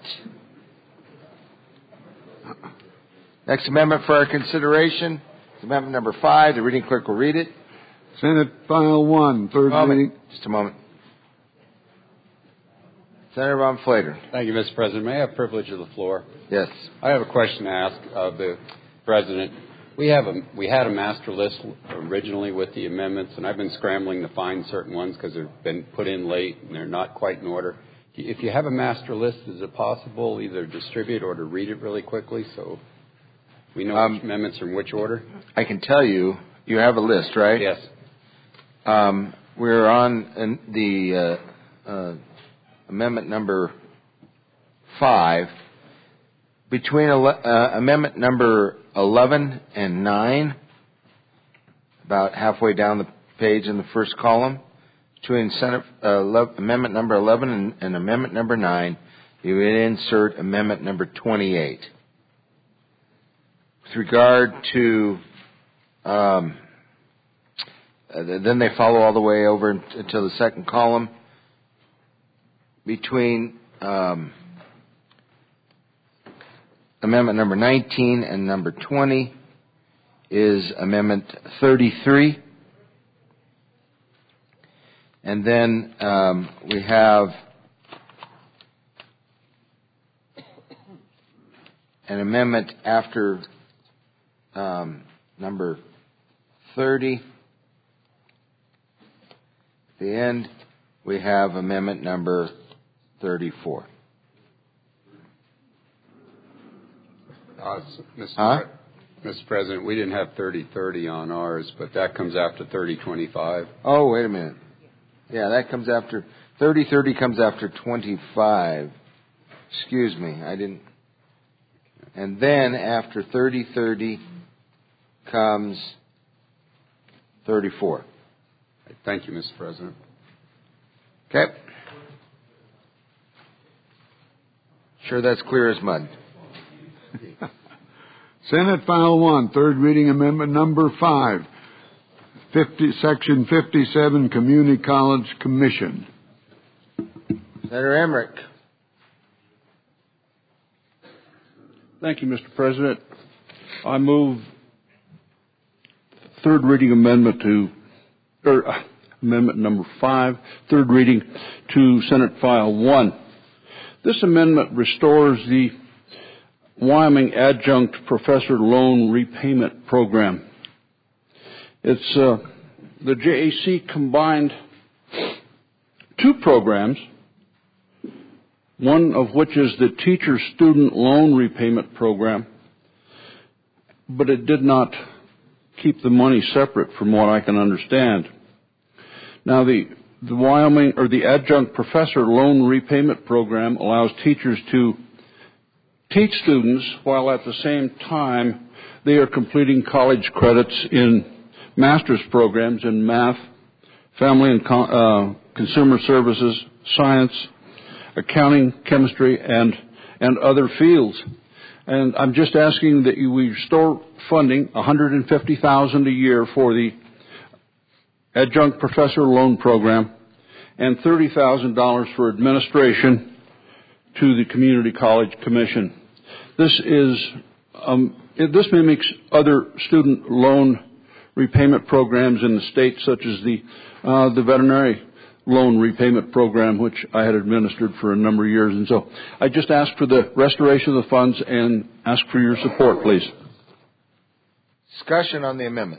Next amendment for our consideration is amendment number five. The reading clerk will read it. Senate File one, third reading. Just a moment. Senator Von Flatern. Thank you, Mister President. May I have privilege of the floor? Yes. I have a question to ask of the President. We have a we had a master list originally with the amendments, and I've been scrambling to find certain ones because they've been put in late and they're not quite in order. If you have a master list, is it possible either to distribute or to read it really quickly so we know um, which amendments are in which order? I can tell you, you have a list, right? Yes. Um, we're on the uh, uh, amendment number five. Between uh, amendment number eleven and nine, about halfway down the page in the first column, between Senate uh, amendment number eleven and, and amendment number nine, you would insert amendment number twenty-eight. With regard to, um, uh, then they follow all the way over until the second column. Between um, amendment number nineteen and number twenty is amendment thirty-three. And then um, we have an amendment after um, number thirty. At the end, we have amendment number thirty-four. Uh, Mister Huh? Pre- Mister President, we didn't have thirty thirty on ours, but that comes after thirty twenty-five. Oh, wait a minute. Yeah, that comes after, thirty thirty comes after twenty-five. Excuse me, I didn't. And then after thirty thirty comes thirty-four. Thank you, Mister President. Okay. Sure that's clear as mud. Senate File one, third reading amendment number five, fifty, Section fifty-seven, Community College Commission. Senator Emmerich. Thank you, Mister President. I move third reading amendment to, or uh, amendment number five, third reading to Senate File one. This amendment restores the Wyoming Adjunct Professor Loan Repayment Program. It's uh, the J A C combined two programs one of which is the Teacher Student Loan Repayment Program, but it did not keep the money separate from what I can understand. Now, the, the Wyoming, or the Adjunct Professor Loan Repayment Program allows teachers to teach students while at the same time they are completing college credits in master's programs in math, family and uh, consumer services, science, accounting, chemistry, and, and other fields. And I'm just asking that you, we restore funding, one hundred fifty thousand dollars a year for the Adjunct Professor Loan Program, and thirty thousand dollars for administration to the Community College Commission. This is um, it, this mimics other student loan repayment programs in the state, such as the uh, the veterinary loan repayment program, which I had administered for a number of years. And so I just ask for the restoration of the funds and ask for your support, please. Discussion on the amendment.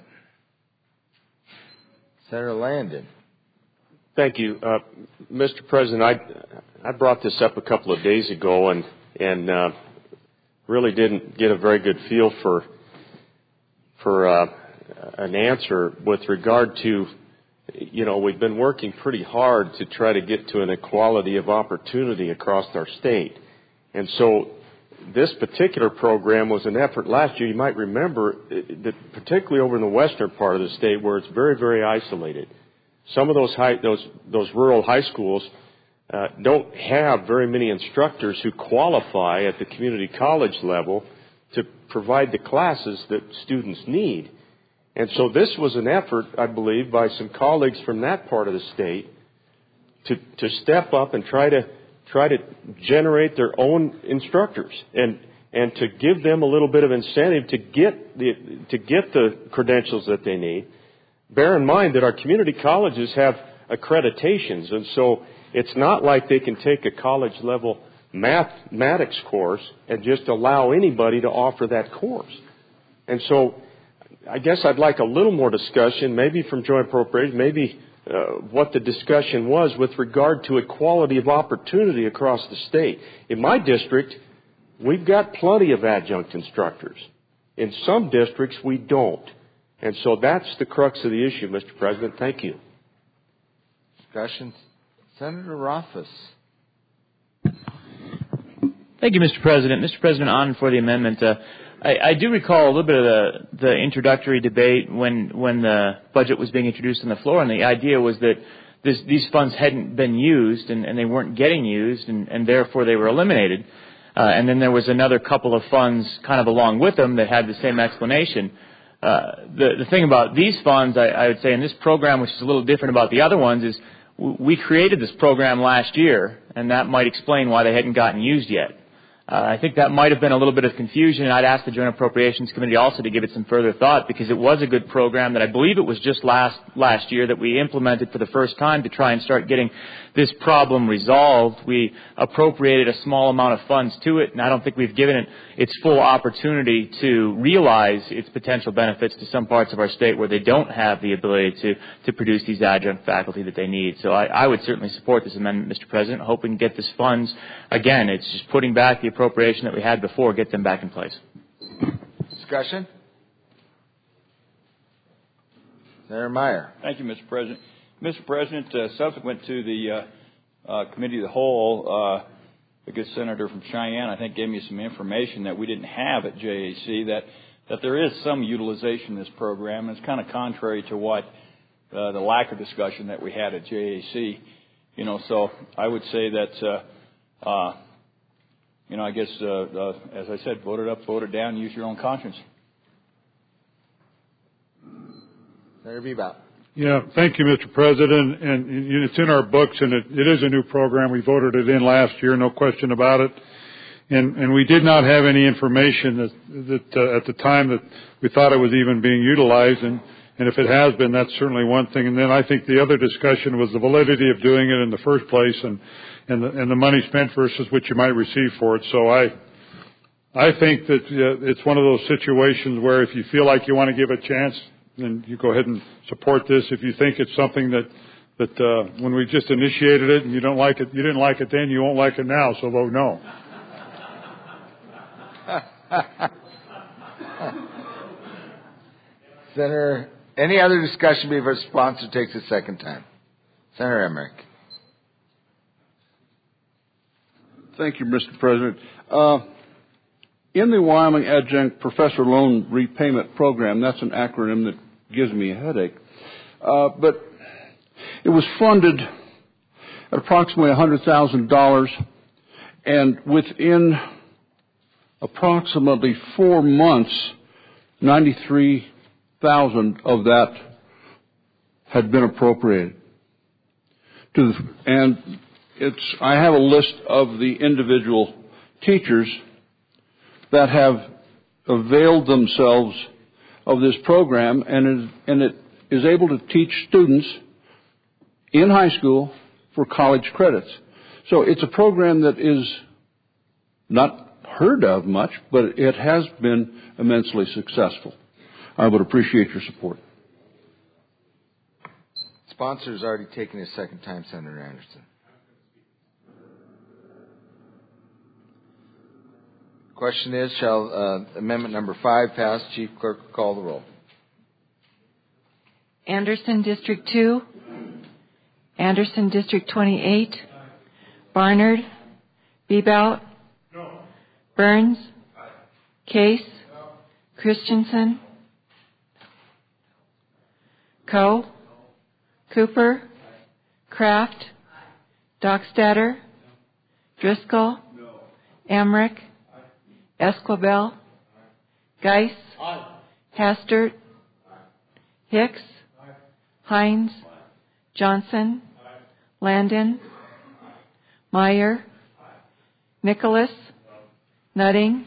Senator Landon. Thank you. Uh, Mister President, I, I brought this up a couple of days ago and, and uh, really didn't get a very good feel for, for uh, an answer with regard to, you know, we've been working pretty hard to try to get to an equality of opportunity across our state. And so this particular program was an effort last year. You might remember that particularly over in the western part of the state where it's very, very isolated. Some of those high, those, those rural high schools uh, don't have very many instructors who qualify at the community college level to provide the classes that students need. And so this was an effort, I believe, by some colleagues from that part of the state to, to step up and try to try to generate their own instructors and and to give them a little bit of incentive to get the to get the credentials that they need. Bear in mind that our community colleges have accreditations, and so it's not like they can take a college level mathematics course and just allow anybody to offer that course. And so I guess I'd like a little more discussion, maybe from Joint Appropriations, maybe uh, what the discussion was with regard to equality of opportunity across the state. In my district, we've got plenty of adjunct instructors. In some districts, we don't. And so that's the crux of the issue, Mister President. Thank you. Discussion. Senator Rothfuss. Thank you, Mister President. Mister President, on for the amendment. Uh, I, I do recall a little bit of the, the introductory debate when, when the budget was being introduced on the floor, and the idea was that this, these funds hadn't been used and, and they weren't getting used, and, and therefore they were eliminated. Uh, and then there was another couple of funds kind of along with them that had the same explanation. Uh, the, the thing about these funds, I, I would say, in this program, which is a little different about the other ones, is w- we created this program last year, and that might explain why they hadn't gotten used yet. Uh, I think that might have been a little bit of confusion, and I'd ask the Joint Appropriations Committee also to give it some further thought, because it was a good program that I believe it was just last last year that we implemented for the first time to try and start getting this problem resolved. We appropriated a small amount of funds to it, and I don't think we've given it its full opportunity to realize its potential benefits to some parts of our state where they don't have the ability to, to produce these adjunct faculty that they need. So I, I would certainly support this amendment, Mister President. Hope we can get this funds. Again, it's just putting back the appropriation that we had before, get them back in place. Discussion? Senator Meyer. Thank you, Mister President. Mister President, uh, subsequent to the uh, uh, Committee of the Whole, uh, the good senator from Cheyenne, I think, gave me some information that we didn't have at J A C, that, that there is some utilization of this program. And it's kind of contrary to what uh, the lack of discussion that we had at J A C. You know, so I would say that, uh, uh, you know, I guess, uh, uh, as I said, vote it up, vote it down, use your own conscience. Senator Bebout. Yeah, thank you, Mister President. And it's in our books, and it, it is a new program. We voted it in last year, no question about it. And, and we did not have any information that, that uh, at the time that we thought it was even being utilized. And, and if it has been, that's certainly one thing. And then I think the other discussion was the validity of doing it in the first place, and and the, and the money spent versus what you might receive for it. So I I think that uh, it's one of those situations where if you feel like you want to give a chance, then you go ahead and support this. If you think it's something that But uh, when we just initiated it and you don't like it, you didn't like it then, you won't like it now, so vote no. Senator, any other discussion before the sponsor takes a second time? Senator Emmerich. Thank you, Mister President. Uh, in the Wyoming Adjunct Professor Loan Repayment Program, that's an acronym that gives me a headache, uh, but it was funded at approximately one hundred thousand dollars, and within approximately four months, ninety-three thousand dollars of that had been appropriated. To the, and it's, I have a list of the individual teachers that have availed themselves of this program, and is, and it is able to teach students in high school for college credits. So it's a program that is not heard of much, but it has been immensely successful. I would appreciate your support. Sponsor's already taken his second time, Senator Anderson. Question is, shall uh, amendment number five pass? Chief Clerk will call the roll. Anderson, District two. Anderson, District twenty-eight. Barnard. Bebout. No. Burns. Case. No. Christensen. Coe. Cooper. Kraft. Dockstader. Driscoll. Emmerich. Esquibel. Geis. Hastert. Hicks. Hines. Johnson. Landon. Meyer. Nicholas. Nutting.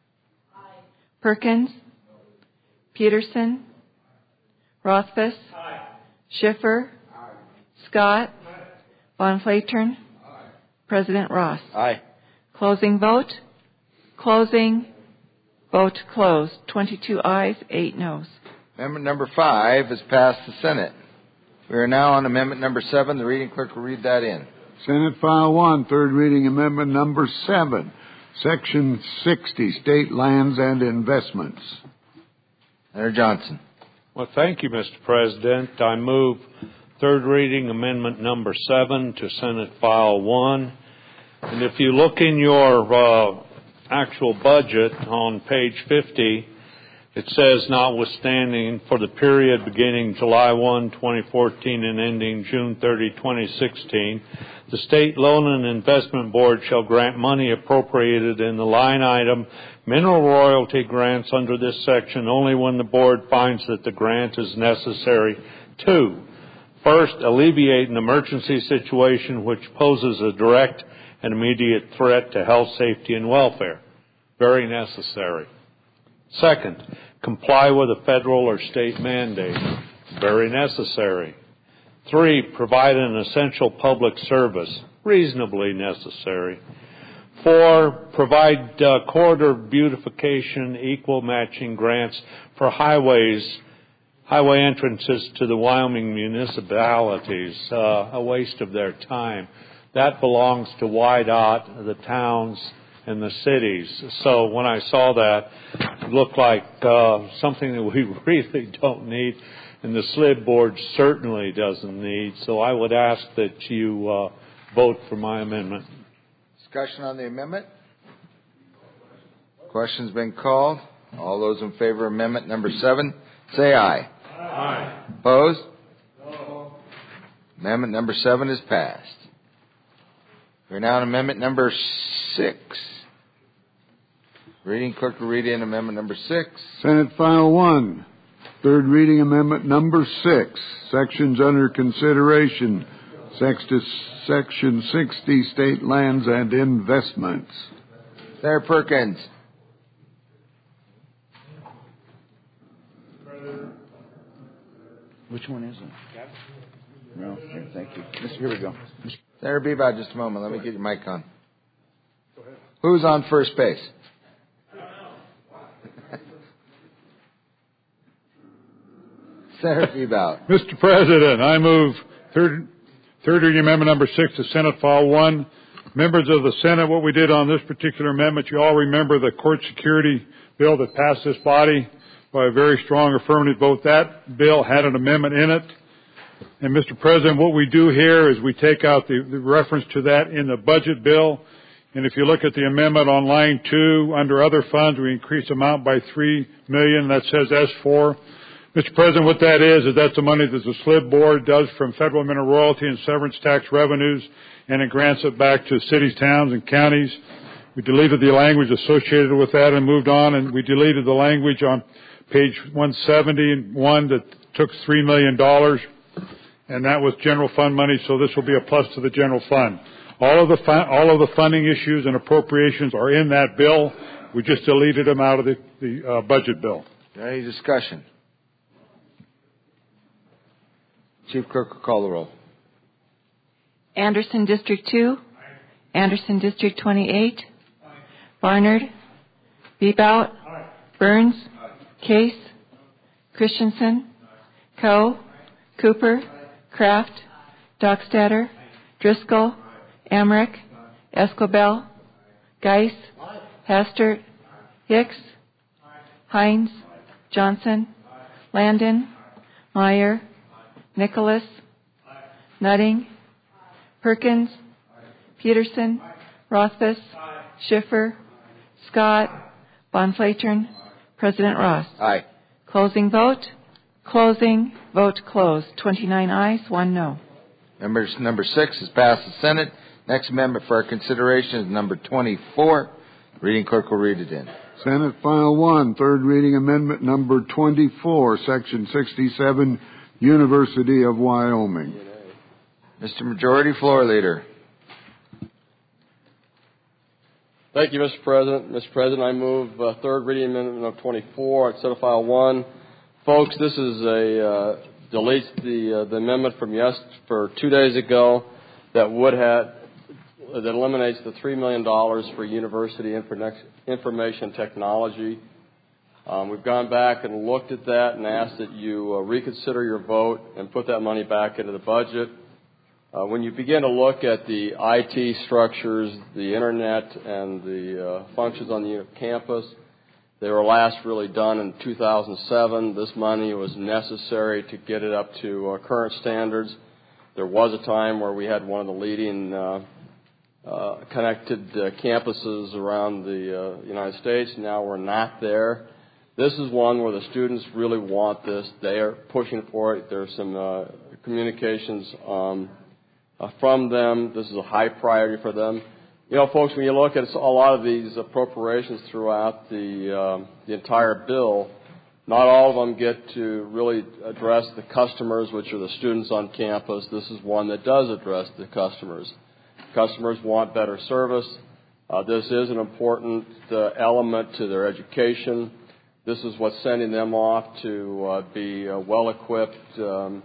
Perkins. Peterson. Rothfuss. Schiffer. Scott. Von Flatern. President Ross. Aye. Closing vote. Closing. Vote closed. twenty-two ayes, eight noes. Amendment number five has passed the Senate. We are now on amendment number seven. The reading clerk will read that in. Senate File one, third reading amendment number seven, Section sixty, State Lands and Investments. Senator Johnson. Well, thank you, Mister President. I move third reading amendment number seven to Senate File one. And if you look in your uh, actual budget on page fifty, it says, notwithstanding for the period beginning July first, twenty fourteen and ending June thirtieth, twenty sixteen, the State Loan and Investment Board shall grant money appropriated in the line item mineral royalty grants under this section only when the Board finds that the grant is necessary to, first, alleviate an emergency situation which poses a direct and immediate threat to health, safety, and welfare. Very necessary. Second, comply with a federal or state mandate. Very necessary. Three, provide an essential public service. Reasonably necessary. Four, provide uh, corridor beautification, equal matching grants for highways, highway entrances to the Wyoming municipalities. Uh, a waste of their time. That belongs to Y DOT, the towns, and the cities. So when I saw that, it looked like uh, something that we really don't need, and the SLID board certainly doesn't need. So I would ask that you uh, vote for my amendment. Discussion on the amendment? Question's been called. All those in favor of amendment number seven, say aye. Aye. Opposed? No. Amendment number seven is passed. We're now on amendment number six. Reading clerk will read in amendment number six. Senate File one, third reading amendment number six, sections under consideration, Section sixty, State Lands and Investments. Senator Perkins. Which one is it? No, here, thank you. Here we go. Senator Bebout, just a moment. Let me get your mic on. Who's on first base? Senator Bebout. Mister President, I move third, Third reading amendment number six to Senate File one. Members of the Senate, what we did on this particular amendment, you all remember the court security bill that passed this body by a very strong affirmative vote. That bill had an amendment in it. And, Mister President, what we do here is we take out the, the reference to that in the budget bill. And if you look at the amendment on line two, under other funds, we increase the amount by three million dollars. That says S four. Mister President, what that is, is that's the money that the S L I B board does from federal mineral royalty and severance tax revenues, and it grants it back to cities, towns, and counties. We deleted the language associated with that and moved on, and we deleted the language on page one seventy-one that took three million dollars, and that was general fund money, so this will be a plus to the general fund. All of the fun, all of the funding issues and appropriations are in that bill. We just deleted them out of the, the uh, budget bill. Any discussion? Chief Clerk will call the roll. Anderson District two. Anderson District twenty-eight. Barnard. Bebout. Burns. Case. Christensen. Coe. Cooper. Kraft. Dockstader. Driscoll. Emmerich. Escobel. Geis. Hastert. Hicks. Hines. Johnson. Landon. Meyer. Nicholas. Nutting. Perkins. Peterson. Rothfuss. Schiffer. Scott. Bonflatern. President Ross. Aye. Closing vote. Closing. Vote closed. twenty-nine ayes, one no. Members, number six has passed the Senate. Next amendment for our consideration is number twenty-four. Reading clerk will read it in. Senate File one, third reading amendment number twenty-four, Section sixty-seven, University of Wyoming. Mister Majority Floor Leader. Thank you, Mister President. Mister President, I move uh, third reading amendment of twenty-four at Senate File one. Folks, this is a uh, deletes the uh, the amendment from yes for two days ago that would have that eliminates the three million dollars for university information technology. Um, we've gone back and looked at that and asked that you uh, reconsider your vote and put that money back into the budget. Uh, when you begin to look at the I T structures, the internet, and the uh, functions on the campus, they were last really done in two thousand seven. This money was necessary to get it up to uh, current standards. There was a time where we had one of the leading uh, uh, connected uh, campuses around the uh, United States. Now we're not there. This is one where the students really want this. They are pushing for it. There's some uh, communications um, uh, from them. This is a high priority for them. You know, folks, when you look at a lot of these appropriations throughout the, um, the entire bill, not all of them get to really address the customers, which are the students on campus. This is one that does address the customers. Customers want better service. Uh, this is an important uh, element to their education. This is what's sending them off to uh, be uh, well-equipped um,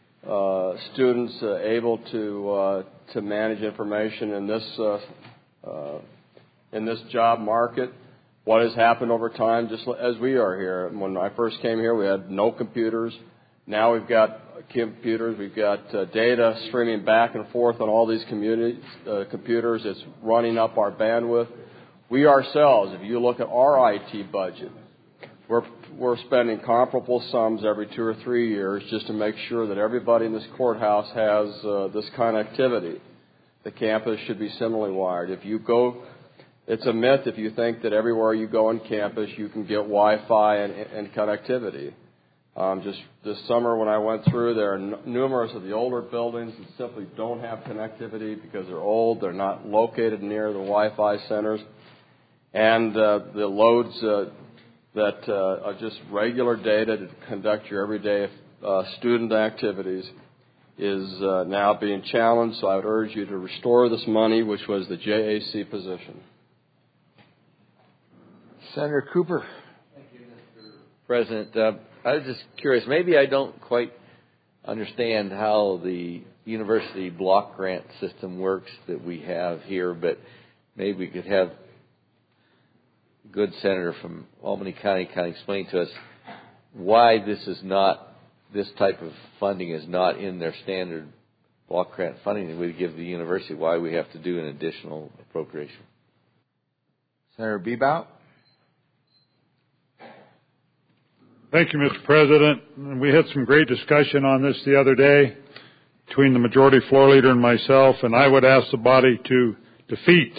uh, students uh, able to uh, to manage information in this uh, uh, in this job market. What has happened over time, just as we are here. When I first came here, we had no computers. Now we've got computers. We've got uh, data streaming back and forth on all these communities, uh, computers. It's running up our bandwidth. We ourselves, if you look at our I T budget, we're, we're spending comparable sums every two or three years just to make sure that everybody in this courthouse has uh, this connectivity. The campus should be similarly wired. If you go... It's a myth if you think that everywhere you go on campus you can get Wi-Fi and, and connectivity. Um, just this summer when I went through, there are n- numerous of the older buildings that simply don't have connectivity because they're old. They're not located near the Wi-Fi centers. And uh, the loads uh, that uh, are just regular data to conduct your everyday uh, student activities is uh, now being challenged. So I would urge you to restore this money, which was the J A C position. Senator Cooper. Thank you, Mister President. Uh, I was just curious. Maybe I don't quite understand how the university block grant system works that we have here, but maybe we could have a good senator from Albany County kind of explain to us why this is not, this type of funding is not in their standard block grant funding that we give the university, why we have to do an additional appropriation. Senator Bebout. Thank you, Mister President. We had some great discussion on this the other day between the majority floor leader and myself, and I would ask the body to defeat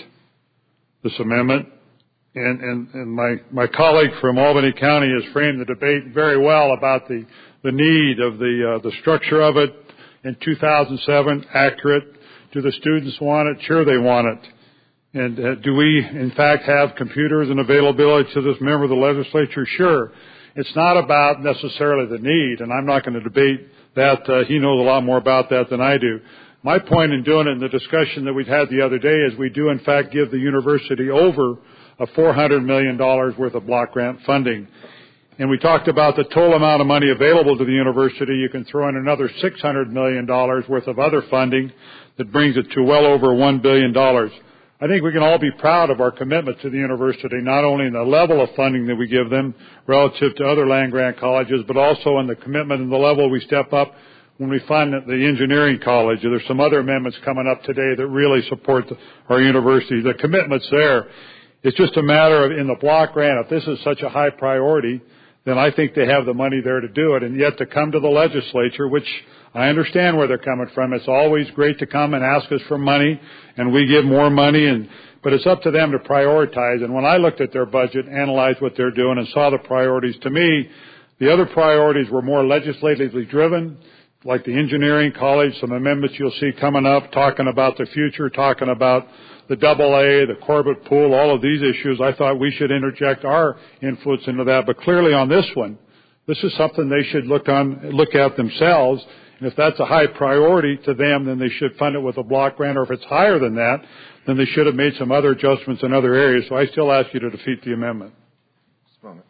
this amendment. And, and, and my, my colleague from Albany County has framed the debate very well about the, the need of the, uh, the structure of it in two thousand seven, accurate. Do the students want it? Sure, they want it. And uh, do we, in fact, have computers and availability to this member of the legislature? Sure. It's not about necessarily the need, and I'm not going to debate that. Uh, he knows a lot more about that than I do. My point in doing it in the discussion that we've had the other day is we do, in fact, give the university over a four hundred million dollars worth of block grant funding. And we talked about the total amount of money available to the university. You can throw in another six hundred million dollars worth of other funding that brings it to well over one billion dollars. I think we can all be proud of our commitment to the university, not only in the level of funding that we give them relative to other land-grant colleges, but also in the commitment and the level we step up when we fund the engineering college. There's some other amendments coming up today that really support the, our university. The commitment's there. It's just a matter of, in the block grant, if this is such a high priority, then I think they have the money there to do it. And yet to come to the legislature, which I understand where they're coming from. It's always great to come and ask us for money, and we give more money, and but it's up to them to prioritize. And when I looked at their budget, analyzed what they're doing, and saw the priorities, to me, the other priorities were more legislatively driven, like the engineering college, some amendments you'll see coming up, talking about the future, talking about the double A, the Corbett pool, all of these issues. I thought we should interject our influence into that. But clearly on this one, this is something they should look on, look at themselves. And if that's a high priority to them, then they should fund it with a block grant. Or if it's higher than that, then they should have made some other adjustments in other areas. So I still ask you to defeat the amendment. Just a moment.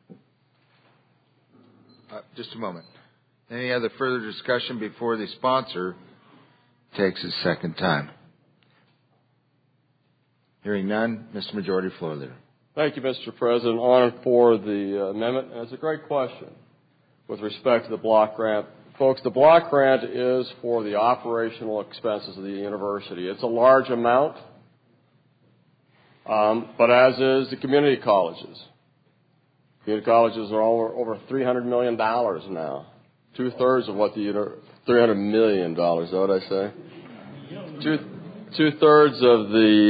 Uh, just a moment. Any other further discussion before the sponsor takes his second time? Hearing none, Mister Majority Floor Leader. Thank you, Mister President. Honored for the uh, amendment. And it's a great question with respect to the block grant. Folks, the block grant is for the operational expenses of the university. It's a large amount, um, but as is the community colleges. Community colleges are over, over three hundred million dollars now. Two-thirds of what the three hundred million dollars, is that what I say? Two, two-thirds of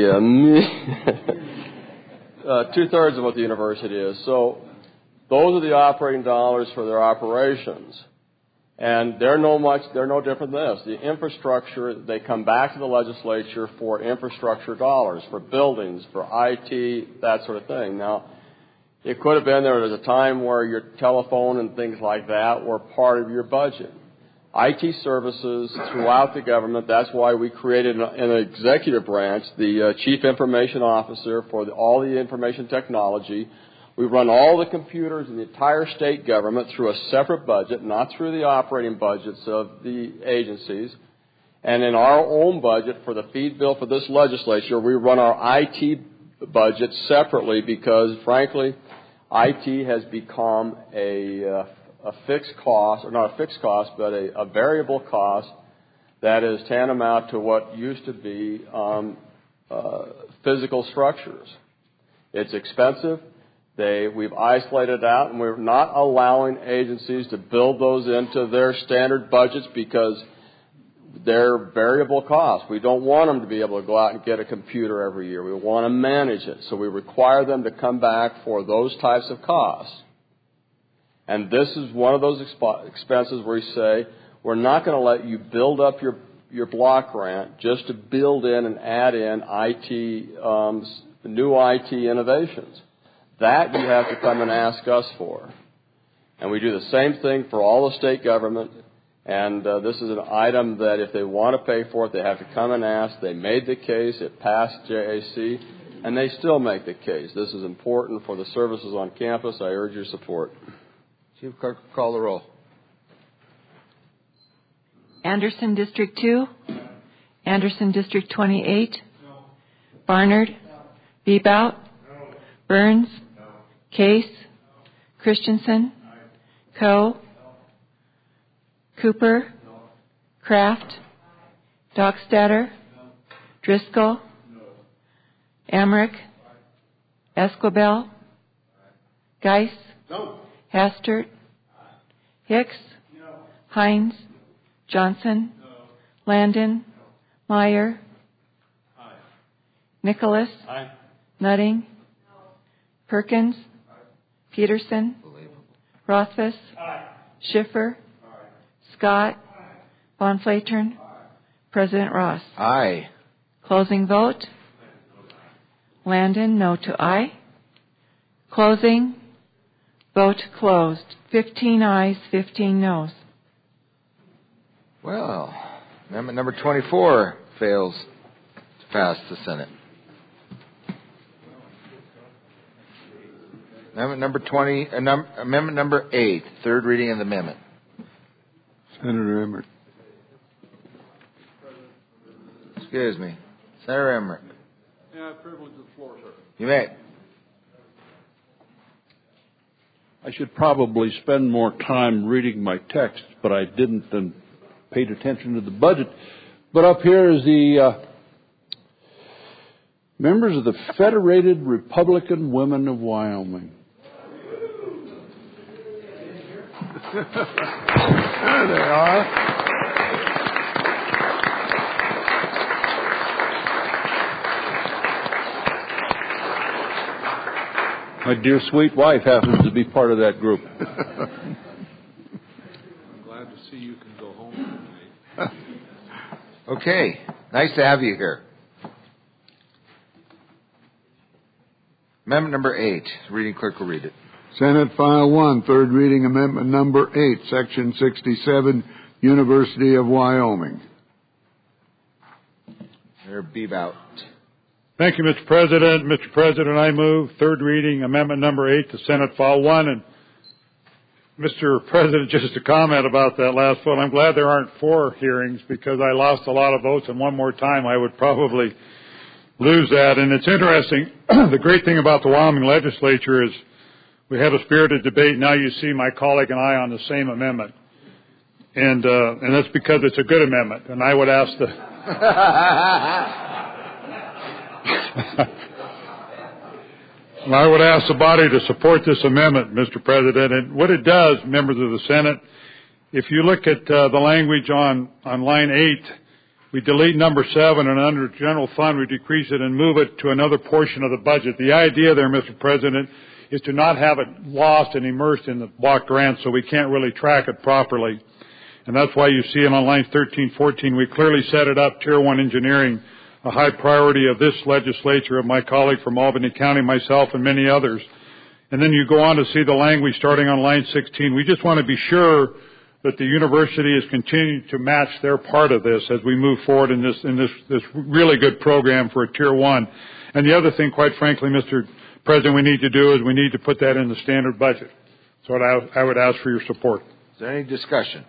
the uh, uh, two-thirds of what the university is. So those are the operating dollars for their operations. And they're no much, they're no different than this. The infrastructure, they come back to the legislature for infrastructure dollars, for buildings, for I T, that sort of thing. Now, it could have been there was a time where your telephone and things like that were part of your budget. I T services throughout the government, that's why we created an, an executive branch, the uh, Chief Information Officer for the, all the information technology. We run all the computers in the entire state government through a separate budget, not through the operating budgets of the agencies. And in our own budget for the feed bill for this legislature, we run our I T budget separately because, frankly, I T has become a, uh, a fixed cost, or not a fixed cost, but a, a variable cost that is tantamount to what used to be um, uh, physical structures. It's expensive. They, we've isolated out, and we're not allowing agencies to build those into their standard budgets because they're variable costs. We don't want them to be able to go out and get a computer every year. We want to manage it. So we require them to come back for those types of costs. And this is one of those exp- expenses where we say, we're not going to let you build up your, your block grant just to build in and add in I T, um, new I T innovations. That you have to come and ask us for. And we do the same thing for all the state government. And uh, this is an item that if they want to pay for it, they have to come and ask. They made the case. It passed J A C. And they still make the case. This is important for the services on campus. I urge your support. Chief Clerk, call the roll. Anderson District two? Anderson District twenty-eight? No. Barnard? No. Bebout? No. Burns? No. Case? No. Christensen? No. Coe? No. Cooper? No. Kraft? Dockstader? No. Driscoll? No. Emmerich? Esquibel? Geis? No. Hastert? Hicks? No. Hines? Johnson? No. Landon? No. Meyer? Aye. Nicholas? Aye. Nutting? No. Perkins? Aye. Peterson? Rothfuss? Aye. Schiffer? Aye. Scott? Aye. Von Flatern? Aye. President Ross? Aye. Closing vote? Landon, no to aye. Closing. Vote closed. Fifteen ayes, fifteen noes. Well, amendment number twenty-four fails to pass the Senate. Amendment number twenty, uh, num- amendment number eight, third reading of the amendment. Senator Emmerich. Excuse me. Senator Emmerich. Yeah, I privilege the floor, sir. You may. I should probably spend more time reading my text, but I didn't and paid attention to the budget. But up here is the uh, members of the Federated Republican Women of Wyoming. There they are. My dear sweet wife happens to be part of that group. I'm glad to see you can go home tonight. Okay. Nice to have you here. Amendment number eight. Reading clerk will read it. Senate File one, third reading amendment number eight, Section sixty-seven, University of Wyoming. Mayor Bebout. Thank you, Mister President. Mister President, I move third reading amendment number eight to Senate File one. And Mister President, just a comment about that last vote. I'm glad there aren't four hearings because I lost a lot of votes, and one more time I would probably lose that. And it's interesting. The great thing about the Wyoming legislature is we had a spirited debate. Now you see my colleague and I on the same amendment. And, uh, and that's because it's a good amendment. And I would ask the... I would ask the body to support this amendment, Mister President. And what it does, members of the Senate, if you look at uh, the language on, on line eight, we delete number seven, and under general fund we decrease it and move it to another portion of the budget. The idea there, Mister President, is to not have it lost and immersed in the block grant so we can't really track it properly. And that's why you see it on lines thirteen, fourteen. We clearly set it up, Tier one engineering, a high priority of this legislature, of my colleague from Albany County, myself, and many others. And then you go on to see the language starting on line sixteen. We just want to be sure that the university is continuing to match their part of this as we move forward in this in this, this really good program for a Tier one. And the other thing, quite frankly, Mister President, we need to do is we need to put that in the standard budget. So I, I would ask for your support. Is there any discussion?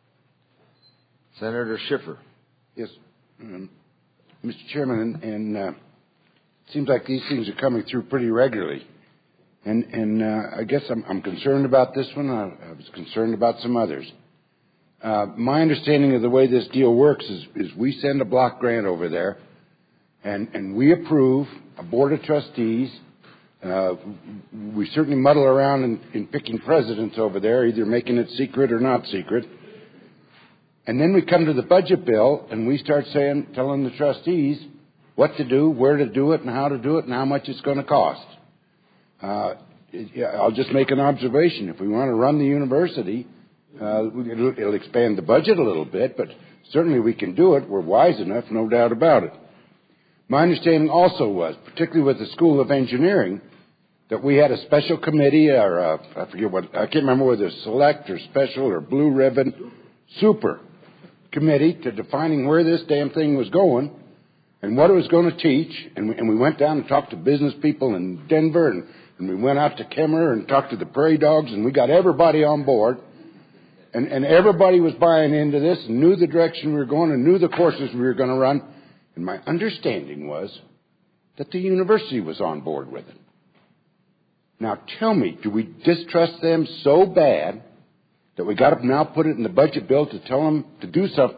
Senator Schiffer. Yes. Um, Mister Chairman, and, and uh, it seems like these things are coming through pretty regularly. And, and uh, I guess I'm, I'm concerned about this one. I, I was concerned about some others. Uh, my understanding of the way this deal works is, is we send a block grant over there, and, and we approve a board of trustees. Uh, we certainly muddle around in, in picking presidents over there, either making it secret or not secret. And then we come to the budget bill, and we start saying, telling the trustees what to do, where to do it, and how to do it, and how much it's going to cost. Uh, I'll just make an observation. If we want to run the university, uh, it'll, it'll expand the budget a little bit, but certainly we can do it. We're wise enough, no doubt about it. My understanding also was, particularly with the School of Engineering, that we had a special committee, or uh, I forget what, I can't remember whether it's select or special or blue ribbon, super committee to defining where this damn thing was going and what it was going to teach. And we, and we went down and talked to business people in Denver, and, and we went out to Kemmerer and talked to the prairie dogs, and we got everybody on board. And, and everybody was buying into this and knew the direction we were going and knew the courses we were going to run. And my understanding was that the university was on board with it. Now tell me, do we distrust them so bad that we got to now put it in the budget bill to tell them to do something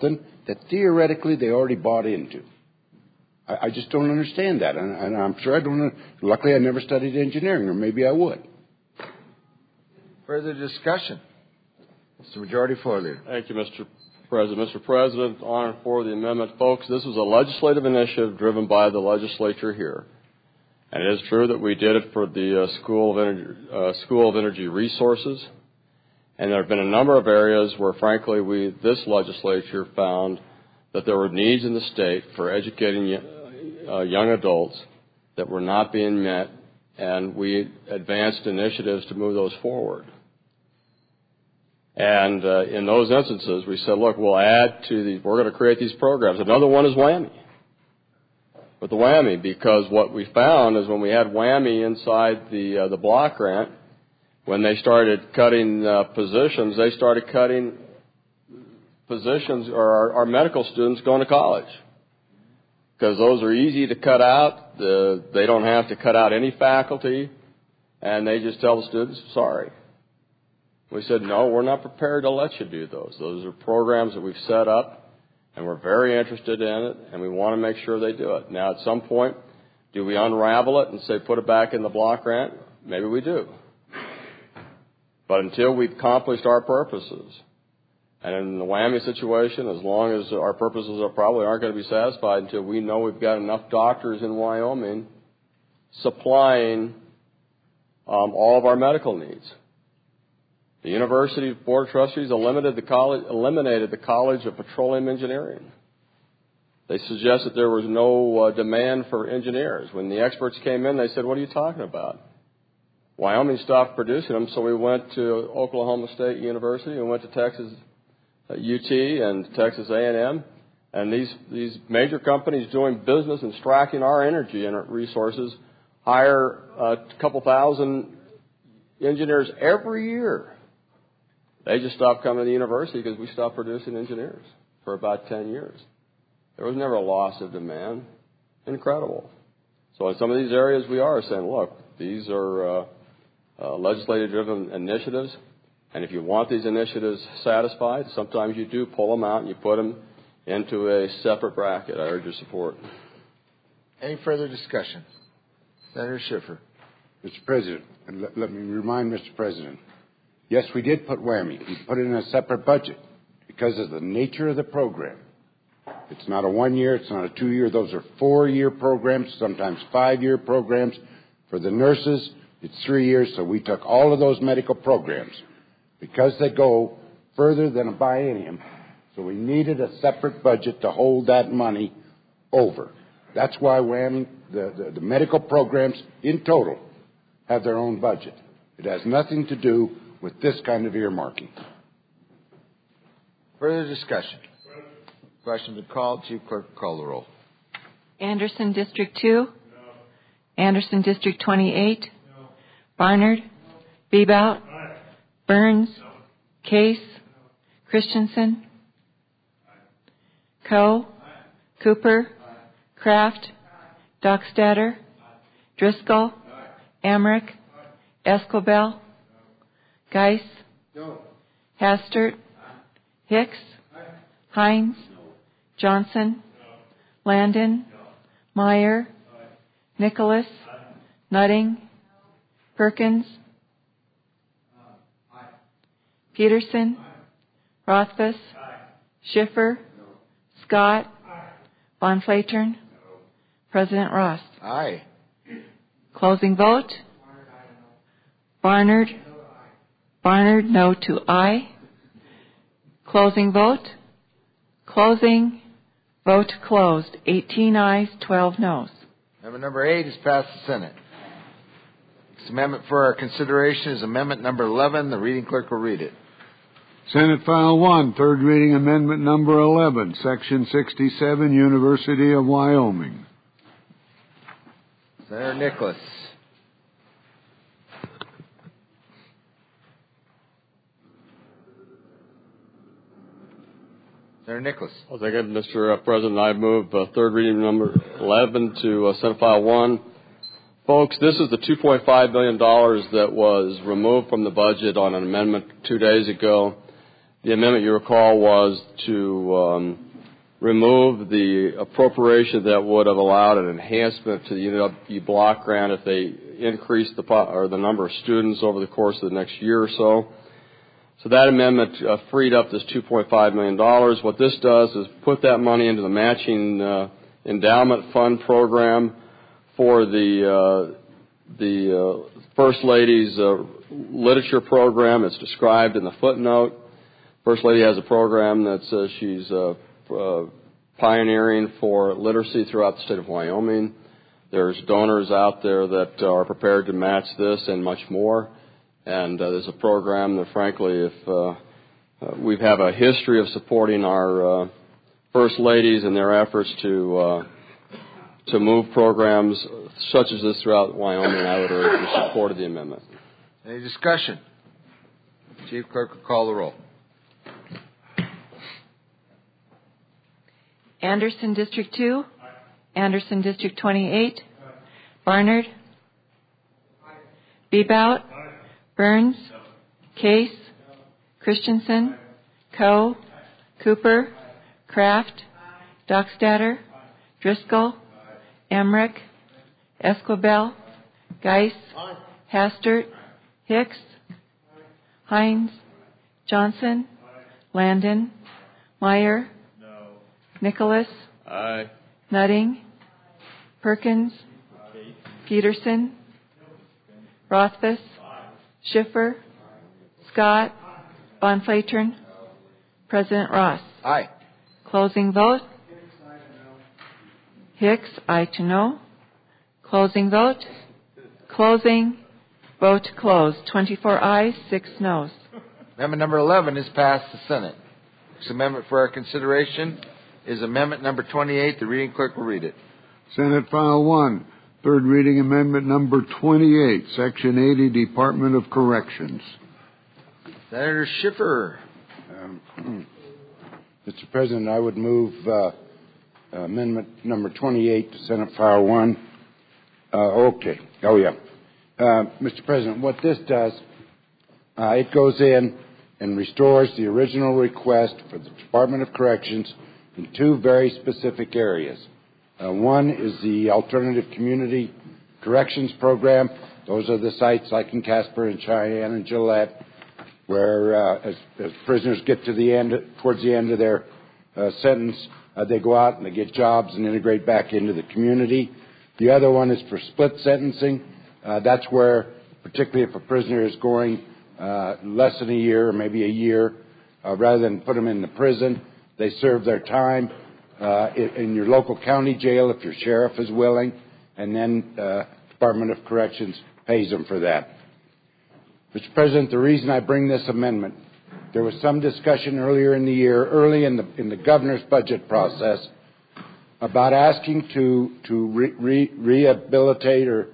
that theoretically they already bought into. I, I just don't understand that, and, and I'm sure I don't. Luckily, I never studied engineering, or maybe I would. Further discussion, Mister Majority Floor Leader. Thank you, Mister President. Mister President, on and for the amendment, folks. This was a legislative initiative driven by the legislature here, and it is true that we did it for the uh, School of Energy, uh, School of Energy Resources. And there have been a number of areas where, frankly, we, this legislature found that there were needs in the state for educating uh, young adults that were not being met, and we advanced initiatives to move those forward. And uh, in those instances, we said, look, we'll add to the, we're going to create these programs. Another one is WWAMI. With the WWAMI, because what we found is when we had WWAMI inside the uh, the block grant, when they started cutting uh, positions, they started cutting positions, or our, our medical students going to college. Because those are easy to cut out. The, they don't have to cut out any faculty. And they just tell the students, sorry. We said, no, we're not prepared to let you do those. Those are programs that we've set up, and we're very interested in it, and we want to make sure they do it. Now, at some point, do we unravel it and say put it back in the block grant? Maybe we do. But until we've accomplished our purposes, and in the WWAMI situation, as long as our purposes are probably aren't going to be satisfied until we know we've got enough doctors in Wyoming supplying um, all of our medical needs. The University Board of Trustees eliminated the college, eliminated the College of Petroleum Engineering. They suggested there was no uh, demand for engineers. When the experts came in, they said, what are you talking about? Wyoming stopped producing them, so we went to Oklahoma State University and went to Texas uh, U T and Texas A and M. And these, these major companies doing business and extracting our energy and resources hire a couple thousand engineers every year. They just stopped coming to the university because we stopped producing engineers for about ten years. There was never a loss of demand. Incredible. So in some of these areas we are saying, look, these are uh, uh, legislative-driven initiatives, and if you want these initiatives satisfied, sometimes you do pull them out and you put them into a separate bracket. I urge your support. Any further discussion? Senator Schiffer. Mister President, and let, let me remind Mister President, yes, we did put WWAMI. We put it in a separate budget because of the nature of the program. It's not a one-year, it's not a two-year. Those are four-year programs, sometimes five-year programs. For the nurses, it's three years, so we took all of those medical programs because they go further than a biennium. So we needed a separate budget to hold that money over. That's why WWAMI, the, the, the medical programs in total, have their own budget. It has nothing to do with this kind of earmarking. Further discussion? Question been called. Chief Clerk, call the roll. Anderson District two? No. Anderson District twenty-eight? No. Barnard? No. Bebout? Aye. Burns? No. Case? No. Christensen? Aye. Coe? Aye. Cooper? Aye. Kraft? Aye. Dockstader? Aye. Driscoll? Aye. Emmerich? Aye. Escobel? No. Geis? No. Hastert? Aye. Hicks? Aye. Hines? No. Johnson? No. Landon? No. Meyer? Aye. Nicholas? Aye. Nutting? No. Perkins? Aye. Peterson? Aye. Rothfuss? Aye. Schiffer? No. Scott? Aye. Von Flatern? No. President Ross? Aye. Closing vote? Barnard? Barnard, no to aye. Closing vote? Closing. Vote closed. eighteen ayes, twelve noes. Amendment number eight is passed the Senate. This amendment for our consideration is amendment number eleven. The reading clerk will read it. Senate File one, third reading amendment number eleven, Section sixty-seven, University of Wyoming. Senator Nicholas. Senator Nicholas. Well, thank you, Mister President. I move uh, third reading number eleven to uh, Senate File one. Folks, this is the two point five million dollars that was removed from the budget on an amendment two days ago. The amendment, you recall, was to um, remove the appropriation that would have allowed an enhancement to the U W block grant if they increased the po- or the number of students over the course of the next year or so. So that amendment uh, freed up this two point five million dollars. What this does is put that money into the matching uh, endowment fund program for the uh, the uh, First Lady's uh, literature program. It's described in the footnote. First Lady has a program that says she's uh, uh, pioneering for literacy throughout the state of Wyoming. There's donors out there that are prepared to match this and much more. And uh, there's a program that, frankly, if uh, uh, we have a history of supporting our uh, First Ladies and their efforts to uh, to move programs such as this throughout Wyoming, I would urge the support of the amendment. Any discussion? Chief Clerk will call the roll. Anderson District two. Aye. Anderson District twenty-eight. Aye. Barnard. Aye. Bebout. Aye. Burns. No. Case. No. Christensen. Aye. Coe. Aye. Cooper. Aye. Kraft. Aye. Dockstader. Aye. Driscoll. Aye. Emmerich. Aye. Esquibel. Geis. Aye. Hastert. Aye. Hicks. Aye. Hines. Aye. Johnson. Aye. Landon. Meyer. Nicholas. Aye. Nutting. Perkins. Aye. Peterson. Rothfuss. Aye. Schiffer. Aye. Scott. Aye. Von Flatern. No. President Ross. Aye. Closing vote. Hicks, aye to no. Closing vote. Closing. Vote closed. twenty-four ayes, six noes. Amendment number eleven is passed the Senate. Next amendment for our consideration is amendment number twenty-eight. The reading clerk will read it. Senate File one, third reading amendment number twenty-eight, Section eighty, Department of Corrections. Senator Schiffer. Um, Mister President, I would move uh, amendment number twenty-eight to Senate File one. Uh, okay. Oh, yeah. Uh, Mister President, what this does, uh, it goes in and restores the original request for the Department of Corrections in two very specific areas. Uh, one is the Alternative Community Corrections Program. Those are the sites like in Casper and Cheyenne and Gillette, where uh, as, as prisoners get to the end, towards the end of their uh, sentence, uh, they go out and they get jobs and integrate back into the community. The other one is for split sentencing. Uh, that's where, particularly if a prisoner is going uh, less than a year or maybe a year, uh, rather than put them in the prison, they serve their time uh, in your local county jail if your sheriff is willing, and then uh, Department of Corrections pays them for that. Mister President, the reason I bring this amendment, there was some discussion earlier in the year, early in the in the governor's budget process, about asking to to re, re, rehabilitate or,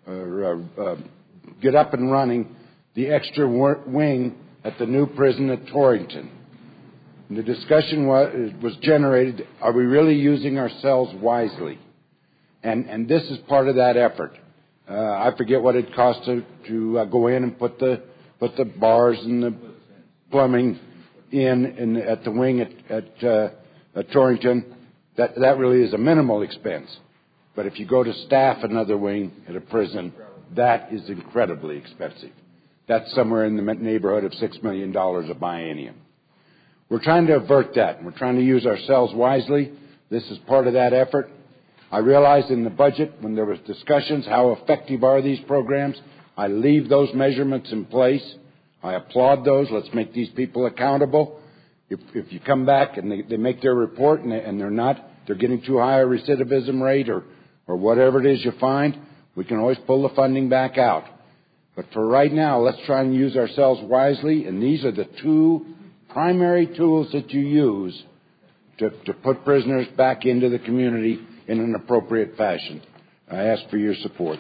or uh, uh, get up and running the extra wing at the new prison at Torrington. And the discussion was, was generated, are we really using ourselves wisely? And, and this is part of that effort. Uh, I forget what it cost to, to uh, go in and put the, put the bars and the plumbing in, in at the wing at, at, uh, at Torrington. That, that really is a minimal expense. But if you go to staff another wing at a prison, that is incredibly expensive. That's somewhere in the neighborhood of six million dollars a biennium. We're trying to avert that. We're trying to use ourselves wisely. This is part of that effort. I realized in the budget when there was discussions, how effective are these programs? I leave those measurements in place. I applaud those. Let's make these people accountable. If, if you come back and they, they make their report and, they, and they're not, they're getting too high a recidivism rate or, or whatever it is you find, we can always pull the funding back out. But for right now, let's try and use ourselves wisely, and these are the two primary tools that you use to, to put prisoners back into the community in an appropriate fashion. I ask for your support.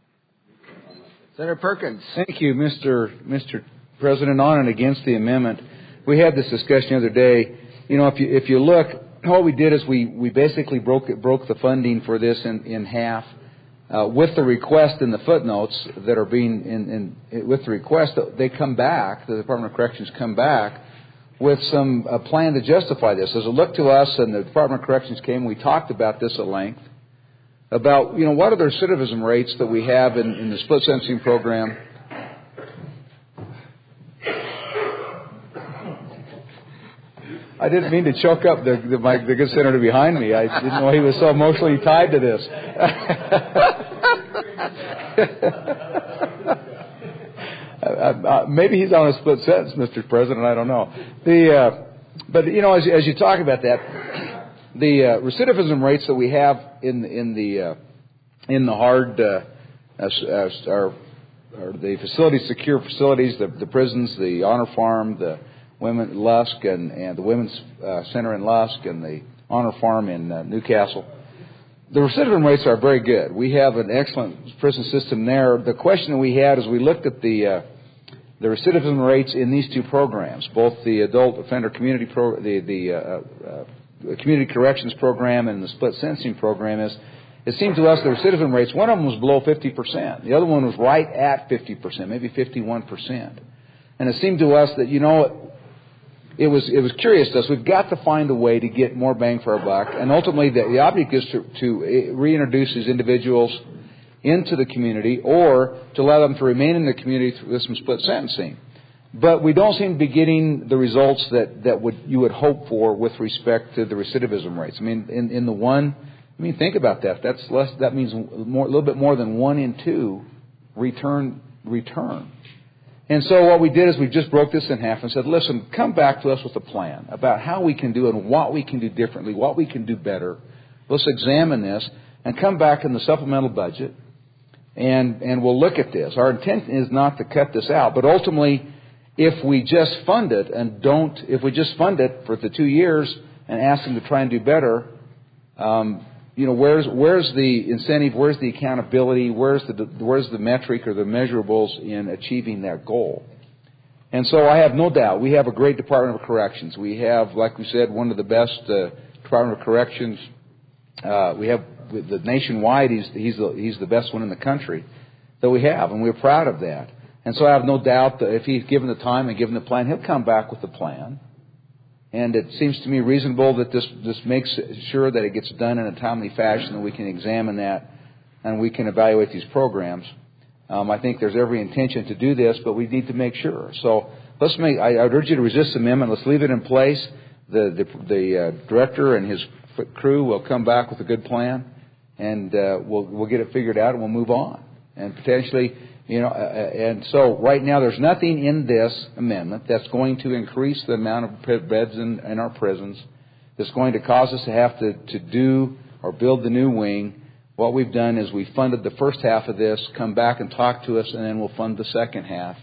Senator Perkins. Thank you, Mister Mister President. On and against the amendment, we had this discussion the other day. You know, if you if you look, all we did is we, we basically broke it, broke the funding for this in, in half. Uh, with the request in the footnotes that are being in, in with the request, they come back. The Department of Corrections come back with some uh, plan to justify this. As it looked to us, and the Department of Corrections came, we talked about this at length, about, you know, what are the recidivism rates that we have in, in the split sentencing program. I didn't mean to choke up the, the, my, the good senator behind me. I didn't know he was so emotionally tied to this. uh, uh, maybe he's on a split sentence, Mister President. I don't know. The, uh, but you know, as, as you talk about that, the uh, recidivism rates that we have in in the uh, in the hard uh, as, as our, our the facilities, secure facilities, the, the prisons, the Honor Farm, the Women Lusk, and, and the Women's uh, Center in Lusk, and the Honor Farm in uh, Newcastle. The recidivism rates are very good. We have an excellent prison system there. The question that we had is we looked at the uh, the recidivism rates in these two programs, both the adult offender community pro, the the uh, uh, community corrections program and the split sentencing program. Is it seemed to us the recidivism rates, one of them was below fifty percent, the other one was right at fifty percent, maybe fifty-one percent, and it seemed to us that you know. It was it was curious to us. We've got to find a way to get more bang for our buck, and ultimately the, the object is to, to reintroduce these individuals into the community, or to allow them to remain in the community with some split sentencing. But we don't seem to be getting the results that, that would you would hope for with respect to the recidivism rates. I mean, in, in the one, I mean, think about that. That's less. That means more, a little bit more than one in two return return. And so what we did is we just broke this in half and said, listen, come back to us with a plan about how we can do it and what we can do differently, what we can do better. Let's examine this and come back in the supplemental budget and, and we'll look at this. Our intent is not to cut this out, but ultimately, if we just fund it and don't, if we just fund it for the two years and ask them to try and do better, um, you know, where's where's the incentive? Where's the accountability? Where's the where's the metric or the measurables in achieving that goal? And so I have no doubt we have a great Department of Corrections. We have, like we said, one of the best uh, Department of Corrections. Uh, we have the nationwide. He's he's the, he's the best one in the country that we have, and we're proud of that. And so I have no doubt that if he's given the time and given the plan, he'll come back with the plan. And it seems to me reasonable that this, this makes sure that it gets done in a timely fashion, that we can examine that and we can evaluate these programs. Um, I think there's every intention to do this, but we need to make sure. So let's make, I, I would urge you to resist the amendment. Let's leave it in place. The, the, the uh, director and his crew will come back with a good plan, and uh, we'll, we'll get it figured out and we'll move on. And potentially, You know, uh, and so right now there's nothing in this amendment that's going to increase the amount of beds in, in our prisons, that's going to cause us to have to, to do or build the new wing. What we've done is we funded the first half of this, come back and talk to us, and then we'll fund the second half.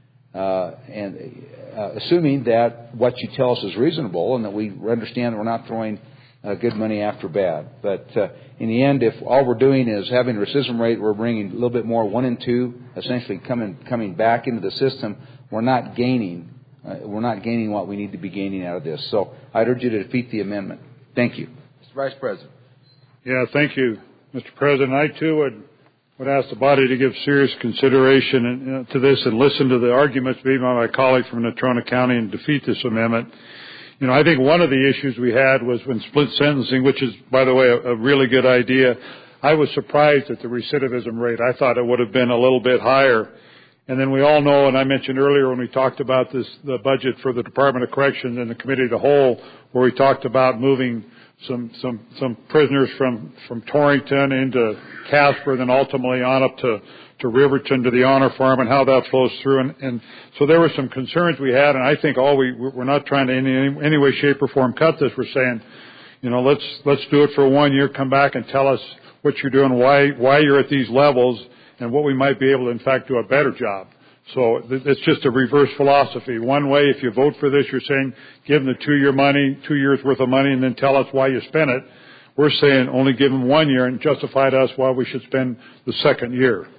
Uh, and uh, assuming that what you tell us is reasonable and that we understand that we're not throwing uh, good money after bad. But uh, in the end, if all we're doing is having a recidivism rate, we're bringing a little bit more, one and two, essentially coming coming back into the system. We're not gaining. Uh, we're not gaining what we need to be gaining out of this. So I'd urge you to defeat the amendment. Thank you, Mister Vice President. Yeah, thank you, Mister President. I too would would ask the body to give serious consideration in, uh, to this and listen to the arguments made by my colleague from Natrona County and defeat this amendment. You know, I think one of the issues we had was when split sentencing, which is, by the way, a, a really good idea. I was surprised at the recidivism rate. I thought it would have been a little bit higher. And then we all know, and I mentioned earlier when we talked about this, the budget for the Department of Corrections and the Committee of the Whole, where we talked about moving some some some prisoners from from Torrington into Casper, then ultimately on up to to Riverton to the Honor Farm, and how that flows through. And, and so there were some concerns we had, and I think all we we're not trying to in any, any way, shape, or form cut this. We're saying, you know, let's let's do it for one year. Come back and tell us what you're doing, why why you're at these levels, and what we might be able to, in fact, do a better job. So it's just a reverse philosophy. One way, if you vote for this, you're saying give them the two-year money, two years worth of money, and then tell us why you spent it. We're saying only give them one year and justify to us why we should spend the second year.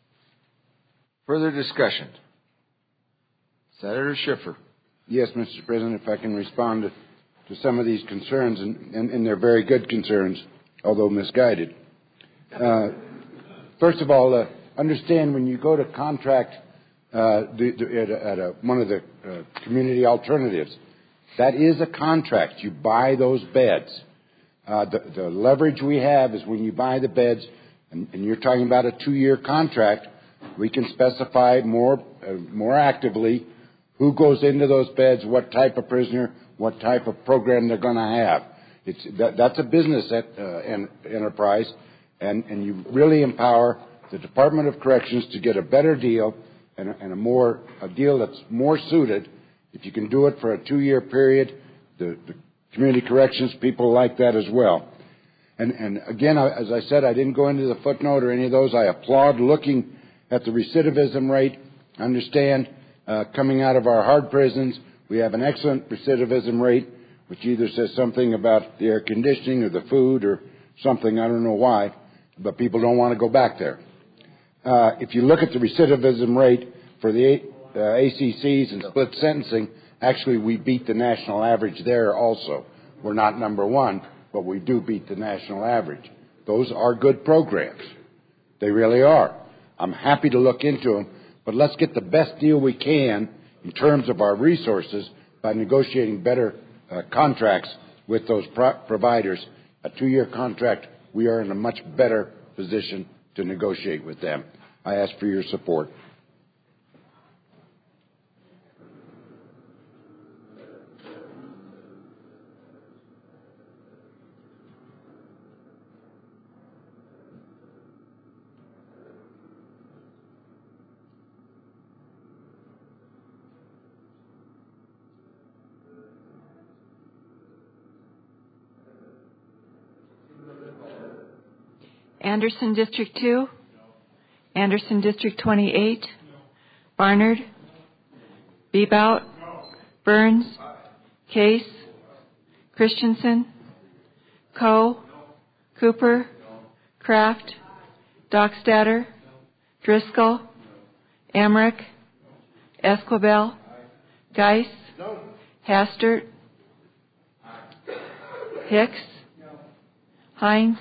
Further discussion. Senator Schiffer. Yes, Mister President, if I can respond to, to some of these concerns, and, and, and they're very good concerns, although misguided. Uh, first of all, uh, understand when you go to contract uh, the, the, at, a, at a, one of the uh, community alternatives, That is a contract. You buy those beds. Uh, the, the leverage we have is when you buy the beds, and, and you're talking about a two-year contract, we can specify more uh, more actively who goes into those beds, what type of prisoner, what type of program they're going to have. It's that, that's a business at, uh, en- enterprise, and, and you really empower the Department of Corrections to get a better deal and a, and a more a deal that's more suited. If you can do it for a two-year period, the, the community corrections people like that as well. And, and again, I, as I said, I didn't go into the footnote or any of those. I applaud looking at the recidivism rate. Understand, uh, coming out of our hard prisons, we have an excellent recidivism rate, which either says something about the air conditioning or the food or something. I don't know why, but people don't want to go back there. Uh, if you look at the recidivism rate for the uh, A C Cs and split sentencing, actually we beat the national average there also. We're not number one, but we do beat the national average. Those are good programs. They really are. I'm happy to look into them, but let's get the best deal we can in terms of our resources by negotiating better uh, contracts with those pro- providers. A two-year contract, we are in a much better position to negotiate with them. I ask for your support. Anderson District two? Anderson District twenty-eight? Barnard? Bebout? Burns? Case? Christensen? Coe? Cooper? Kraft? Dockstader? Driscoll? Emmerich? Esquibel? Geis? Hastert? Hicks? Hines?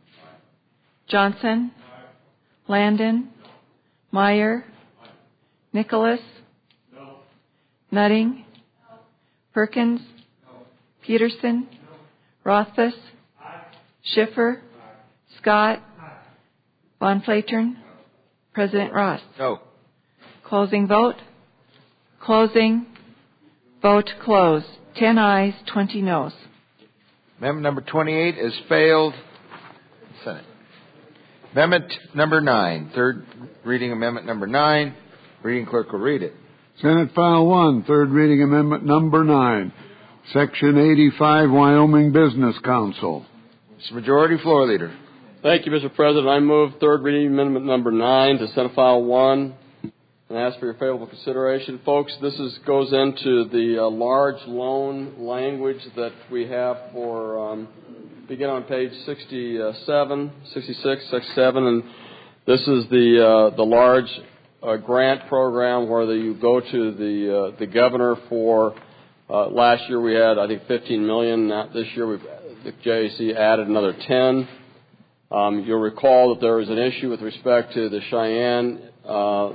Johnson? Landon? Meyer? Nicholas? Nutting? Perkins? Peterson? Rothfuss? Schiffer? Scott? Von Flatern? President Ross? No. Closing vote? Closing. Vote closed. Ten ayes, twenty noes. Amendment number twenty-eight is failed. Senate. Amendment number nine, third reading amendment number nine. Reading clerk will read it. Senate File one, third reading amendment number nine. Section eighty-five, Wyoming Business Council. Mister Majority Floor Leader. Thank you, Mister President. I move third reading amendment number nine to Senate File one and ask for your favorable consideration. Folks, this is goes into the uh, large loan language that we have for, um, begin on page sixty-seven, sixty-six, sixty-seven, and this is the uh, the large uh, grant program where the, you go to the uh, the governor for. Uh, last year we had, I think, fifteen million. Now, this year we've the J A C added another ten. Um, you'll recall that there was an issue with respect to the Cheyenne uh,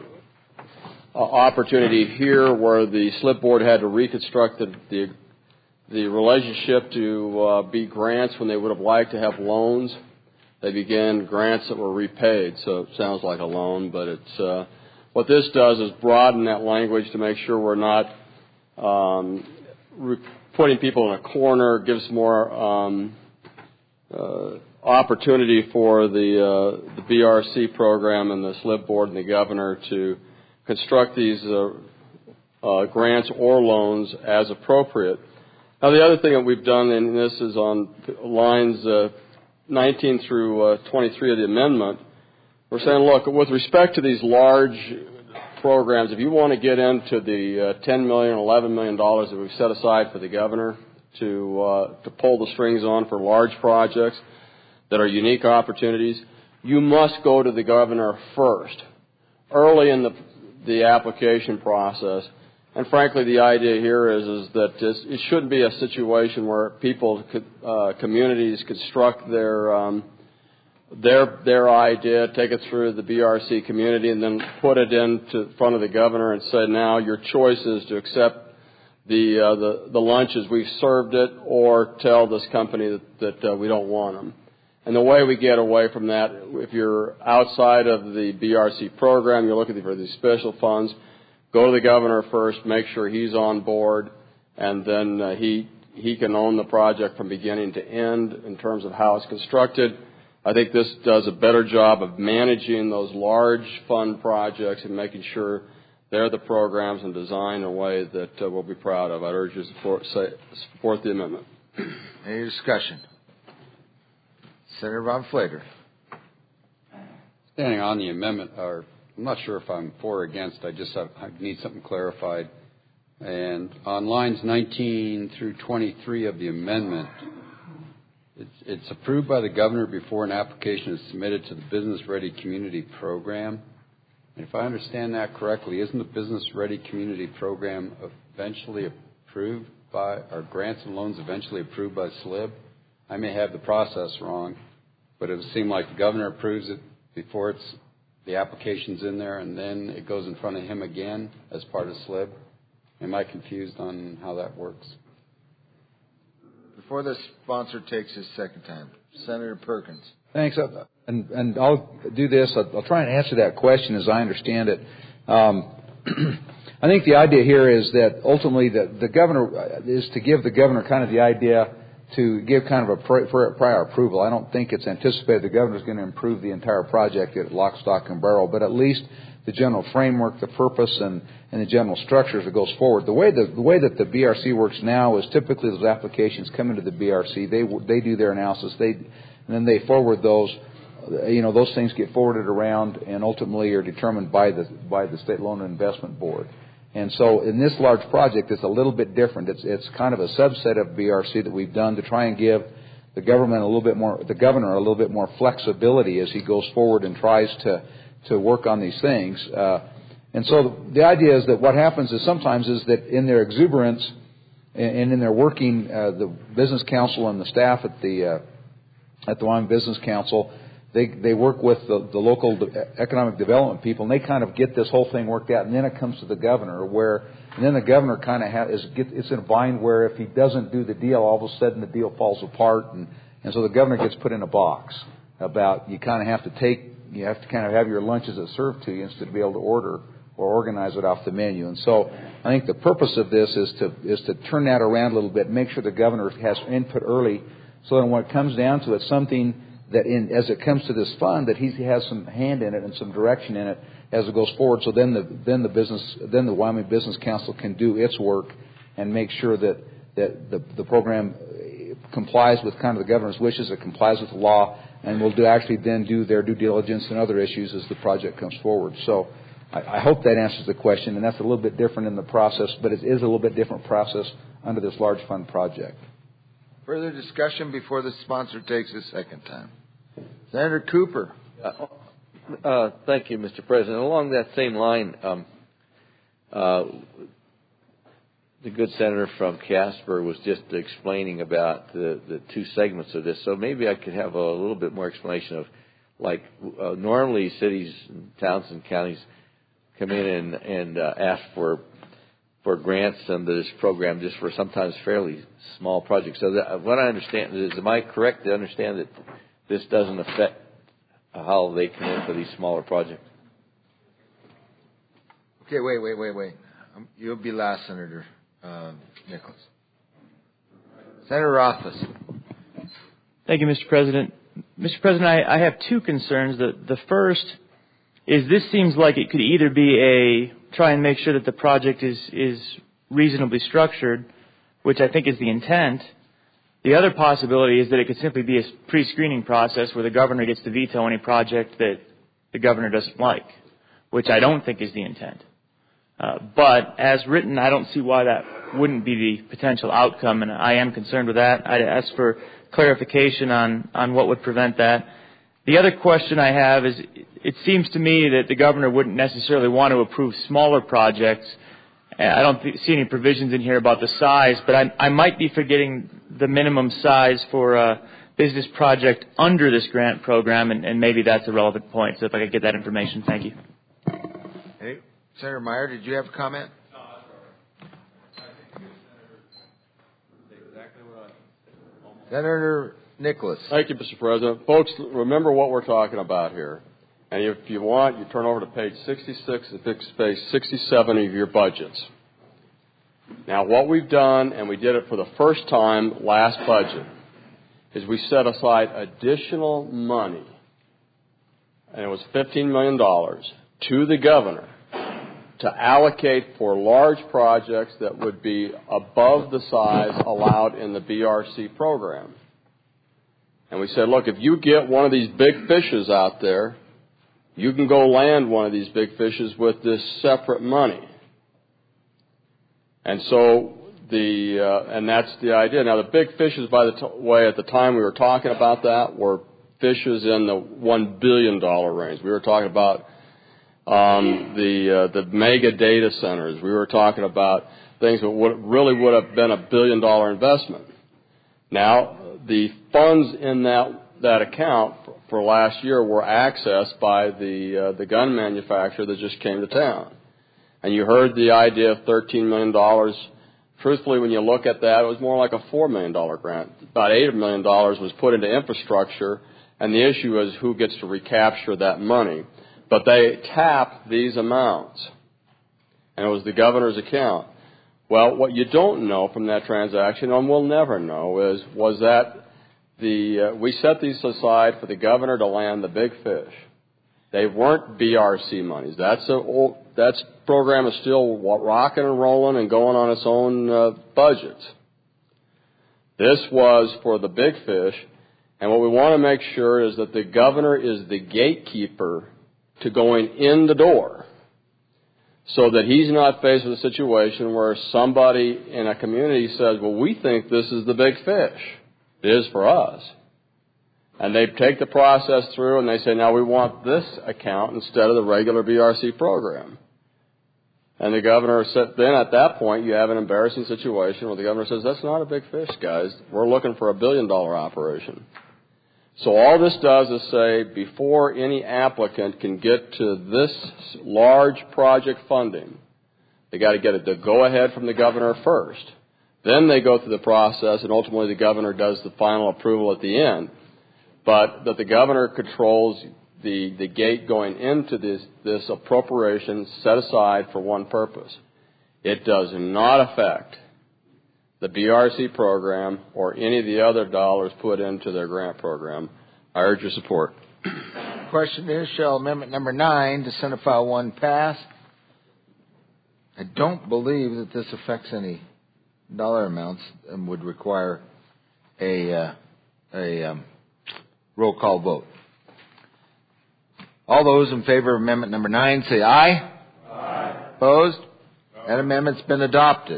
opportunity here, where the slip board had to reconstruct the the, the relationship to uh, be grants when they would have liked to have loans. They began grants that were repaid, so it sounds like a loan, but it's uh, what this does is broaden that language to make sure we're not um, re- putting people in a corner. Gives more um, uh, opportunity for the uh, the B R C program and the slip board and the governor to construct these uh, uh, grants or loans as appropriate. Now, the other thing that we've done, and this is on lines uh, nineteen through uh, twenty-three of the amendment, we're saying, look, with respect to these large programs, if you want to get into the uh, ten million dollars, eleven million dollars that we've set aside for the governor to uh, to pull the strings on for large projects that are unique opportunities, you must go to the governor first, early in the the application process. And frankly, the idea here is, is that this, it shouldn't be a situation where people, could, uh, communities construct their, um, their, their idea, take it through the B R C community, and then put it into front of the governor and say, now your choice is to accept the uh, the the lunches, we've served it, or tell this company that, that uh, we don't want them. And the way we get away from that, if you're outside of the B R C program, you're looking for these special funds, go to the governor first, make sure he's on board, and then uh, he he can own the project from beginning to end in terms of how it's constructed. I think this does a better job of managing those large fund projects and making sure they're the programs and designed in a way that uh, we'll be proud of. I'd urge you to support, say, support the amendment. Any discussion? Senator Ron Flater. Standing on the amendment, or I'm not sure if I'm for or against. I just have, I need something clarified. And on lines nineteen through twenty-three of the amendment, it's, it's approved by the governor before an application is submitted to the Business Ready Community Program. And if I understand that correctly, isn't the Business Ready Community Program eventually approved by, or grants and loans eventually approved by S L I B? I may have the process wrong, but it would seem like the governor approves it before it's, the application's in there, and then it goes in front of him again as part of S L I B. Am I confused on how that works? Before the sponsor takes his second time, Senator Perkins. Thanks. And, and I'll do this. I'll, I'll try and answer that question as I understand it. Um, I think the idea here is that ultimately the, the governor is to give the governor kind of the idea to give kind of a prior approval. I don't think it's anticipated the governor is going to improve the entire project at lock, stock, and barrel, but at least the general framework, the purpose, and, and the general structures that goes forward. The way the, the way that the B R C works now is typically those applications come into the B R C. They they do their analysis. They and then they forward those. You know, those things get forwarded around and ultimately are determined by the by the State Loan and Investment Board. And so in this large project, it's a little bit different. It's it's kind of a subset of B R C that we've done to try and give the government a little bit more, the governor a little bit more flexibility as he goes forward and tries to to work on these things. Uh, and so the, the idea is that what happens is sometimes is that in their exuberance and, and in their working, uh, the business council and the staff at the uh, at the Wyoming Business Council, They they work with the, the local de- economic development people, and they kind of get this whole thing worked out. And then it comes to the governor, where and then the governor kind of ha- is get, it's in a bind where if he doesn't do the deal, all of a sudden the deal falls apart, and and so the governor gets put in a box about you kind of have to take you have to kind of have your lunches that served to you instead of be able to order or organize it off the menu. And so I think the purpose of this is to is to turn that around a little bit, make sure the governor has input early, so that when it comes down to it, something that in, as it comes to this fund, that he has some hand in it and some direction in it as it goes forward. So then the then the business then the Wyoming Business Council can do its work and make sure that that the, the program complies with kind of the governor's wishes, it complies with the law, and will do actually then do their due diligence and other issues as the project comes forward. So I, I hope that answers the question, and that's a little bit different in the process, but it is a little bit different process under this large fund project. Further discussion before the sponsor takes his second time. Senator Cooper. Uh, uh, thank you, Mister President. Along that same line, um, uh, the good senator from Casper was just explaining about the, the two segments of this. So maybe I could have a little bit more explanation of, like, uh, normally cities, towns, and counties come in and, and uh, ask for for grants under this program just for sometimes fairly small projects. So that, what I understand is, am I correct to understand that this doesn't affect how they come in for these smaller projects? Okay, wait, wait, wait, wait. Um, you'll be last, Senator uh, Nicholas. Senator Rothfuss. Thank you, Mister President. Mister President, I, I have two concerns. The, the first is this seems like it could either be a try and make sure that the project is, is reasonably structured, which I think is the intent. The other possibility is that it could simply be a pre-screening process where the governor gets to veto any project that the governor doesn't like, which I don't think is the intent. Uh, but as written, I don't see why that wouldn't be the potential outcome, and I am concerned with that. I'd ask for clarification on, on what would prevent that. The other question I have is, it seems to me that the governor wouldn't necessarily want to approve smaller projects. I don't th- see any provisions in here about the size, but I, I might be forgetting the minimum size for a business project under this grant program, and, and maybe that's a relevant point. So if I could get that information, thank you. Hey, Senator Meyer, did you have a comment? Senator Nicholas. Thank you, Mister President. Folks, remember what we're talking about here. And if you want, you turn over to page sixty-six and big space sixty-seven of your budgets. Now, what we've done, and we did it for the first time last budget, is we set aside additional money, and it was fifteen million dollars, to the governor to allocate for large projects that would be above the size allowed in the B R C program. And we said, look, if you get one of these big fishes out there, you can go land one of these big fishes with this separate money. And so the uh, and that's the idea. Now, the big fishes, by the t- way, at the time we were talking about that, were fishes in the one billion dollars range. We were talking about um, the uh, the mega data centers. We were talking about things that would, really would have been a billion dollar investment. Now, the funds in that that account for last year were accessed by the uh, the gun manufacturer that just came to town. And you heard the idea of thirteen million dollars. Truthfully, when you look at that, it was more like a four million dollars grant. About eight million dollars was put into infrastructure, and the issue is who gets to recapture that money. But they tap these amounts, and it was the governor's account. Well, what you don't know from that transaction, and we'll never know, is was that the uh, we set these aside for the governor to land the big fish. They weren't B R C monies. That's a old, that program is still rocking and rolling and going on its own uh, budget. This was for the big fish, and what we want to make sure is that the governor is the gatekeeper to going in the door, so that he's not faced with a situation where somebody in a community says, well, we think this is the big fish. It is for us. And they take the process through and they say, now we want this account instead of the regular B R C program. And the governor said, then at that point you have an embarrassing situation where the governor says, that's not a big fish, guys. We're looking for a billion dollar operation. So all this does is say, before any applicant can get to this large project funding, they got to get it to go ahead from the governor first. Then they go through the process, and ultimately the governor does the final approval at the end. But that the governor controls the, the gate going into this, this appropriation set aside for one purpose. It does not affect the B R C program or any of the other dollars put into their grant program. I urge your support. Question is, shall amendment number nine to Senate File one pass? I don't believe that this affects any dollar amounts and would require a, uh, a um, roll call vote. All those in favor of amendment number nine say aye. Aye. Opposed? No. That amendment's been adopted.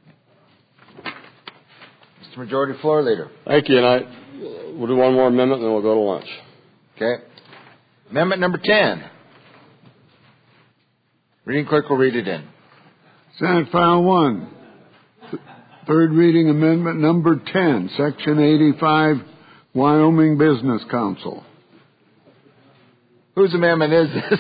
Mister Majority Floor Leader. Thank you, and I we'll do one more amendment and then we'll go to lunch. Okay. Amendment number ten. Reading clerk will read it in. Senate File one. Th- third reading amendment number ten, Section eighty-five, Wyoming Business Council. Whose amendment is this?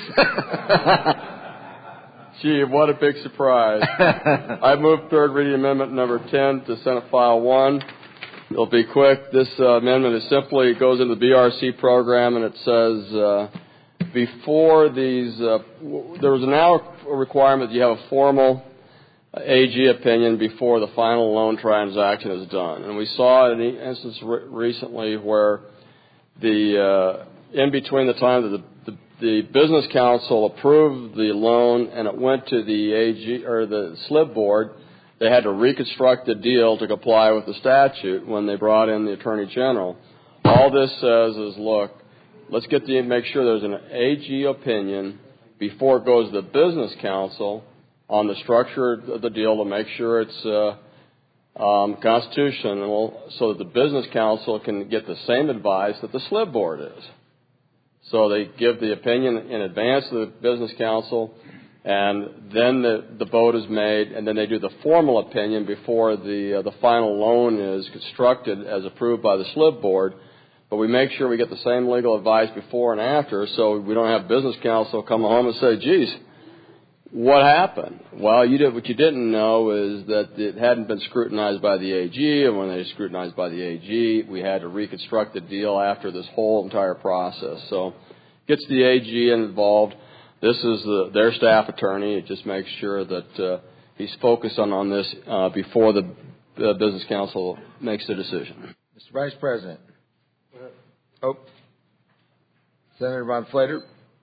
Gee, what a big surprise. I move third reading amendment number ten to Senate File one. It'll be quick. This uh, amendment is simply, it goes into the B R C program, and it says uh, before these, uh, w- there was now a requirement that you have a formal A G opinion before the final loan transaction is done. And we saw an instance re- recently where the, uh, in between the time that the The, the business council approved the loan and it went to the A G or the S L I B board, they had to reconstruct the deal to comply with the statute when they brought in the Attorney General. All this says is, look, let's get the make sure there's an A G opinion before it goes to the business council on the structure of the deal to make sure it's uh, um, constitutional, so that the business council can get the same advice that the S L I B board is. So they give the opinion in advance to the business council, and then the, the vote is made, and then they do the formal opinion before the uh, the final loan is constructed as approved by the S L I B board. But we make sure we get the same legal advice before and after, so we don't have business council come home and say, geez, what happened? Well, you did, what you didn't know is that it hadn't been scrutinized by the A G, and when they scrutinized by the A G, we had to reconstruct the deal after this whole entire process. So gets the A G involved. This is the, their staff attorney. It just makes sure that uh, he's focused on, on this uh, before the uh, business council makes the decision. Mister Vice President. Oh. Senator Von Flater.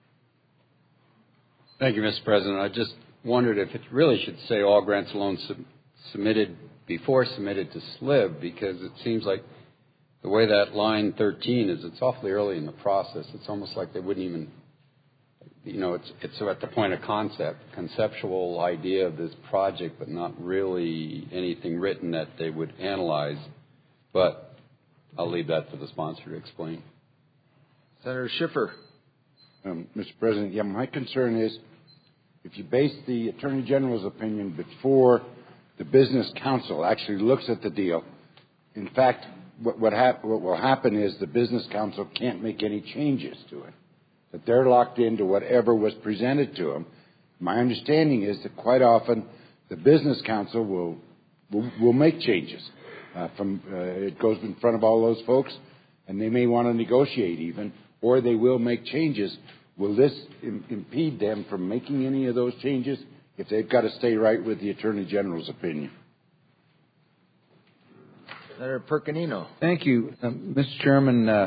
Thank you, Mister President. I just wondered if it really should say all grants and loans sub- submitted before submitted to S L I B, because it seems like the way that line thirteen is, it's awfully early in the process. It's almost like they wouldn't even, you know, it's it's at the point of concept, conceptual idea of this project, but not really anything written that they would analyze. But I'll leave that for the sponsor to explain. Senator Schiffer. Um, Mister President, yeah, my concern is if you base the Attorney General's opinion before the Business Council actually looks at the deal, in fact, what, what, hap- what will happen is the Business Council can't make any changes to it, that they're locked into whatever was presented to them. My understanding is that quite often the Business Council will, will, will make changes. Uh, from uh, it goes in front of all those folks, and they may want to negotiate even, or they will make changes. Will this im- impede them from making any of those changes if they've got to stay right with the Attorney General's opinion? Senator Percanino. Thank you, um, Mister Chairman. Uh,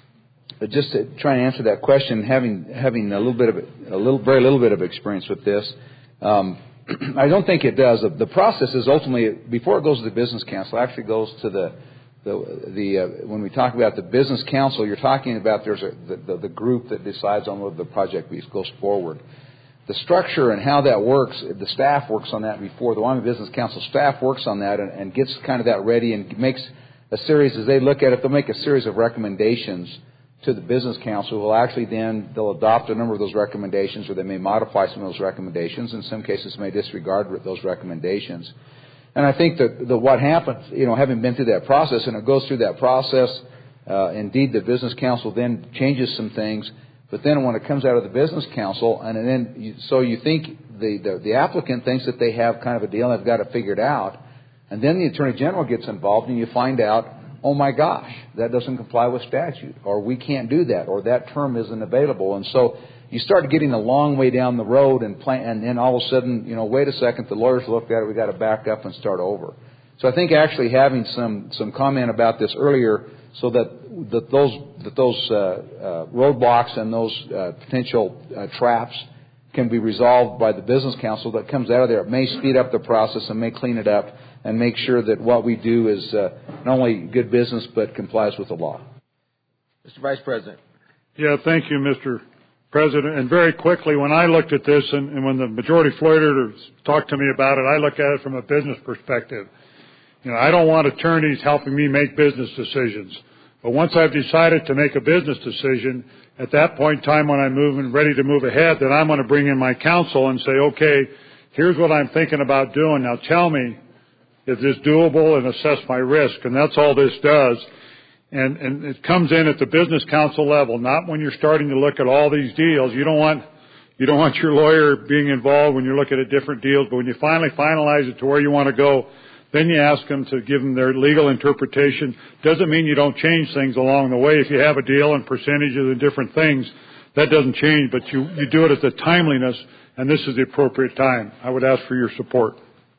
just to try and answer that question, having having a little bit of a little, very little bit of experience with this, um, I don't think it does. The, the process is ultimately, before it goes to the Business Council, it actually goes to the The, the uh, when we talk about the Business Council, you're talking about there's a, the, the, the group that decides on whether the project goes forward. The structure and how that works, the staff works on that before. The Wyoming Business Council staff works on that and, and gets kind of that ready and makes a series, as they look at it, they'll make a series of recommendations to the Business Council, who will actually then, they'll adopt a number of those recommendations, or they may modify some of those recommendations. In some cases, may disregard those recommendations. And I think that the, what happens, you know, having been through that process, and it goes through that process, uh, indeed the Business Council then changes some things, but then when it comes out of the Business Council, and then you, so you think the, the, the applicant thinks that they have kind of a deal and they've got it figured out, and then the Attorney General gets involved and you find out, oh my gosh, that doesn't comply with statute, or we can't do that, or that term isn't available. And so you start getting a long way down the road, and plan, and then all of a sudden, you know, wait a second, the lawyers looked at it, we got to back up and start over. So I think actually having some some comment about this earlier, so that that those that those uh, uh, roadblocks and those uh, potential uh, traps can be resolved by the Business Council that comes out of there. It may speed up the process and may clean it up and make sure that what we do is uh, not only good business but complies with the law. Mister Vice President. Yeah, thank you, Mister President. And very quickly, when I looked at this and, and when the majority floaters talked to me about it, I look at it from a business perspective. You know, I don't want attorneys helping me make business decisions. But once I've decided to make a business decision, at that point in time when I'm moving, ready to move ahead, then I'm going to bring in my counsel and say, okay, here's what I'm thinking about doing. Now tell me if this is doable and assess my risk. And that's all this does. And, and it comes in at the Business Council level, not when you're starting to look at all these deals. You don't want, you don't want your lawyer being involved when you're looking at different deals. But when you finally finalize it to where you want to go, then you ask them to give them their legal interpretation. Doesn't mean you don't change things along the way. If you have a deal and percentages and different things, that doesn't change. But you, you do it at the timeliness, and this is the appropriate time. I would ask for your support.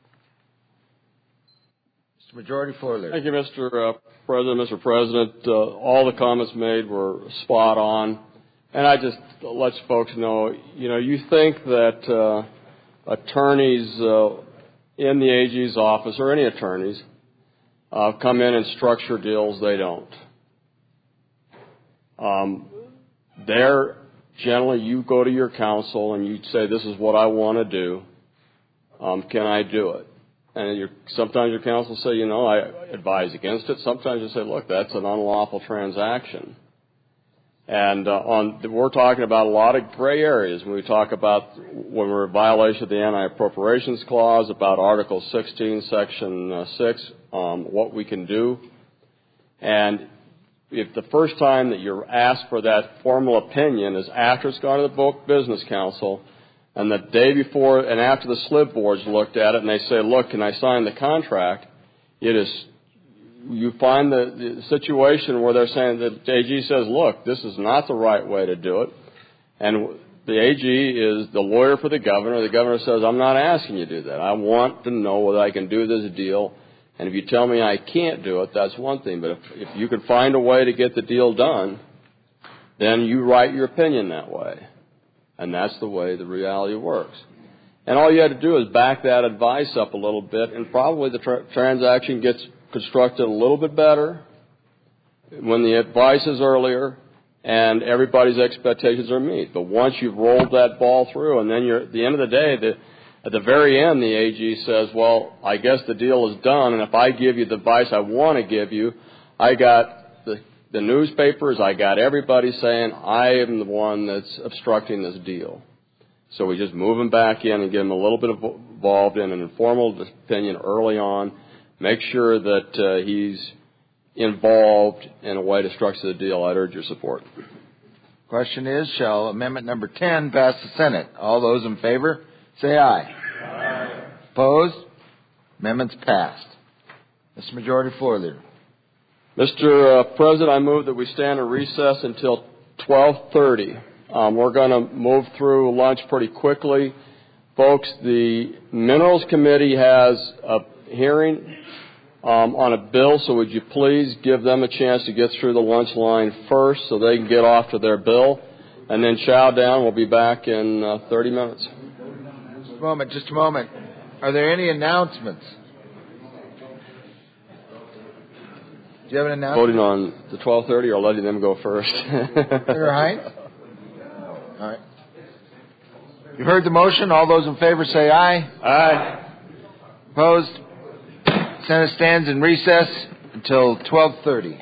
Mister Majority Floor Leader. Thank you, Mister Uh, President. Mister President, uh, all the comments made were spot on. And I just let folks know, you know, you think that uh, attorneys uh, in the A G's office, or any attorneys, uh, come in and structure deals. They don't. Um, they're generally, you go to your counsel and you say, this is what I want to do. Um, can I do it? And your, sometimes your counsel say, you know, I advise against it. Sometimes you say, look, that's an unlawful transaction. And uh, on, we're talking about a lot of gray areas when we talk about when we're in violation of the Anti-Appropriations Clause, about Article sixteen, Section uh, six, um, what we can do. And if the first time that you're asked for that formal opinion is after it's gone to the Business Council, and the day before and after the slip boards looked at it and they say, look, can I sign the contract? It is, you find the, the situation where they're saying that the A G says, look, this is not the right way to do it. And the A G is the lawyer for the governor. The governor says, I'm not asking you to do that. I want to know whether I can do this deal. And if you tell me I can't do it, that's one thing. But if, if you can find a way to get the deal done, then you write your opinion that way. And that's the way the reality works. And all you had to do is back that advice up a little bit, and probably the tra- transaction gets constructed a little bit better when the advice is earlier and everybody's expectations are met. But once you've rolled that ball through, and then you're at the end of the day, the, at the very end, the A G says, well, I guess the deal is done, and if I give you the advice I want to give you, I got the, the newspapers, I got everybody saying I am the one that's obstructing this deal. So we just move him back in and get him a little bit involved in an informal opinion early on, make sure that uh, he's involved in a way to structure the deal. I'd urge your support. Question is, shall amendment number ten pass the Senate? All those in favor, say aye. Aye. Opposed? Amendment's passed. Mister Majority Floor Leader. Mister Uh, President, I move that we stand in recess until twelve thirty. Um, we're going to move through lunch pretty quickly. Folks, the Minerals Committee has a hearing um, on a bill, so would you please give them a chance to get through the lunch line first so they can get off to their bill, and then chow down. We'll be back in uh, thirty minutes. Just a moment, just a moment. Are there any announcements? Do you have an announcement? Voting on the twelve thirty or letting them go first? Senator Hines? All right. You've heard the motion. All those in favor say aye. Aye. Opposed? Senate stands in recess until twelve thirty.